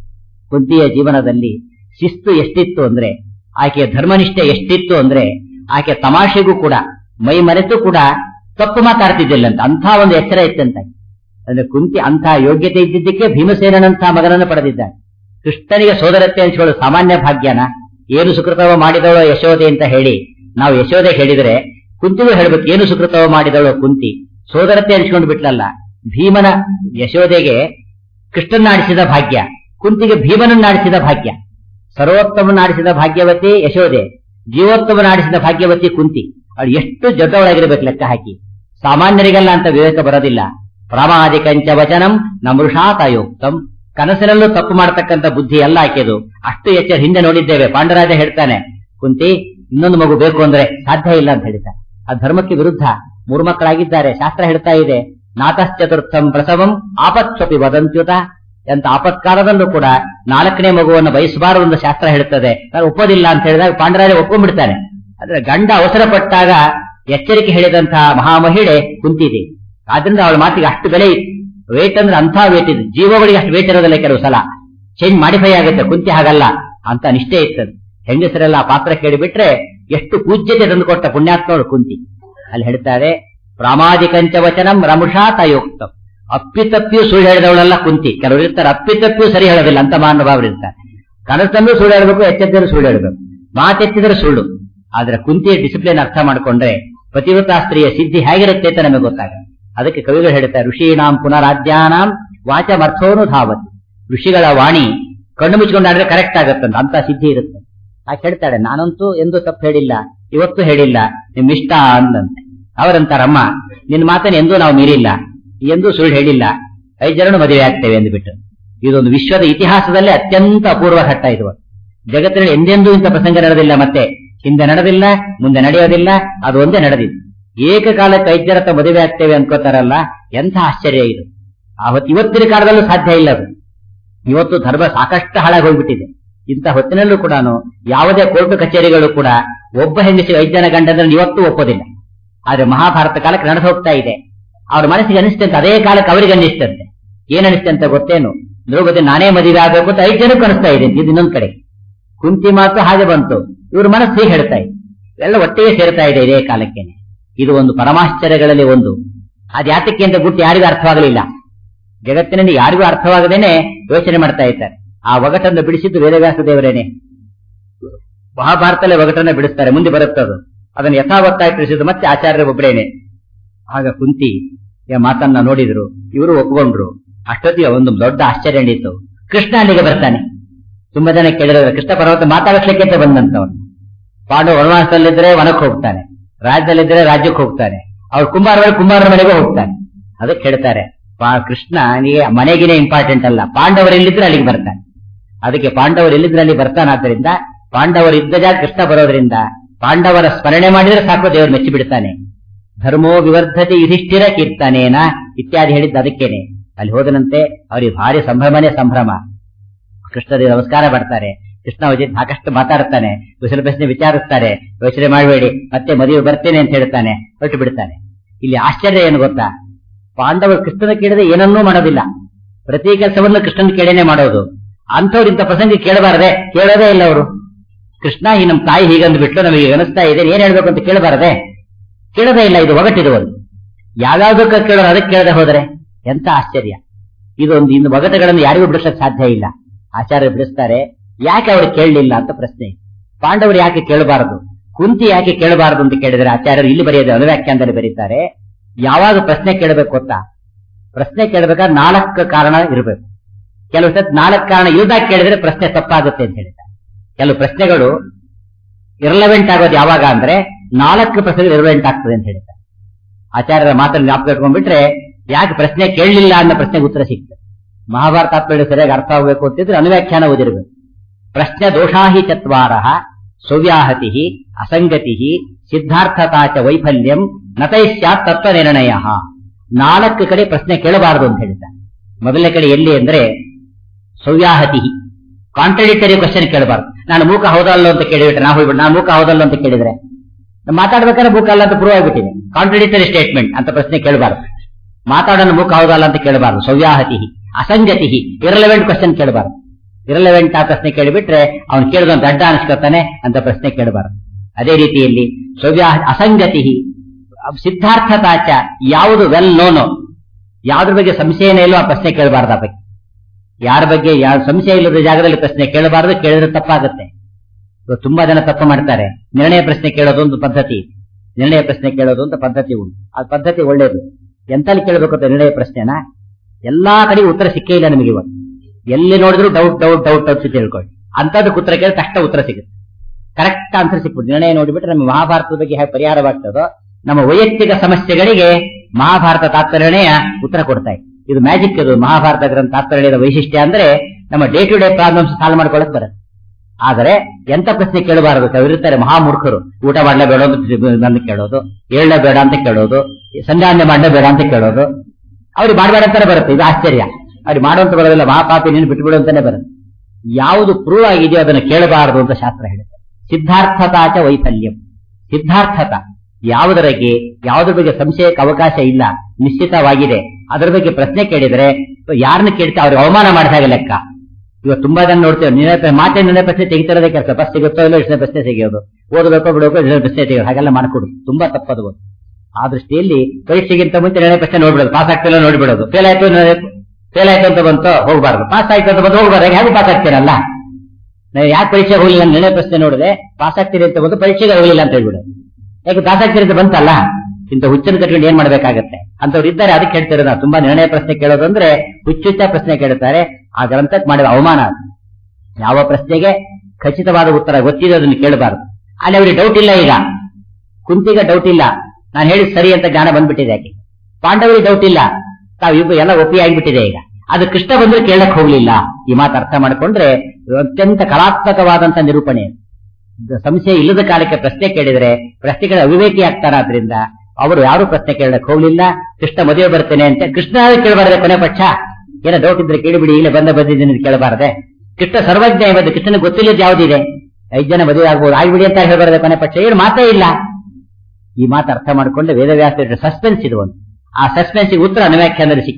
ಕುಂತಿಯ ಜೀವನದಲ್ಲಿ ಶಿಸ್ತು ಎಷ್ಟಿತ್ತು ಅಂದ್ರೆ, ಆಕೆಯ ಧರ್ಮನಿಷ್ಠೆ ಎಷ್ಟಿತ್ತು ಅಂದ್ರೆ, ಆಕೆ ತಮಾಷೆಗೂ ಕೂಡ ಮೈ ಮರೆತು ಕೂಡ ತಪ್ಪು ಮಾತಾಡ್ತಿದ್ದಿಲ್ಲಂತ. ಅಂಥ ಒಂದು ಎಚ್ಚರ ಇತ್ತಂತ. ಅಂದ್ರೆ ಕುಂತಿ ಅಂಥ ಯೋಗ್ಯತೆ ಇದ್ದಿದ್ದಕ್ಕೆ ಭೀಮಸೇನಂಥ ಮಗನನ್ನು ಪಡೆದಿದ್ದಾನೆ. ಕೃಷ್ಣನಿಗೆ ಸೋದರತ್ತೆ ಅನ್ಸ್ಕೊಳ್ಳೋ ಸಾಮಾನ್ಯ ಭಾಗ್ಯನ. ಏನು ಸುಕೃತವ ಮಾಡಿದವಳೋ ಯಶೋದೆ ಅಂತ ಹೇಳಿ ನಾವು ಯಶೋದೆ ಹೇಳಿದ್ರೆ, ಕುಂತಿಗೂ ಹೇಳ್ಬೇಕು ಏನು ಸುಕೃತವ ಮಾಡಿದವಳೋ ಕುಂತಿ. ಸೋದರತ್ತೆ ಅನ್ಸ್ಕೊಂಡು ಬಿಟ್ಲಲ್ಲ. ಭೀಮನ ಯಶೋದೆಗೆ ಕೃಷ್ಣನಾಡಿಸಿದ ಭಾಗ್ಯ, ಕುಂತಿಗೆ ಭೀಮನನ್ನಾಡಿಸಿದ ಭಾಗ್ಯ. ಸರ್ವೋತ್ತಮನಾಡಿಸಿದ ಭಾಗ್ಯವತಿ ಯಶೋದೆ, ಜೀವೋತ್ತಮನಾಡಿಸಿದ ಭಾಗ್ಯವತಿ ಕುಂತಿ. ಅವಳು ಎಷ್ಟು ಜೊತೆಯೊಳಗಿರ್ಬೇಕು ಲೆಕ್ಕ ಹಾಕಿ. ಸಾಮಾನ್ಯರಿಗಲ್ಲ ಅಂತ ವಿವೇಕ ಬರೋದಿಲ್ಲ. ಪ್ರಾಮಾದಿಕಂಚ ವಚನಂ ನಮೃಷಾ ತಯೋಕ್ತಂ. ಕನಸಿನಲ್ಲೂ ತಪ್ಪು ಮಾಡತಕ್ಕಂಥ ಬುದ್ಧಿ ಎಲ್ಲ ಆಕೆದು. ಅಷ್ಟು ಎಚ್ಚರ ಹಿಂದೆ ನೋಡಿದ್ದೇವೆ. ಪಾಂಡರಾಜ ಹೇಳ್ತಾನೆ, ಕುಂತಿ ಇನ್ನೊಂದು ಮಗು ಬೇಕು ಅಂದ್ರೆ ಸಾಧ್ಯ ಇಲ್ಲ ಅಂತ ಹೇಳ್ತಾನೆ. ಆ ಧರ್ಮಕ್ಕೆ ವಿರುದ್ಧ. ಮೂರು ಮಕ್ಕಳಾಗಿದ್ದಾರೆ, ಶಾಸ್ತ್ರ ಹೇಳ್ತಾ ಇದೆ, ನಾತಶ್ಚತುರ್ಥಂ ಪ್ರಸವಂ ಆಪತ್ಸ್ವಪಿ ವದಂತ್ಯುತ. ಅಂತ ಆಪತ್ಕಾಲದಲ್ಲೂ ಕೂಡ ನಾಲ್ಕನೇ ಮಗುವನ್ನು ಬಯಸಬಾರದು ಎಂದು ಶಾಸ್ತ್ರ ಹೇಳುತ್ತದೆ. ನಾನು ಒಪ್ಪೋದಿಲ್ಲ ಅಂತ ಹೇಳಿದಾಗ ಪಾಂಡರಾಜ ಒಪ್ಕೊಂಡ್ಬಿಡ್ತಾನೆ. ಆದ್ರೆ ಗಂಡ ಅವಸರ ಪಟ್ಟಾಗ ಎಚ್ಚರಿಕೆ ಹೇಳಿದಂತಹ ಮಹಾಮಹಿಳೆ ಕುಂತಿದೆ. ಆದ್ರಿಂದ ಅವಳ ಮಾತಿಗೆ ಅಷ್ಟು ಬೆಲೆ ಇತ್ತು. ವೇಟ್ ಅಂದ್ರೆ ಅಂಥ ವೇಟ್ ಇದೆ. ಜೀವಗಳಿಗೆ ಅಷ್ಟು ವೇಟ್ ಇರೋದಿಲ್ಲ, ಕೆಲವು ಸಲ ಚೇಂಜ್ ಮಾಡಿಫೈ ಆಗುತ್ತೆ. ಕುಂತಿ ಹಾಗಲ್ಲ, ಅಂತ ನಿಷ್ಠೆ ಇರ್ತದೆ. ಹೆಂಗಸರೆಲ್ಲ ಪಾತ್ರ ಕೇಳಿಬಿಟ್ರೆ ಎಷ್ಟು ಪೂಜ್ಯತೆ ತಂದುಕೊಟ್ಟ ಪುಣ್ಯಾತ್ಮಗಳು ಕುಂತಿ. ಅಲ್ಲಿ ಹೇಳ್ತಾರೆ, ಪ್ರಾಮಾದಿಕಂಚ ವಚನಂ ರಮುಷಾ ತಯೋಕ್ತಂ. ಅಪ್ಪಿತಪ್ಪಿಯೂ ಸುಳ್ಳು ಹೇಳಿದವಳೆಲ್ಲ ಕುಂತಿ. ಕೆಲವರು ಇರ್ತಾರೆ ಅಪ್ಪಿತಪ್ಪಿಯೂ ಸರಿ ಹೇಳೋದಿಲ್ಲ, ಅಂತ ಮಹಾನುಭಾವರು ಇರ್ತಾರೆ. ಕನಸಲ್ಲೂ ಸುಳ್ಳು ಹೇಳಬೇಕು, ಎಚ್ಚೆತ್ತರೂ ಸುಳ್ಳು ಹೇಳಬೇಕು, ಮಾತೆತ್ತಿದ್ರೆ ಸುಳ್ಳು. ಆದ್ರೆ ಕುಂತಿಯ ಡಿಸಿಪ್ಲಿನ್ ಅರ್ಥ ಮಾಡ್ಕೊಂಡ್ರೆ ಪತಿವ್ರತಾ ಸ್ತ್ರೀಯ ಸಿದ್ಧಿ ಹೇಗಿರುತ್ತೆ ಅಂತ ನಮಗೆ ಗೊತ್ತಾಗುತ್ತೆ. ಅದಕ್ಕೆ ಕವಿಗಳು ಹೇಳ್ತಾರೆ, ಋಷೀಣಾಂ ಪುನರಾದ್ಯಾನಾಂ ವಾಚಮರ್ಥೋನು ಧಾವತಿ. ಋಷಿಗಳ ವಾಣಿ ಕಣ್ಣು ಮುಚ್ಕೊಂಡಾದ್ರೆ ಕರೆಕ್ಟ್ ಆಗತ್ತಂತ, ಅಂತ ಸಿದ್ಧಿ ಇರುತ್ತೆ. ಆಕೆ ಹೇಳ್ತಾಳೆ, ನಾನಂತೂ ಎಂದೂ ತಪ್ಪು ಹೇಳಿಲ್ಲ, ಇವತ್ತು ಹೇಳಿಲ್ಲ, ನಿಮ್ ಇಷ್ಟ ಅಂದಂತೆ. ಅವರಂತಾರಮ್ಮ, ನಿನ್ನ ಮಾತನ್ನು ಎಂದೂ ನಾವು ಮೀರಿಲ್ಲ, ಎಂದೂ ಸುಳ್ಳು ಹೇಳಿಲ್ಲ, ಐದು ಜನನು ಮದುವೆ ಆಗ್ತೇವೆ ಎಂದುಬಿಟ್ಟು. ಇದೊಂದು ವಿಶ್ವದ ಇತಿಹಾಸದಲ್ಲೇ ಅತ್ಯಂತ ಅಪೂರ್ವ ಘಟ್ಟ ಇದು. ಜಗತ್ತಿನಲ್ಲಿ ಎಂದೆಂದೂ ಇಂಥ ಪ್ರಸಂಗ ನಡೆದಿಲ್ಲ, ಮತ್ತೆ ಹಿಂದೆ ನಡೆದಿಲ್ಲ, ಮುಂದೆ ನಡೆಯೋದಿಲ್ಲ. ಅದು ಒಂದೇ ನಡೆದಿದ್ದು. ಏಕಕಾಲಕ್ಕೆ ಐದು ಜನ ಮದುವೆ ಆಗ್ತೇವೆ ಅನ್ಕೋತಾರಲ್ಲ, ಎಂಥ ಆಶ್ಚರ್ಯ ಇದು. ಆವತ್ತು ಇವತ್ತಿನ ಕಾಲದಲ್ಲೂ ಸಾಧ್ಯ ಇಲ್ಲ ಅದು. ಇವತ್ತು ಧರ್ಮ ಸಾಕಷ್ಟು ಹಾಳಾಗಿ ಹೋಗ್ಬಿಟ್ಟಿದೆ. ಇಂಥ ಹೊತ್ತಿನಲ್ಲೂ ಕೂಡ ಯಾವುದೇ ಕೋರ್ಟು ಕಚೇರಿಗಳು ಕೂಡ ಒಬ್ಬ ಹೆಂಗಸಿಗೆ ಐದು ಜನ ಗಂಡಂದ್ರೆ ಇವತ್ತು ಒಪ್ಪೋದಿಲ್ಲ. ಆದ್ರೆ ಮಹಾಭಾರತ ಕಾಲಕ್ಕೆ ನಡೆದು ಹೋಗ್ತಾ ಇದೆ. ಅವ್ರ ಮನಸ್ಸಿಗೆ ಅನಿಸ್ತಂತೆ, ಅದೇ ಕಾಲಕ್ಕೆ ಅವರಿಗೆ ಅನ್ನಿಸ್ತಂತೆ. ಏನ್ ಅನಿಸ್ತಂತೆ ಗೊತ್ತೇನು? ದ್ರೌಪದಿ ನಾನೇ ಮದುವೆ ಆಗಬೇಕು ಅಂತ ಐದು ಜನಕ್ಕೆ ಅನಿಸ್ತಾ ಇದೆ. ಇದು ಇನ್ನೊಂದ್ ಕಡೆ ಕುಂತಿ ಮಾತು ಹಾಗೆ ಬಂತು, ಇವ್ರ ಮನಸ್ಸು ಹೀಗೆ ಹೇಳ್ತಾ ಇದೆ, ಎಲ್ಲ ಒಟ್ಟಿಗೆ ಸೇರ್ತಾ ಇದೆ ಇದೇ ಕಾಲಕ್ಕೇನೆ. ಇದು ಒಂದು ಪರಮಾಶ್ಚರ್ಯಗಳಲ್ಲಿ ಒಂದು. ಅದ್ ಯಾತಕ್ಕೆ ಅಂತ ಗುಟ್ಟು ಯಾರಿಗೂ ಅರ್ಥವಾಗಲಿಲ್ಲ. ಜಗತ್ತಿನಲ್ಲಿ ಯಾರಿಗೂ ಅರ್ಥವಾಗದೇನೆ ಯೋಚನೆ ಮಾಡ್ತಾ ಇದ್ದಾರೆ. ಆ ಒಗಟನ್ನು ಬಿಡಿಸಿದ್ದು ವೇದವ್ಯಾಸ ದೇವರೇನೆ. ಮಹಾಭಾರತಲ್ಲೇ ಒಗಟನ್ನ ಬಿಡಿಸ್ತಾರೆ, ಮುಂದೆ ಬರುತ್ತದು. ಅದನ್ನು ಯಥಾವತ್ತಾಗಿ ತಿಳಿಸಿದ್ದು ಮತ್ತೆ ಆಚಾರ್ಯರ ಒಬ್ಬರೇನೆ. ಆಗ ಕುಂತಿ ಮಾತನ್ನ ನೋಡಿದ್ರು, ಇವರು ಒಪ್ಕೊಂಡ್ರು. ಅಷ್ಟೊತ್ತಿಗೆ ಒಂದು ದೊಡ್ಡ ಆಶ್ಚರ್ಯ ನಡೀತು. ಕೃಷ್ಣ ಅಲ್ಲಿಗೆ ಬರ್ತಾನೆ. ತುಂಬಾ ಜನ ಕೇಳಿದ್ರೆ ಕೃಷ್ಣ ಪರ್ವತ ಮಾತಾಡಿಸ್ಲಿಕ್ಕೆ ಅಂತ ಬಂದಂತವನು. ಪಾಂಡು ವನವಾಸದಲ್ಲಿದ್ರೆ ವನಕ್ಕೆ ಹೋಗ್ತಾನೆ, ರಾಜ್ಯದಲ್ಲಿದ್ರೆ ರಾಜ್ಯಕ್ಕೆ ಹೋಗ್ತಾನೆ, ಅವ್ರು ಕುಂಬಾರ ಕುಂಬಾರರ ಮನೆಗೆ ಹೋಗ್ತಾನೆ. ಅದಕ್ಕೆ ಹೇಳ್ತಾರೆ ಕೃಷ್ಣ ಮನೆಗಿನೇ ಇಂಪಾರ್ಟೆಂಟ್ ಅಲ್ಲ, ಪಾಂಡವರೆಲ್ಲಿದ್ರೆ ಅಲ್ಲಿಗೆ ಬರ್ತಾನೆ. ಅದಕ್ಕೆ ಪಾಂಡವರೆಲ್ಲಿದ್ರೆ ಅಲ್ಲಿ ಬರ್ತಾನಾದ್ರಿಂದ ಪಾಂಡವರಿದ್ದ ಜಾಗ ಕೃಷ್ಣ ಬರೋದ್ರಿಂದ ಪಾಂಡವರ ಸ್ಮರಣೆ ಮಾಡಿದ್ರೆ ಸಾಕು, ದೇವರು ಮೆಚ್ಚಿ ಬಿಡ್ತಾನೆ. ಧರ್ಮೋ ವಿವರ್ಧತೆ ಯುಧಿಷ್ಠಿರ ಕೀರ್ತನೇನ ಇತ್ಯಾದಿ ಹೇಳಿದ್ದು ಅದಕ್ಕೇನೆ. ಅಲ್ಲಿ ಹೋದನಂತೆ ಅವರಿಗೆ ಭಾರಿ ಸಂಭ್ರಮನೇ ಸಂಭ್ರಮ. ಕೃಷ್ಣದೇವ ನಮಸ್ಕಾರ ಮಾಡ್ತಾರೆ. ಕೃಷ್ಣ ವಜಿ ಸಾಕಷ್ಟು ಮಾತಾಡ್ತಾನೆ, ಕುಶಲ ಪ್ರಶ್ನೆ ವಿಚಾರಿಸ್ತಾರೆ. ಯೋಚನೆ ಮಾಡಬೇಡಿ, ಮತ್ತೆ ಮದುವೆ ಬರ್ತೇನೆ ಅಂತ ಹೇಳ್ತಾನೆ, ಹೊರಟು ಬಿಡ್ತಾನೆ. ಇಲ್ಲಿ ಆಶ್ಚರ್ಯ ಏನು ಗೊತ್ತಾ, ಪಾಂಡವರು ಕೃಷ್ಣನ ಕೇಳಿದ್ರೆ ಏನನ್ನೂ ಮಾಡೋದಿಲ್ಲ, ಪ್ರತಿ ಕೆಲಸವನ್ನು ಕೃಷ್ಣನ ಕೇಳೇನೆ ಮಾಡೋದು. ಅಂಥವ್ರು ಇಂಥ ಪ್ರಸಂಗ ಕೇಳಬಾರದೆ, ಕೇಳೋದೇ ಇಲ್ಲ ಅವರು. ಕೃಷ್ಣ ಈ ನಮ್ಮ ತಾಯಿ ಹೀಗಂದು ಬಿಟ್ಟು ನಮಗೆ ಅನಿಸ್ತಾ ಇದೆ, ಏನ್ ಹೇಳ್ಬೇಕು ಅಂತ ಕೇಳಬಾರದೆ, ಕೇಳೋದೇ ಇಲ್ಲ. ಇದು ಒಗಟಿದು ಒಂದು. ಯಾವ್ಯಾವ್ದಕ್ಕ ಕೇಳೋರು ಅದಕ್ಕೆ ಕೇಳದೆ ಹೋದರೆ ಎಂತ ಆಶ್ಚರ್ಯ. ಇದೊಂದು ಇನ್ನು ಒಗಟುಗಳನ್ನು ಯಾರಿಗೂ ಬಿಡಿಸಕ್ ಸಾಧ್ಯ ಇಲ್ಲ. ಆಚಾರ್ಯರು ಬಿಡಿಸ್ತಾರೆ, ಯಾಕೆ ಅವರು ಕೇಳಲಿಲ್ಲ ಅಂತ ಪ್ರಶ್ನೆ. ಪಾಂಡವರು ಯಾಕೆ ಕೇಳಬಾರದು, ಕುಂತಿ ಯಾಕೆ ಕೇಳಬಾರದು ಅಂತ ಕೇಳಿದ್ರೆ ಆಚಾರ್ಯರು ಇಲ್ಲಿ ಬರೆಯೋದು ಅನುವ್ಯಾಖ್ಯಾನದಲ್ಲಿ ಬರೀತಾರೆ. ಯಾವಾಗ ಪ್ರಶ್ನೆ ಕೇಳಬೇಕು ಗೊತ್ತಾ, ಪ್ರಶ್ನೆ ಕೇಳಬೇಕಾದ್ರೆ ನಾಲ್ಕು ಕಾರಣ ಇರಬೇಕು. ಕೆಲವು ಸತ್ ನಾಲ್ಕು ಕಾರಣ ಇಲ್ದಾಗ ಕೇಳಿದ್ರೆ ಪ್ರಶ್ನೆ ತಪ್ಪಾಗುತ್ತೆ ಅಂತ ಹೇಳಿದ್ದಾರೆ. ಕೆಲವು ಪ್ರಶ್ನೆಗಳು ಇರಲೆವೆಂಟ್ ಆಗೋದು ಯಾವಾಗ ಅಂದ್ರೆ ನಾಲ್ಕು ಪ್ರಶ್ನೆಗಳು ಇರಲೆವೆಂಟ್ ಆಗ್ತದೆ ಅಂತ ಹೇಳಿದ್ದಾರೆ. ಆಚಾರ್ಯರ ಮಾತನ್ನು ಜ್ಞಾಪಕ ಇಟ್ಕೊಂಡ್ಬಿಟ್ರೆ ಯಾಕೆ ಪ್ರಶ್ನೆ ಕೇಳಲಿಲ್ಲ ಅನ್ನೋ ಪ್ರಶ್ನೆಗೆ ಉತ್ತರ ಸಿಗ್ತದೆ. ಮಹಾಭಾರತ ತಾತ್ಪರ್ಯ ಸರಿಯಾಗಿ ಅರ್ಥ ಆಗಬೇಕು ಅಂತಿದ್ರೆ ಅನುವ್ಯಾಖ್ಯಾನ ಓದಿರಬೇಕು. ಪ್ರಶ್ನೆ ದೋಷಾಹಿ ಚತ್ವಾರ ಸೌವ್ಯಾಹತಿ ಅಸಂಗತಿ ಸಿದ್ಧಾರ್ಥತಾಚ ವೈಫಲ್ಯಂ ನತೈಸ್ಯಾತ್ ತತ್ವ ನಿರ್ಣಯ. ನಾಲ್ಕು ಕಡೆ ಪ್ರಶ್ನೆ ಕೇಳಬಾರದು ಅಂತ ಹೇಳಿದ್ದಾರೆ. ಮೊದಲನೇ ಕಡೆ ಎಲ್ಲಿ ಅಂದ್ರೆ ಸೌವ್ಯಾಹತಿ, ಕಾಂಟ್ರಡಿಕ್ಟರಿ ಕ್ವಶನ್ ಕೇಳಬಾರ್ದು. ನಾನು ಮೂಕ ಹೌದಲ್ಲ ಅಂತ ಕೇಳಿಬಿಟ್ರೆ ನಾ ಹೋಗ್ಬಿಟ್ಟು ನಾನು ಮೂಕ ಹೌದಲ್ಲ ಅಂತ ಕೇಳಿದ್ರೆ ಮಾತಾಡ್ಬೇಕಾದ್ರೆ ಮೂಕ ಅಲ್ಲ ಅಂತ ಪ್ರೂವ್ ಆಗಿಬಿಟ್ಟಿದೆ. ಕಾಂಟ್ರಡಿಕ್ಟರಿ ಸ್ಟೇಟ್ಮೆಂಟ್ ಅಂತ ಪ್ರಶ್ನೆ ಕೇಳಬಾರ್ದು. ಮಾತಾಡೋಣ ಮೂಕ ಹೌದಲ್ಲ ಅಂತ ಕೇಳಬಾರ್ದು. ಸೌವ್ಯಾಹತಿ ಅಸಂಗತಿ, ಇರಲೆವೆಂಟ್ ಕ್ವಶನ್ ಕೇಳಬಾರ್ದು. ಇರಲೆವೆಂಟ್ ಆ ಪ್ರಶ್ನೆ ಕೇಳಿಬಿಟ್ರೆ ಅವನು ಕೇಳಿದಂತ ಅಡ್ಡ ಅನಿಸ್ಕೊತಾನೆ ಅಂತ ಪ್ರಶ್ನೆ ಕೇಳಬಾರದು. ಅದೇ ರೀತಿಯಲ್ಲಿ ಸೌವ್ಯಾ ಅಸಂಗತಿ ಸಿದ್ಧಾರ್ಥತಾಚ, ಯಾವುದು ವೆಲ್ ನೋನು, ಯಾವ್ದ್ರ ಬಗ್ಗೆ ಸಂಶಯನೇ ಇಲ್ಲೋ ಆ ಪ್ರಶ್ನೆ ಕೇಳಬಾರ್ದು. ಆ ಬಗ್ಗೆ ಯಾರ ಬಗ್ಗೆ ಯಾವ ಸಂಶಯ ಇಲ್ಲದ ಜಾಗದಲ್ಲಿ ಪ್ರಶ್ನೆ ಕೇಳಬಾರದು. ಕೇಳಿದ್ರೆ ತಪ್ಪಾಗುತ್ತೆ. ತುಂಬಾ ಜನ ತಪ್ಪು ಮಾಡ್ತಾರೆ. ನಿರ್ಣಯ ಪ್ರಶ್ನೆ ಕೇಳೋದು ಒಂದು ಪದ್ಧತಿ, ನಿರ್ಣಯ ಪ್ರಶ್ನೆ ಕೇಳೋದು ಅಂತ ಪದ್ಧತಿ ಉಂಟು. ಆ ಪದ್ಧತಿ ಒಳ್ಳೇದು. ಎಂತಲ್ಲಿ ಕೇಳಬೇಕು ಅಂತ ನಿರ್ಣಯ ಪ್ರಶ್ನೆನ ಎಲ್ಲಾ ಕಡೆಗೆ ಉತ್ತರ ಸಿಕ್ಕೇ ಇಲ್ಲ ನಮಗೆ ಇವತ್ತು. ಎಲ್ಲಿ ನೋಡಿದ್ರು ಡೌಟ್ ಡೌಟ್ ಡೌಟ್ ಡೌಟ್ ಅಂತ ಹೇಳ್ಕೊಳ್ಳಿ. ಅಂತದಕ್ಕೆ ಉತ್ತರ ಕೇಳಿ ತಕ್ಷಣ ಉತ್ತರ ಸಿಗುತ್ತೆ, ಕರೆಕ್ಟ್ ಆನ್ಸರ್ ಸಿಕ್ಬಿಟ್ಟು ನಿರ್ಣಯ ನೋಡಿಬಿಟ್ರೆ ನಮ್ಮ ಮಹಾಭಾರತದ ಬಗ್ಗೆ ಹೇಗೆ ಪರಿಹಾರವಾಗ್ತದೋ ನಮ್ಮ ವೈಯಕ್ತಿಕ ಸಮಸ್ಯೆಗಳಿಗೆ ಮಹಾಭಾರತ ತಾತ್ಪರ್ಯಣೆಯ ಉತ್ತರ ಕೊಡ್ತಾ ಇದೆ. ಇದು ಮ್ಯಾಜಿಕ್. ಇದು ಮಹಾಭಾರತ ಗ್ರಂಥ ತಾತ್ಪರ್ಯದ ವೈಶಿಷ್ಟ್ಯ ಅಂದ್ರೆ ನಮ್ಮ day to day problems solve ಮಾಡ್ಕೊಳಕ್ ಬರುತ್ತೆ. ಆದರೆ ಎಂತ ಪ್ರಶ್ನೆ ಕೇಳಬಾರದು. ಅವರಿರ್ತಾರೆ ಮಹಾಮೂರ್ಖರು, ಊಟ ಮಾಡಲೇ ಬೇಡ ಅಂತ ಕೇಳೋದು, ಏಳನೇ ಬೇಡ ಅಂತ ಕೇಳೋದು, ಸಂಧ್ಯಾನ್ಯ ಮಾಡಲೇ ಬೇಡ ಅಂತ ಕೇಳೋದು. ಅವ್ರಿಗೆ ಮಾಡಬೇಡ ಅಂತಾನೆ ಬರುತ್ತೆ. ಇದು ಆಶ್ಚರ್ಯ. ಅವ್ರಿಗೆ ಮಾಡುವಂತ ಬರೋದಿಲ್ಲ, ಮಹಾಪಾಪಿ ನೀನು ಬಿಟ್ಬಿಡು ಅಂತಾನೆ ಬರುತ್ತೆ. ಯಾವುದು ಪ್ರೂವ್ ಆಗಿದೆಯೋ ಅದನ್ನು ಕೇಳಬಾರದು ಅಂತ ಶಾಸ್ತ್ರ ಹೇಳುತ್ತೆ. ಸಿದ್ಧಾರ್ಥತಾಚ ವೈಫಲ್ಯಂ, ಸಿದ್ಧಾರ್ಥತ ಯಾವುದರಿಗೆ ಯಾವುದ್ರ ಬಗ್ಗೆ ಸಂಶಯಕ್ಕೆ ಅವಕಾಶ ಇಲ್ಲ, ನಿಶ್ಚಿತವಾಗಿದೆ, ಅದರ ಬಗ್ಗೆ ಪ್ರಶ್ನೆ ಕೇಳಿದ್ರೆ ಯಾರನ್ನ ಕೇಳ್ತಾ ಅವ್ರಿಗೆ ಅವಮಾನ ಮಾಡಿದಾಗ ಲೆಕ್ಕ. ಇವತ್ತು ತುಂಬಾ ಜನ ನೋಡ್ತೇವೆ, ನಿರ್ಣಯ ಮಾತೆ ನಿರ್ಣಯ ಪ್ರಶ್ನೆ ತೆಗಿತಿರೋದೇ ಕೆಲಸ. ಬಸ್ ಸಿಗುತ್ತೋ ಇಲ್ಲ ಇಷ್ಟನೇ ಪ್ರಶ್ನೆ ತೆಗೆಯೋದು, ಓದಬೇಕೋ ಬಿಡೋಕೋ ಇಷ್ಟನೇ ಪ್ರಶ್ನೆ ತೆಗೆಯೋದು, ಹಾಗೆಲ್ಲ ಮಾಡ್ಕೊಡು. ತುಂಬಾ ತಪ್ಪದು. ಆ ದೃಷ್ಟಿಯಲ್ಲಿ ಪರೀಕ್ಷೆಗಿಂತ ಮುಂಚೆ ನಿರ್ಣಯ ಪ್ರಶ್ನೆ ನೋಡ್ಬಿಡೋದು, ಪಾಸ್ ಆಗ್ತಿಲ್ಲ ನೋಡ್ಬಿಡೋದು. ಫೇಲ್ ಆಯ್ತು ಫೇಲ್ ಆಯ್ತು ಅಂತ ಬಂತು ಹೋಗ್ಬಾರ್ದು, ಪಾಸ್ ಆಯ್ತು ಅಂತ ಬಂದು ಹೋಗ್ಬಾರ್ದು. ಹೇಗೆ ಪಾಸ್ ಆಗ್ತೀರಲ್ಲ, ಯಾಕೆ ಪರೀಕ್ಷೆಗೆ ಹೋಗ್ಲಿಲ್ಲ ನಿರ್ಣಯ ಪ್ರಶ್ನೆ ನೋಡಿದೆ, ಪಾಸ್ ಆಗ್ತೀರಿ ಅಂತ ಬಂದು ಪರೀಕ್ಷೆಗೆ ಹೋಗ್ಲಿಲ್ಲ ಅಂತ ಹೇಳ್ಬಿಡೋದು. ಯಾಕೆ ಪಾಸ್ ಆಗ್ತೀರಿ ಅಂತ ಬಂತಲ್ಲ, ಇಂಥ ಹುಚ್ಚನ್ನು ಕಟ್ಕೊಂಡು ಏನ್ ಮಾಡ್ಬೇಕಾಗತ್ತೆ ಅಂತವ್ರು ಇದ್ದಾರೆ. ಅದಕ್ಕೆ ಹೇಳ್ತಾರೆ ನಾವು ತುಂಬಾ ನಿರ್ಣಯ ಪ್ರಶ್ನೆ ಕೇಳೋದು ಅಂದ್ರೆ ಹುಚ್ಚುಚ್ಚ ಪ್ರಶ್ನೆ ಕೇಳುತ್ತಾರೆ. ಆ ಗ್ರಂಥಕ್ಕೆ ಮಾಡಿದ ಅವಮಾನ. ಯಾವ ಪ್ರಶ್ನೆಗೆ ಖಚಿತವಾದ ಉತ್ತರ ಗೊತ್ತಿದೆ ಅದನ್ನು ಕೇಳಬಾರದು. ಅಲ್ಲಿ ಅವ್ರಿಗೆ ಡೌಟ್ ಇಲ್ಲ. ಈಗ ಕುಂತಿಗೆ ಡೌಟ್ ಇಲ್ಲ, ನಾನು ಹೇಳಿದ್ ಸರಿ ಅಂತ ಜ್ಞಾನ ಬಂದ್ಬಿಟ್ಟಿದೆ. ಯಾಕೆ ಪಾಂಡವರಿಗೆ ಡೌಟ್ ಇಲ್ಲ, ತಾವು ಇಬ್ಬರು ಎಲ್ಲ ಒಪ್ಪಿ ಆಗಿಬಿಟ್ಟಿದೆ. ಈಗ ಅದು ಕೃಷ್ಣ ಬಂದ್ರೆ ಕೇಳಕ್ ಹೋಗ್ಲಿಲ್ಲ. ಈ ಮಾತು ಅರ್ಥ ಮಾಡ್ಕೊಂಡ್ರೆ ಅತ್ಯಂತ ಕಲಾತ್ಮಕವಾದಂತ ನಿರೂಪಣೆ. ಸಂಶಯ ಇಲ್ಲದ ಕಾಲಕ್ಕೆ ಪ್ರಶ್ನೆ ಕೇಳಿದ್ರೆ ಪ್ರಶ್ನೆಗಳ ಅವಿವೇಕಿ ಆಗ್ತಾರಾದ್ರಿಂದ ಅವರು ಯಾರು ಪ್ರಶ್ನೆ ಕೇಳಕ್ ಹೋಗ್ಲಿಲ್ಲ. ಕೃಷ್ಣ ಮದುವೆ ಬರ್ತೇನೆ ಅಂತ ಕೃಷ್ಣ ಕೇಳಬಾರದೆ, ಕೊನೆ ಪಕ್ಷ ಏನೋ ಡೌಟ್ ಇದ್ರೆ ಕೇಳಿಬಿಡಿ, ಇಲ್ಲ ಬಂದ ಬಂದಿದ್ದೀನಿ ಕೇಳಬಾರದೆ. ಕೃಷ್ಣ ಸರ್ವಜ್ಞ ಇವತ್ತು, ಕೃಷ್ಣನಿಗೆ ಗೊತ್ತಿಲ್ಲದ ಯಾವುದಿದೆ. ಐದು ಜನ ಮದುವೆ ಆಗ್ಬೋದು, ಆಗ್ಬಿಡಿ ಅಂತ ಹೇಳ್ಬಾರದೆ ಕೊನೆ ಪಕ್ಷ, ಏನು ಮಾತೇ ಇಲ್ಲ. ಈ ಮಾತು ಅರ್ಥ ಮಾಡಿಕೊಂಡೆ ವೇದವ್ಯಾಸ ಸಸ್ಪೆನ್ಸ್ ಇದು ಒಂದು. ಆ ಸಸ್ಪೆನ್ಸ್ ಉತ್ತರ ಅನುವ್ಯಾಖ್ಯಾನದಲ್ಲಿ ಸಿಕ್ಕಿದೆ.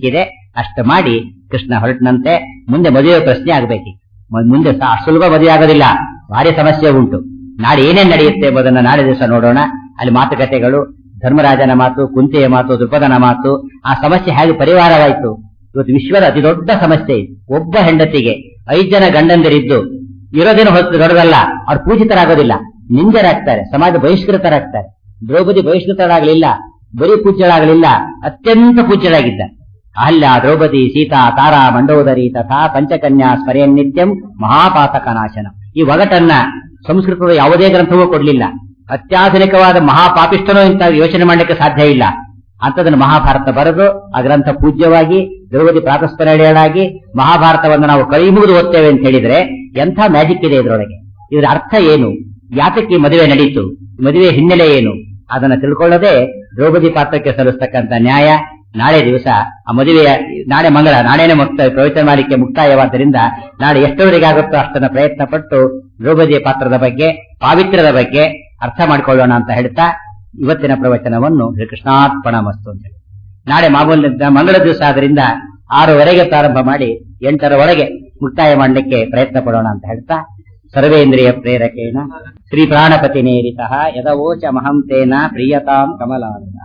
ಅಷ್ಟು ಮಾಡಿ ಕೃಷ್ಣ ಹೊರಟನಂತೆ. ಮುಂದೆ ಮದುವೆ ಪ್ರಶ್ನೆ ಆಗಬೇಕು. ಮುಂದೆ ಸುಲಭ ಮದುವೆ ಆಗೋದಿಲ್ಲ, ಭಾರಿ ಸಮಸ್ಯೆ ಉಂಟು. ನಾಳೆ ಏನೇನ್ ನಡೆಯುತ್ತೆ ಎಂಬುದನ್ನ ನಾಳೆ ದಿವಸ ನೋಡೋಣ. ಅಲ್ಲಿ ಮಾತುಕತೆಗಳು, ಧರ್ಮರಾಜನ ಮಾತು, ಕುಂತಿಯ ಮಾತು, ದ್ರುಪದನ ಮಾತು, ಆ ಸಮಸ್ಯೆ ಹೇಗೆ ಪರಿಹಾರವಾಯಿತು. ಇವತ್ತು ವಿಶ್ವದ ಅತಿ ದೊಡ್ಡ ಸಮಸ್ಯೆ ಇದು. ಒಬ್ಬ ಹೆಂಡತಿಗೆ ಐದು ಜನ ಗಂಡಂದಿರಿದ್ದು ಇರೋದೇನು ಹೊತ್ತು ದೊಡ್ಡದಲ್ಲ, ಅವ್ರು ಪೂಜಿತರಾಗೋದಿಲ್ಲ, ನಿಂದರಾಗ್ತಾರೆ, ಸಮಾಜ ಬಹಿಷ್ಕೃತರಾಗ್ತಾರೆ. ದ್ರೌಪದಿ ಬಹಿಷ್ಕೃತರಾಗಲಿಲ್ಲ, ಬರೀ ಪೂಜ್ಯರಾಗಲಿಲ್ಲ, ಅತ್ಯಂತ ಪೂಜ್ಯರಾಗಿದ್ದ. ಅಹಲ್ಯ, ದ್ರೌಪದಿ, ಸೀತಾ, ತಾರಾ, ಮಂಡೋದರಿ ತಥಾ ಪಂಚಕನ್ಯಾ ಸ್ಮರೆಯನ್ ನಿತ್ಯಂ ಮಹಾಪಾತಕ ನಾಶನ. ಈ ಒಗಟನ್ನ ಸಂಸ್ಕೃತದ ಯಾವುದೇ ಗ್ರಂಥವೂ ಕೊಡಲಿಲ್ಲ. ಅತ್ಯಾಧುನಿಕವಾದ ಮಹಾಪಾಪಿಷ್ಠನೋ ಇಂಥ ಯೋಚನೆ ಮಾಡಲಿಕ್ಕೆ ಸಾಧ್ಯ ಇಲ್ಲ. ಅಂತದನ್ನು ಮಹಾಭಾರತ ಬರೆದು ಆ ಗ್ರಂಥ ಪೂಜ್ಯವಾಗಿ ದ್ರೌಪದಿ ಪ್ರಾತಸ್ಮರಣೀಯಳಾಗಿ ಮಹಾಭಾರತವನ್ನು ನಾವು ಕೈ ಮುಗಿದು ಓದ್ತೇವೆ ಅಂತ ಹೇಳಿದ್ರೆ ಎಂಥ ಮ್ಯಾಜಿಕ್ ಇದೆ ಇದರೊಳಗೆ. ಇದರ ಅರ್ಥ ಏನು, ಯಾತಕ್ಕೆ ಮದುವೆ ನಡೀತು, ಮದುವೆ ಹಿನ್ನೆಲೆ ಏನು, ಅದನ್ನ ತಿಳ್ಕೊಳ್ಳೋದೇ ದ್ರೌಪದಿ ಪಾತ್ರಕ್ಕೆ ಸಲ್ಲಿಸ್ತಕ್ಕಂಥ ನ್ಯಾಯ. ನಾಳೆ ದಿವಸ ಆ ಮದುವೆಯ, ನಾಳೆ ಮಂಗಳ, ನಾಳೆನೇ ಮುಕ್ತ ಪ್ರವಚನ ಮಾಡಲಿಕ್ಕೆ ಮುಕ್ತಾಯವಾದ್ದರಿಂದ ನಾಳೆ ಎಷ್ಟವರೆಗೆ ಆಗುತ್ತೋ ಅಷ್ಟನ್ನ ಪ್ರಯತ್ನ ಪಟ್ಟು ದ್ರೌಪದಿಯ ಪಾತ್ರದ ಬಗ್ಗೆ, ಪಾವಿತ್ರ್ಯದ ಬಗ್ಗೆ ಅರ್ಥ ಮಾಡಿಕೊಳ್ಳೋಣ ಅಂತ ಹೇಳ್ತಾ ಇವತ್ತಿನ ಪ್ರವಚನವನ್ನು ಕೃಷ್ಣಾರ್ಪಣಮಸ್ತು ಅಂತ ಹೇಳಿ, ನಾಳೆ ಮಾಮೂಲಿ ಮಂಗಳ ದಿವಸ ಆದ್ರಿಂದ ಆರೂವರೆಗೆ ಪ್ರಾರಂಭ ಮಾಡಿ ಎಂಟರ ಒಳಗೆ ಮುಕ್ತಾಯ ಮಾಡಲಿಕ್ಕೆ ಪ್ರಯತ್ನ ಪಡೋಣ ಅಂತ ಹೇಳ್ತಾ, ಸರ್ವೇಂದ್ರಿಯ ಪ್ರೇರಕೇಣ ಶ್ರೀ ಪ್ರಾಣಪತಿ ನೇರಿತಃ ಯದವೋಚ ಮಹಂ ತೇನ ಪ್ರಿಯತಾಂ ಕಮಲಾನ.